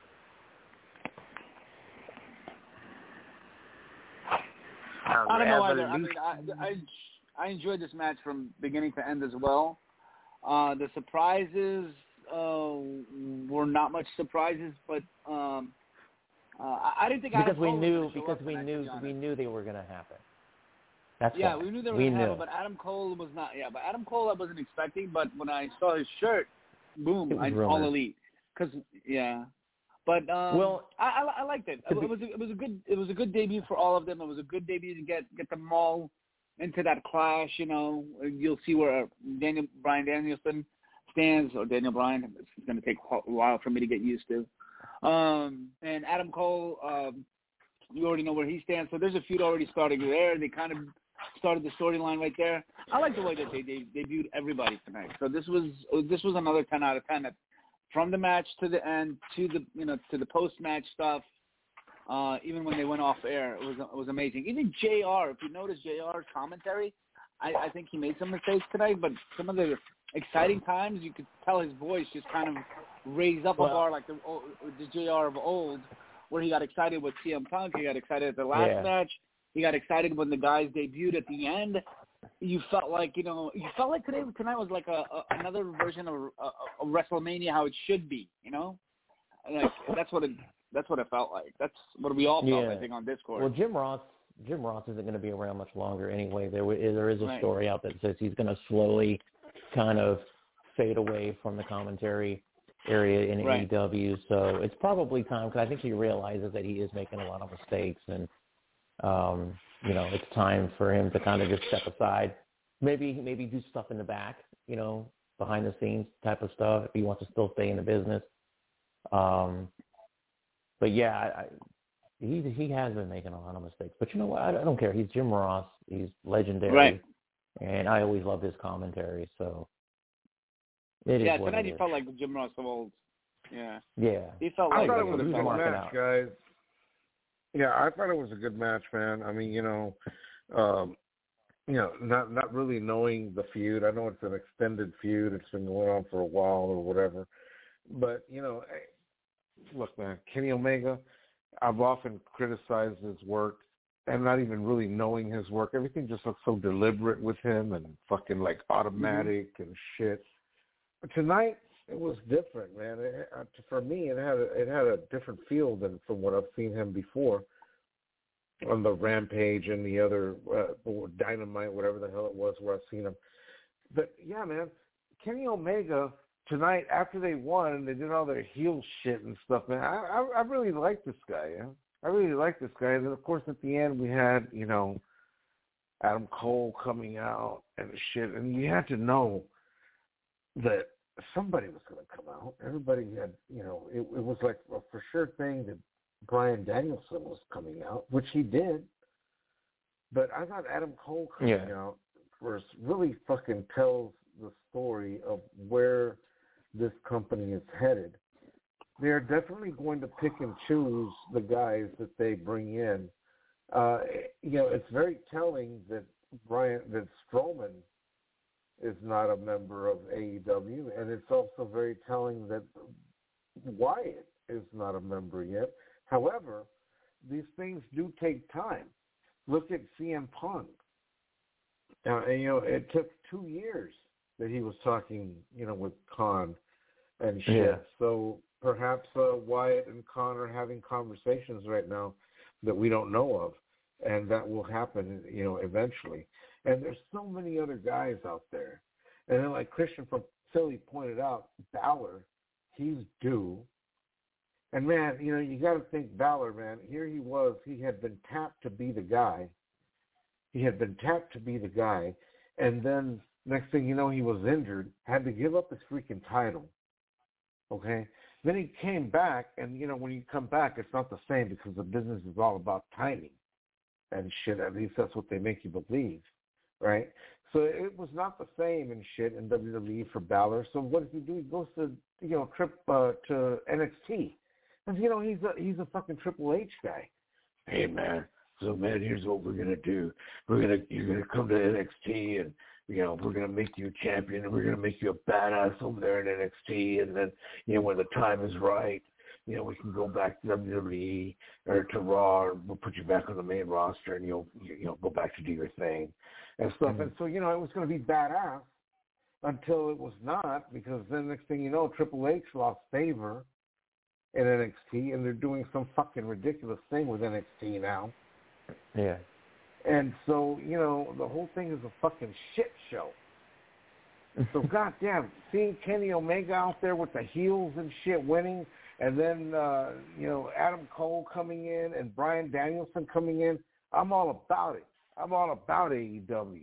Speaker 11: I don't know either. I mean, I, I I enjoyed this match from beginning to end as well. Uh, the surprises uh, were not much surprises, but um, uh, I, I didn't think
Speaker 14: because
Speaker 11: Adam
Speaker 14: we
Speaker 11: Cole
Speaker 14: knew
Speaker 11: was gonna show
Speaker 14: because
Speaker 11: up
Speaker 14: we
Speaker 11: tonight,
Speaker 14: knew
Speaker 11: to be honest.
Speaker 14: we knew they were going to happen. That's
Speaker 11: yeah,
Speaker 14: why.
Speaker 11: we knew they were
Speaker 14: we
Speaker 11: going to
Speaker 14: knew.
Speaker 11: happen, but Adam Cole was not. Yeah, but Adam Cole I wasn't expecting. But when I saw his shirt, boom,
Speaker 14: It was
Speaker 11: I
Speaker 14: rumored.
Speaker 11: all elite. Cause yeah, but um,
Speaker 14: Well,
Speaker 11: I, I I liked it. It,
Speaker 14: to be-
Speaker 11: it was a, it was a good it was a good debut for all of them. It was a good debut to get get them all into that clash. You know, you'll see where Daniel Bryan Danielson stands, or Daniel Bryan. It's going to take a while for me to get used to. Um, and Adam Cole, um, you already know where he stands. So there's a feud already starting there. They kind of started the storyline right there. I like the way that they, they debuted everybody tonight. So this was this was another ten out of ten. From the match to the end to the you know to the post match stuff. Uh, even when they went off air, it was it was amazing. Even J R, if you notice J R's commentary, I, I think he made some mistakes tonight, but some of the exciting times, you could tell his voice just kind of raised up well, a bar like the, the J R of old, where he got excited with C M Punk, he got excited at the last
Speaker 14: yeah.
Speaker 11: match, he got excited when the guys debuted at the end. You felt like, you know, you felt like today tonight was like a, a another version of a, a WrestleMania, how it should be, you know? Like, that's what it that's what it felt like. That's what we all felt,
Speaker 14: yeah.
Speaker 11: I think, on Discord.
Speaker 14: Well, Jim Ross Jim Ross isn't going to be around much longer anyway. There there is a
Speaker 11: right.
Speaker 14: story out that says he's going to slowly kind of fade away from the commentary area in
Speaker 11: right.
Speaker 14: A E W. So it's probably time, because I think he realizes that he is making a lot of mistakes, and um, you know, it's time for him to kind of just step aside. Maybe maybe do stuff in the back, you know, behind the scenes type of stuff if he wants to still stay in the business. Um, but yeah, I, I, he he has been making a lot of mistakes. But you know what? I, I don't care. He's Jim Ross. He's legendary,
Speaker 11: right.
Speaker 14: and I always loved his commentary. So it
Speaker 11: yeah,
Speaker 14: is what
Speaker 11: tonight
Speaker 14: it
Speaker 11: he
Speaker 14: is.
Speaker 11: felt like Jim Ross of old. Yeah.
Speaker 14: Yeah.
Speaker 11: He felt
Speaker 12: I
Speaker 11: like
Speaker 12: thought
Speaker 11: it
Speaker 12: it was a good match,
Speaker 14: out.
Speaker 12: guys. Yeah, I thought it was a good match, man. I mean, you know, um, you know, not not really knowing the feud. I know it's an extended feud. It's been going on for a while or whatever. But, you know, look, man, Kenny Omega, I've often criticized his work and not even really knowing his work. Everything just looks so deliberate with him and fucking like automatic mm-hmm. and shit. But tonight, it was different, man. It, uh, for me, it had a, it had a different feel than from what I've seen him before on the Rampage and the other uh, Dynamite, whatever the hell it was, where I've seen him. But yeah, man, Kenny Omega tonight, after they won and they did all their heel shit and stuff, man, I I, I really like this guy. Yeah? I really like this guy. And then of course at the end we had, you know, Adam Cole coming out and shit, and you had to know that somebody was going to come out. Everybody had, you know, it, it was like a for sure thing that Bryan Danielson was coming out, which he did. But I thought Adam Cole coming
Speaker 14: yeah.
Speaker 12: out was really fucking tells the story of where this company is headed. They're definitely going to pick and choose the guys that they bring in. Uh, you know, it's very telling that Brian, that Strowman is not a member of A E W, and it's also very telling that Wyatt is not a member yet. However, these things do take time. Look at C M Punk. Uh, and, you know, it took two years that he was talking, you know, with Khan and shit.
Speaker 14: Yeah.
Speaker 12: So perhaps uh, Wyatt and Khan are having conversations right now that we don't know of, and that will happen, you know, eventually. And there's so many other guys out there. And then like Christian from Philly pointed out, Balor, he's due. And, man, you know, you got to think Balor, man, here he was. He had been tapped to be the guy. He had been tapped to be the guy. And then next thing you know, he was injured, had to give up his freaking title. Okay? Then he came back, and, you know, when you come back, it's not the same because the business is all about timing and shit. At least that's what they make you believe, right? So it was not the same and shit in W W E for Balor. So what does he do? He goes to, you know, trip uh, to N X T. And, you know, he's a, he's a fucking Triple H guy. Hey, man, so, man, here's what we're going to do. We're going to, you're going to come to N X T, and, you know, we're going to make you a champion, and we're going to make you a badass over there in N X T, and then, you know, when the time is right, you know, we can go back to W W E or to Raw, or we'll put you back on the main roster, and you'll, you know, go back to do your thing and stuff. Mm-hmm. And so, you know, it was going to be badass until it was not, because then next thing you know, Triple H lost favor in N X T, and they're doing some fucking ridiculous thing with N X T now.
Speaker 14: Yeah.
Speaker 12: And so, you know, the whole thing is a fucking shit show. So, goddamn, seeing Kenny Omega out there with the heels and shit winning, and then, uh, you know, Adam Cole coming in and Bryan Danielson coming in, I'm all about it. I'm all about A E W.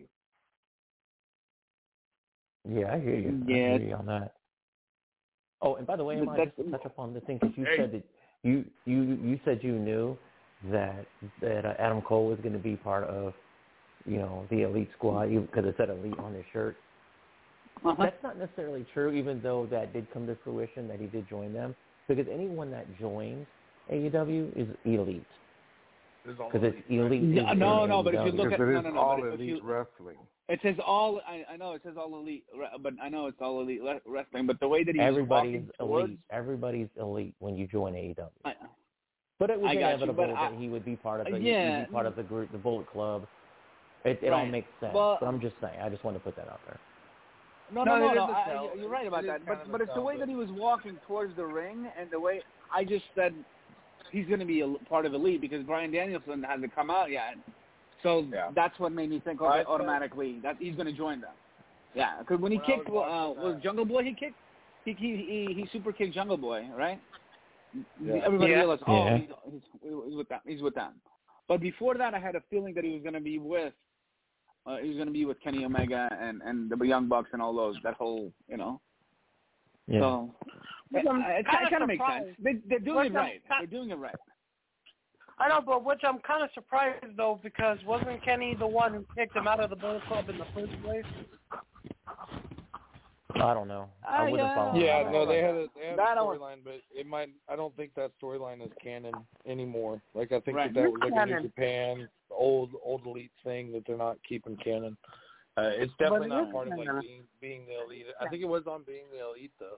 Speaker 14: Yeah, I hear you.
Speaker 11: Yeah.
Speaker 14: I hear you on that. Oh, and by the way, I might just touch upon the thing, because you
Speaker 12: hey.
Speaker 14: said that
Speaker 10: you you you said you knew that that uh, Adam Cole was going to be part of, you know, the Elite Squad because it said Elite on his shirt. Uh-huh. That's not necessarily true, even though that did come to fruition that he did join them. Because anyone that joins A E W is elite. Because it's elite.
Speaker 11: Yeah, no, no, but if you look at no, no, no,
Speaker 12: all
Speaker 11: but if
Speaker 12: elite
Speaker 11: you,
Speaker 12: wrestling.
Speaker 11: It says all. I, I know it says all elite, but I know it's all elite wrestling. But the way that he's
Speaker 10: everybody's
Speaker 11: walking towards,
Speaker 10: elite. Everybody's elite when you join A E W.
Speaker 11: I,
Speaker 10: but it was
Speaker 11: I
Speaker 10: inevitable
Speaker 11: you,
Speaker 10: that
Speaker 11: I,
Speaker 10: he would be part of the
Speaker 11: yeah,
Speaker 10: he'd be part of the group, the Bullet Club. It, it
Speaker 11: right.
Speaker 10: all makes sense.
Speaker 11: Well,
Speaker 10: but I'm just saying. I just want to put that out there.
Speaker 11: No, no,
Speaker 13: no,
Speaker 11: no, no.
Speaker 13: no.
Speaker 11: I, you're right about that. But but it's the way that he was walking towards the ring, and the way I just said he's going to be a part of Elite because Bryan Danielson hasn't come out yet. So
Speaker 13: yeah.
Speaker 11: that's what made me think okay, automatically that he's going to join them. Yeah, because when he
Speaker 13: when
Speaker 11: kicked,
Speaker 13: was,
Speaker 11: uh, was Jungle Boy he kicked? He he he, he super kicked Jungle Boy, right?
Speaker 13: Yeah.
Speaker 11: Everybody
Speaker 13: yeah.
Speaker 11: realized, oh,
Speaker 10: yeah.
Speaker 11: he's, he's, he's with them. He's with them. But before that, I had a feeling that he was going to be with. Uh, he was going to be with Kenny Omega and, and the Young Bucks and all those, that whole, you know.
Speaker 10: Yeah.
Speaker 11: So, it, it, it kind of makes sense. They, they're doing
Speaker 2: Which
Speaker 11: it right.
Speaker 2: I'm,
Speaker 11: They're doing it right.
Speaker 2: I know, but which I'm kind of surprised, though, because wasn't Kenny the one who kicked him out of the Bullet Club in the first place?
Speaker 10: I don't know. I
Speaker 11: Uh,
Speaker 10: wouldn't
Speaker 11: yeah.
Speaker 10: follow.
Speaker 13: Yeah,
Speaker 10: that.
Speaker 13: no, they had a, they had a
Speaker 11: That I
Speaker 13: storyline, but it might. I don't think that storyline is canon anymore. Like I think
Speaker 11: Right.
Speaker 13: that that was like a
Speaker 2: Canon.
Speaker 13: New Japan old old elite thing that they're not keeping canon. Uh, it's definitely
Speaker 2: But it
Speaker 13: not
Speaker 2: is
Speaker 13: part of
Speaker 2: canon.
Speaker 13: like being being the elite. I think it was on being the elite though.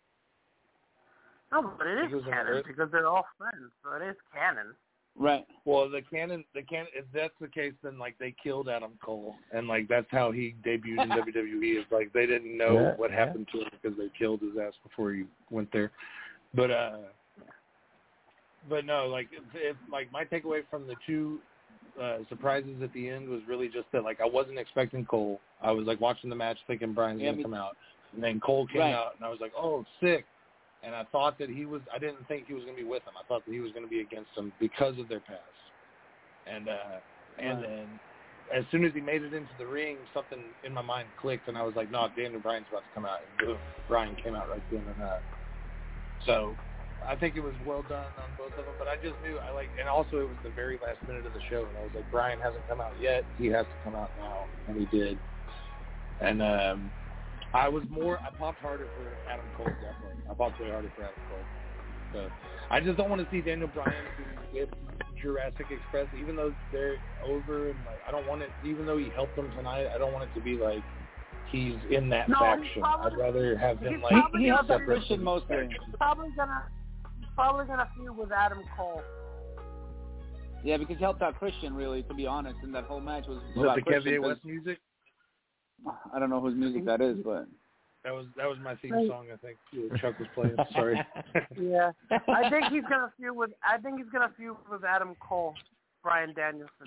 Speaker 2: No, but it
Speaker 13: It
Speaker 2: is
Speaker 13: was an
Speaker 2: canon
Speaker 13: Earth-
Speaker 2: because they're all friends, so it is canon.
Speaker 11: Right.
Speaker 13: Well, the canon, the canon. If that's the case, then like they killed Adam Cole, and like that's how he debuted in W W E. Is like they didn't know
Speaker 10: Yeah,
Speaker 13: what
Speaker 10: yeah.
Speaker 13: happened to him because they killed his ass before he went there. But uh, but no, like if, if like my takeaway from the two uh, surprises at the end was really just that like I wasn't expecting Cole. I was like watching the match thinking Bryan's
Speaker 11: Yeah,
Speaker 13: gonna
Speaker 11: me-
Speaker 13: come out, and then Cole came
Speaker 11: Right.
Speaker 13: out, and I was like, oh, sick. And I thought that he was. I didn't think he was going to be with them. I thought that he was going to be against them because of their past. And uh, and
Speaker 11: Right.
Speaker 13: then as soon as he made it into the ring, something in my mind clicked, and I was like, no, Daniel Bryan's about to come out. And boom, Bryan came out right then and there. So I think it was well done on both of them. But I just knew I like, and also it was the very last minute of the show, and I was like, Bryan hasn't come out yet. He has to come out now, and he did. And um, I was more. I popped harder for Adam Cole definitely. I popped way harder for Adam Cole. So I just don't want to see Daniel Bryan with Jurassic Express, even though they're over, and like I don't want it. Even though he helped them tonight, I don't want it to be like he's in that
Speaker 2: No, he's
Speaker 13: faction.
Speaker 2: probably-
Speaker 13: I'd rather have him
Speaker 2: he's
Speaker 13: like
Speaker 2: probably
Speaker 11: He helped that
Speaker 13: separate
Speaker 11: Christian
Speaker 13: from
Speaker 11: mostly.
Speaker 13: faction.
Speaker 2: He's probably gonna, he's probably gonna feud with Adam Cole.
Speaker 11: Yeah, because he helped out Christian, really, to be honest, and that whole match was
Speaker 13: Was
Speaker 11: about
Speaker 13: it the
Speaker 11: Christian.
Speaker 13: Kevin A.
Speaker 11: 'cause-
Speaker 13: West music?
Speaker 11: I don't know whose music that is, but
Speaker 13: That was that was my theme song. I think Chuck was playing. Sorry.
Speaker 2: Yeah, I think he's gonna feud with. I think he's gonna feud with Adam Cole, Bryan Danielson.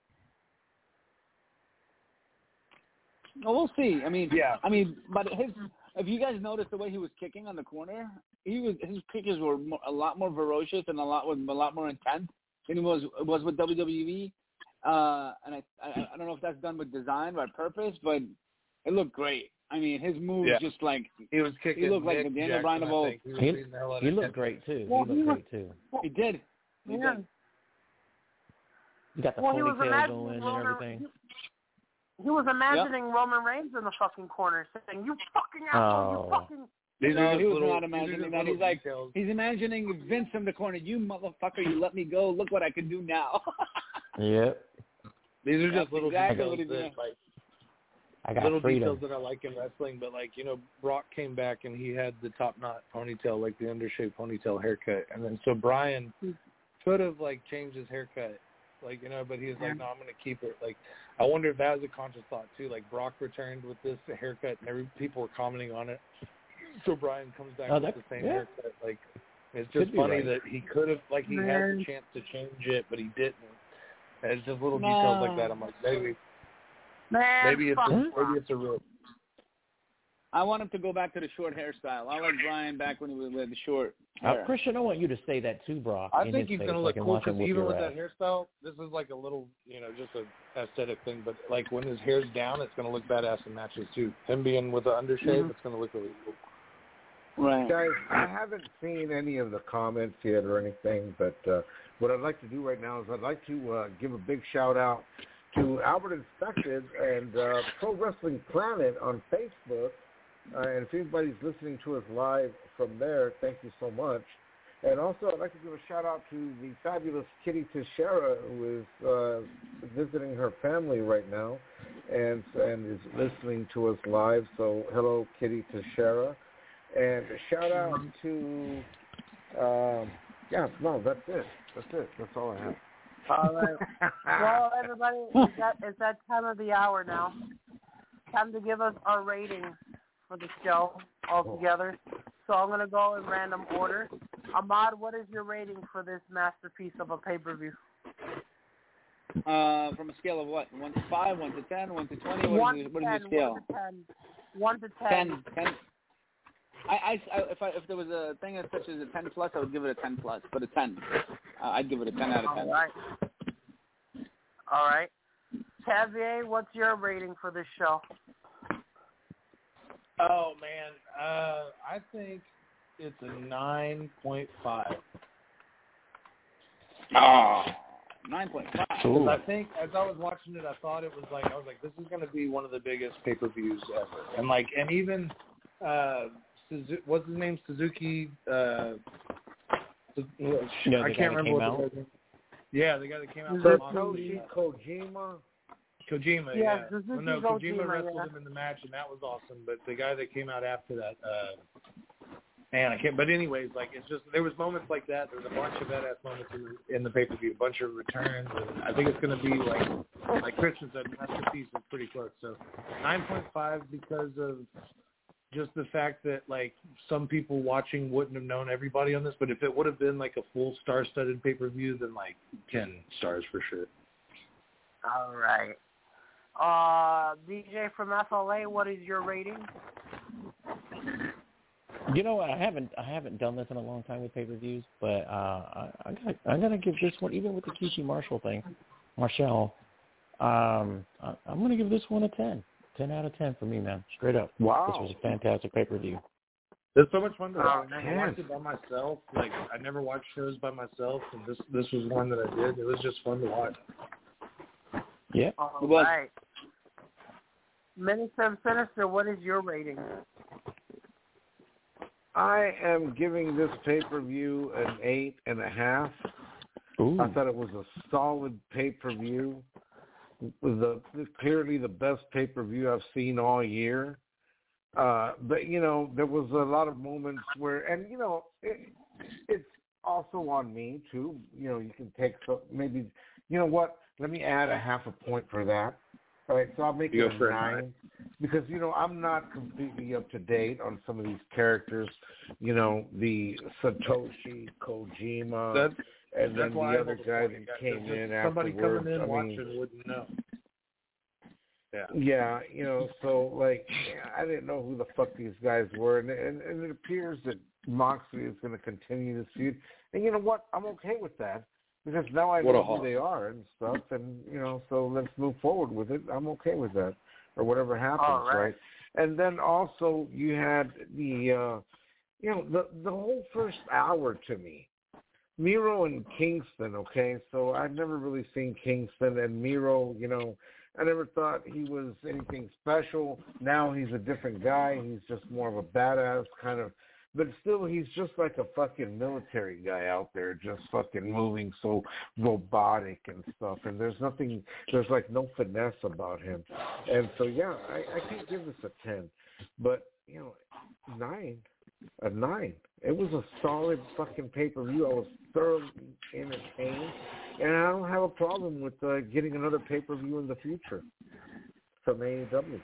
Speaker 11: well, we'll see. I mean,
Speaker 13: Yeah.
Speaker 11: I mean, but his. If you guys noticed the way he was kicking on the corner, he was his kicks were more, a lot more ferocious and a lot with a lot more intent than he was was with W W E. Uh, and I, I I don't know if that's done with design by purpose, but it looked great. I mean, his moves
Speaker 13: Yeah.
Speaker 11: just like
Speaker 13: He was kicking.
Speaker 11: he looked like
Speaker 13: Nick
Speaker 11: the Daniel
Speaker 13: Jackson,
Speaker 11: Bryan of
Speaker 13: I
Speaker 11: old.
Speaker 13: think. He, was
Speaker 10: He,
Speaker 13: beating the hell out
Speaker 10: he
Speaker 13: of
Speaker 10: looked
Speaker 13: Ted.
Speaker 10: great too.
Speaker 2: Well,
Speaker 10: he
Speaker 2: he
Speaker 10: looked
Speaker 2: was-
Speaker 10: great too.
Speaker 11: He did. He
Speaker 2: Yeah.
Speaker 11: did.
Speaker 10: You got the
Speaker 2: Well, he was
Speaker 10: ponytail
Speaker 2: imagining
Speaker 10: going and
Speaker 2: Roman-
Speaker 10: everything.
Speaker 2: He, he was imagining Roman Reigns in the fucking corner, saying, "You fucking asshole!
Speaker 10: Oh.
Speaker 2: You fucking."
Speaker 13: These
Speaker 11: no,
Speaker 13: are just
Speaker 11: he was
Speaker 13: little,
Speaker 11: not
Speaker 13: these are
Speaker 11: imagining
Speaker 13: just
Speaker 11: that.
Speaker 13: little
Speaker 11: He's like,
Speaker 13: details.
Speaker 11: he's imagining Vince in the corner. You motherfucker, you let me go. Look what I can do now.
Speaker 10: Yep.
Speaker 13: These are
Speaker 11: That's
Speaker 13: just little
Speaker 11: exactly
Speaker 13: details
Speaker 11: what he's
Speaker 13: that,
Speaker 11: doing.
Speaker 13: like,
Speaker 10: I got
Speaker 13: little
Speaker 10: freedom.
Speaker 13: details that I like in wrestling. But like, you know, Brock came back and he had the top knot ponytail, like the undershaved ponytail haircut, and then so Bryan could have like changed his haircut, like you know, but he was like, no, I'm gonna keep it. Like, I wonder if that was a conscious thought too. Like Brock returned with this haircut, and every people were commenting on it. So Bryan comes back
Speaker 10: Oh,
Speaker 13: with
Speaker 10: that-
Speaker 13: the same
Speaker 10: yeah.
Speaker 13: haircut. Like, it's
Speaker 10: Could
Speaker 13: just
Speaker 10: be
Speaker 13: funny
Speaker 10: right.
Speaker 13: that he could have, like, he had
Speaker 2: Man.
Speaker 13: the chance to change it, but he didn't. And it's just little
Speaker 11: No.
Speaker 13: details like that. I'm like, maybe,
Speaker 2: Man,
Speaker 13: maybe it's
Speaker 2: fuck
Speaker 13: a,
Speaker 2: Brock.
Speaker 13: maybe it's a real.
Speaker 11: I want him to go back to the short hairstyle. I like Bryan back when he was with the short
Speaker 10: Uh,
Speaker 11: hair.
Speaker 10: Christian, I want you to say that too, Brock.
Speaker 13: I
Speaker 10: in
Speaker 13: think
Speaker 10: his
Speaker 13: he's
Speaker 10: face,
Speaker 13: gonna
Speaker 10: so I
Speaker 13: look
Speaker 10: can
Speaker 13: cool
Speaker 10: watch him
Speaker 13: because
Speaker 10: whoop
Speaker 13: even
Speaker 10: your
Speaker 13: with
Speaker 10: ass.
Speaker 13: that hairstyle, this is like a little, you know, just a aesthetic thing. But like when his hair's down, it's gonna look badass in matches too. Him being with the undershave,
Speaker 2: Mhm.
Speaker 13: it's gonna look really cool.
Speaker 11: Right.
Speaker 12: Guys, I haven't seen any of the comments yet or anything, but uh, what I'd like to do right now is I'd like to uh, give a big shout-out to Albert Inspected and uh, Pro Wrestling Planet on Facebook. Uh, and if anybody's listening to us live from there, thank you so much. And also, I'd like to give a shout-out to the fabulous Kitty Teixeira, who is uh, visiting her family right now and, and is listening to us live. So, hello, Kitty Teixeira. And a shout-out to, um, yeah, no, that's it. That's it. That's all I have.
Speaker 2: All right. Well, everybody, it's that, it's that time of the hour now. Time to give us our rating for the show altogether. So I'm going to go in random order. Ahmad, what is your rating for this masterpiece of a pay-per-view?
Speaker 11: Uh, from a scale of what? One to five, one to ten, one to twenty? What,
Speaker 2: one
Speaker 11: is,
Speaker 2: to
Speaker 11: what
Speaker 2: ten,
Speaker 11: is the scale?
Speaker 2: One to ten. One to ten.
Speaker 11: Ten. ten. I, I, I, if, I, if there was a thing that such as a ten plus, I would give it a ten plus. But a ten, uh, I'd give it a ten out of ten.
Speaker 2: All right. All right. Xavier, what's your rating for this show?
Speaker 13: Oh man, uh, I think it's a nine point five.
Speaker 11: Oh, nine point five.
Speaker 13: Because I think as I was watching it, I thought it was like I was like, this is going to be one of the biggest pay per views ever, and like, and even uh, Suzu- what's his name, Suzuki? Uh,
Speaker 14: Yeah,
Speaker 13: I can't remember what the name. Yeah, the guy that came out.
Speaker 12: Satoshi Kojima.
Speaker 13: Kojima,
Speaker 2: yeah.
Speaker 13: yeah.
Speaker 2: Suzuki
Speaker 13: Well, no, Kojima,
Speaker 2: Kojima
Speaker 13: wrestled
Speaker 2: yeah.
Speaker 13: him in the match, and that was awesome. But the guy that came out after that, uh, man, I can't. But anyways, like it's just there was moments like that. There's a bunch of badass moments in the, in the pay per view, a bunch of returns, and I think it's going to be like like Christian said, masterpiece is pretty close. So nine point five because of just the fact that like some people watching wouldn't have known everybody on this, but if it would have been like a full star-studded pay per view, then like ten stars for sure.
Speaker 2: All right. Uh, D J from F L A, what is your rating?
Speaker 14: You know, I haven't I haven't done this in a long time with pay-per-views, but uh, I, I gotta I gotta give this one, even with the Kishi Marshall thing, Marshall. Um, I, I'm gonna give this one a ten. Ten out of ten for me, man. Straight up.
Speaker 12: Wow.
Speaker 14: This was a fantastic pay-per-view.
Speaker 13: It's so much fun to watch.
Speaker 12: Oh,
Speaker 13: I watched it by myself. Like I never watched shows by myself, and this this was one that I did. It was just fun to watch.
Speaker 14: Yeah.
Speaker 2: All right. Minister Sinister, what is your rating?
Speaker 12: I am giving this pay-per-view an eight and a half.
Speaker 14: Ooh.
Speaker 12: I thought it was a solid pay-per-view. It was a, clearly the best pay-per-view I've seen all year. Uh, but, you know, there was a lot of moments where, and, you know, it, it's also on me, too. You know, you can take some, maybe, you know what, let me add a half a point for that. All right, so I'll make
Speaker 13: You
Speaker 12: it
Speaker 13: go
Speaker 12: a
Speaker 13: for
Speaker 12: nine
Speaker 13: it.
Speaker 12: because, you know, I'm not completely up to date on some of these characters. You know, the Satoshi Kojima
Speaker 13: That's,
Speaker 12: and then
Speaker 13: that's
Speaker 12: the
Speaker 13: why I
Speaker 12: other
Speaker 13: hold
Speaker 12: guy
Speaker 13: the point.
Speaker 12: that came
Speaker 13: Just
Speaker 12: in
Speaker 13: somebody
Speaker 12: afterwards.
Speaker 13: coming in
Speaker 12: I mean,
Speaker 13: watching wouldn't know. Yeah.
Speaker 12: Yeah, you know, so, like, I didn't know who the fuck these guys were, and, and, and it appears that Moxley is going to continue this feud. And you know what? I'm okay with that. Because now I
Speaker 13: What a
Speaker 12: know who
Speaker 13: hawk.
Speaker 12: they are and stuff, and, you know, so let's move forward with it. I'm okay with that, or whatever happens,
Speaker 2: All right.
Speaker 12: right? And then also you had the, uh, you know, the the whole first hour to me, Miro and Kingston, okay? So I've never really seen Kingston, and Miro, you know, I never thought he was anything special. Now he's a different guy. He's just more of a badass kind of, but still, he's just like a fucking military guy out there, just fucking moving so robotic and stuff. And there's nothing, there's like no finesse about him. And so, yeah, I, I can't give this a ten. But, you know, nine, a nine. It was a solid fucking pay-per-view. I was thoroughly entertained. And I don't have a problem with uh, getting another pay-per-view in the future from A E W.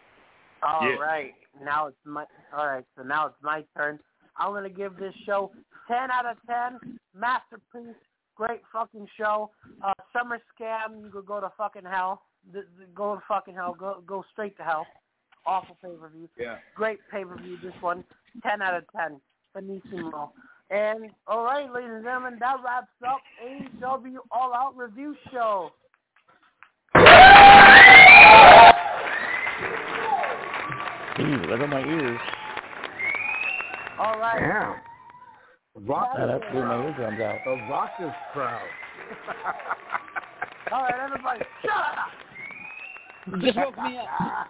Speaker 2: All
Speaker 13: Yeah.
Speaker 2: right. Now it's my all right, so now it's my turn. I'm gonna give this show ten out of ten. Masterpiece, great fucking show. Uh Summer Scam, you could go to fucking hell. The, the, go to fucking hell. Go go straight to hell. Awful pay per view.
Speaker 13: Yeah.
Speaker 2: Great pay per view, this one. Ten out of ten. Benissimo. And all right, ladies and gentlemen, that wraps up A E W All Out Review Show.
Speaker 14: Ooh, right on my ears.
Speaker 2: All right.
Speaker 12: Yeah. Rock
Speaker 10: Yeah,
Speaker 12: is
Speaker 10: that blew my eardrums out.
Speaker 12: The Rock is proud.
Speaker 2: All right, everybody, shut up.
Speaker 11: You just woke me up.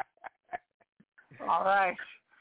Speaker 2: All right.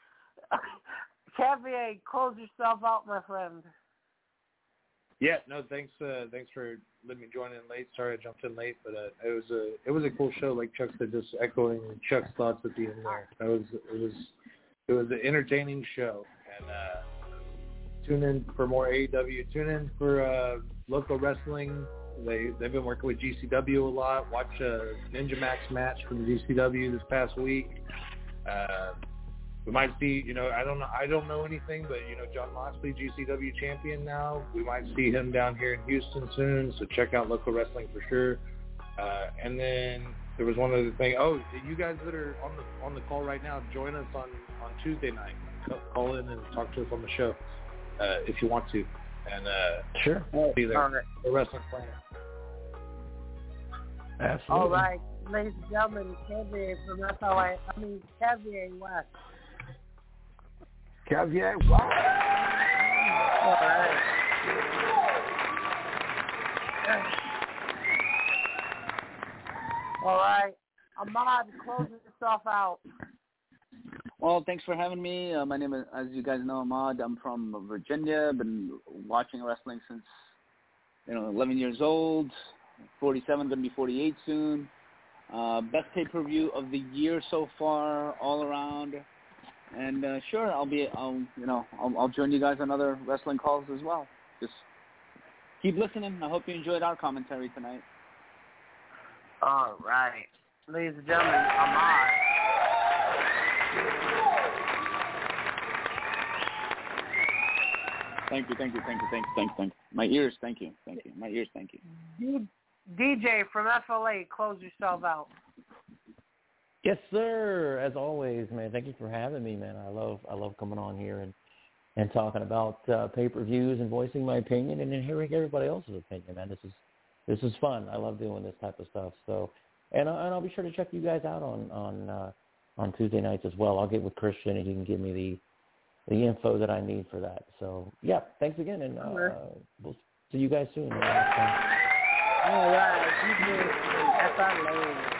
Speaker 2: Cavier, close yourself out, my friend.
Speaker 13: Yeah, no, thanks. Uh, thanks for letting me join in late. Sorry I jumped in late, but uh, it was a it was a cool show. Like Chuck said, just echoing Chuck's thoughts at the end there. That was it was it was an entertaining show. And uh, tune in for more A E W. Tune in for uh, local wrestling. They they've been working with G C W a lot. Watch a Ninja Max match from G C W this past week. Uh, we might see, you know, I don't know, I don't know anything, but you know, John Moxley, G C W champion now. We might see him down here in Houston soon. So check out local wrestling for sure. Uh, and then there was one other thing. Oh, you guys that are on the on the call right now, join us on, on Tuesday night. Call in and talk to us on the show uh, if you want to. And uh,
Speaker 10: sure,
Speaker 13: be there.
Speaker 2: All right.
Speaker 13: The Wrestling Planet.
Speaker 10: Absolutely.
Speaker 2: All right, ladies and gentlemen, Cavier from F L A. I mean, Cavier West.
Speaker 12: Cavier West.
Speaker 2: All right. All right. Ahmad, close yourself out.
Speaker 11: Well, thanks for having me. Uh, my name is, as you guys know, Ahmad. I'm from Virginia. Been watching wrestling since, you know, eleven years old. forty-seven, going to be forty-eight soon. Uh, best pay-per-view of the year so far, all around. And uh, sure, I'll be, I'll, you know, I'll, I'll join you guys on other wrestling calls as well. Just keep listening. I hope you enjoyed our commentary tonight.
Speaker 2: All right, ladies and gentlemen, Ahmad.
Speaker 11: Thank you, thank you, thank you, thank you, thank you, thank you. My ears, thank you, thank you. My ears, thank you.
Speaker 2: D J from F L A, close yourself out.
Speaker 10: Yes, sir. As always, man. Thank you for having me, man. I love I love coming on here and, and talking about uh, pay-per-views and voicing my opinion and then hearing everybody else's opinion, man. This is this is fun. I love doing this type of stuff. So, and, I, and I'll be sure to check you guys out on on uh, on Tuesday nights as well. I'll get with Christian and he can give me the the info that I need for that. So, yeah, thanks again, and uh, we'll see you guys soon.
Speaker 2: All right, D J from F L A.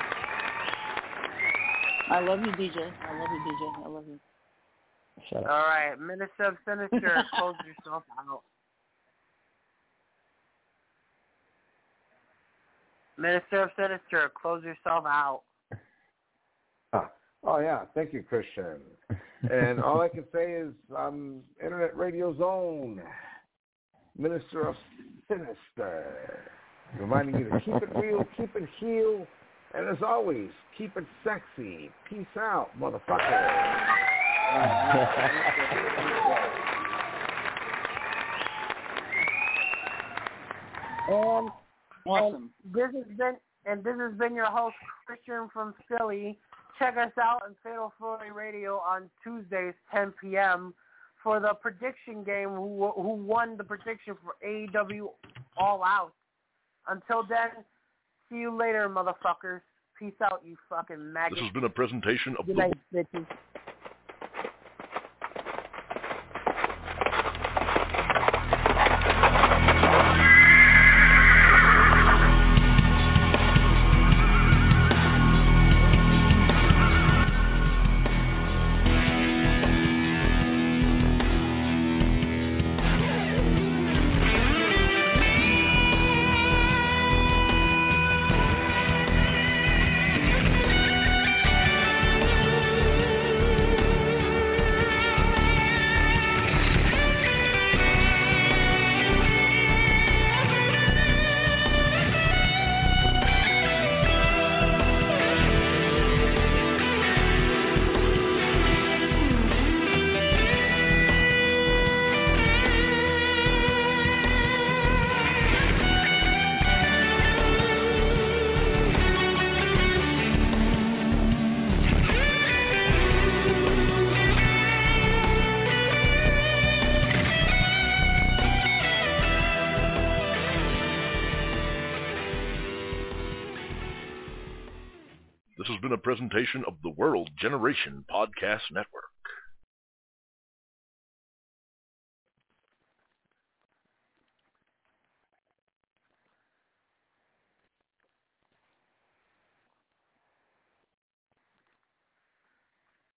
Speaker 11: I love you, D J. I love you, D J. I love you.
Speaker 10: Shut up.
Speaker 2: All right, Minister of Sinister, close yourself out. Minister of Sinister, close yourself out.
Speaker 12: Ah. Oh, yeah. Thank you, Christian. And all I can say is I'm Internet Radio's own Minister of Sinister, reminding you to keep it real, keep it heel, and as always, keep it sexy. Peace out, motherfucker.
Speaker 2: And,
Speaker 11: awesome.
Speaker 2: and this has been and this has been your host Christian from Philly. Check us out on Fatal Four-Way Radio on Tuesdays, ten p.m. for the prediction game. Who who won the prediction for A E W All Out? Until then, see you later, motherfuckers. Peace out, you fucking maggots.
Speaker 16: This has been a presentation of
Speaker 2: Good
Speaker 16: the...
Speaker 2: night, bitches.
Speaker 16: This has been a presentation of the World Generation Podcast Network.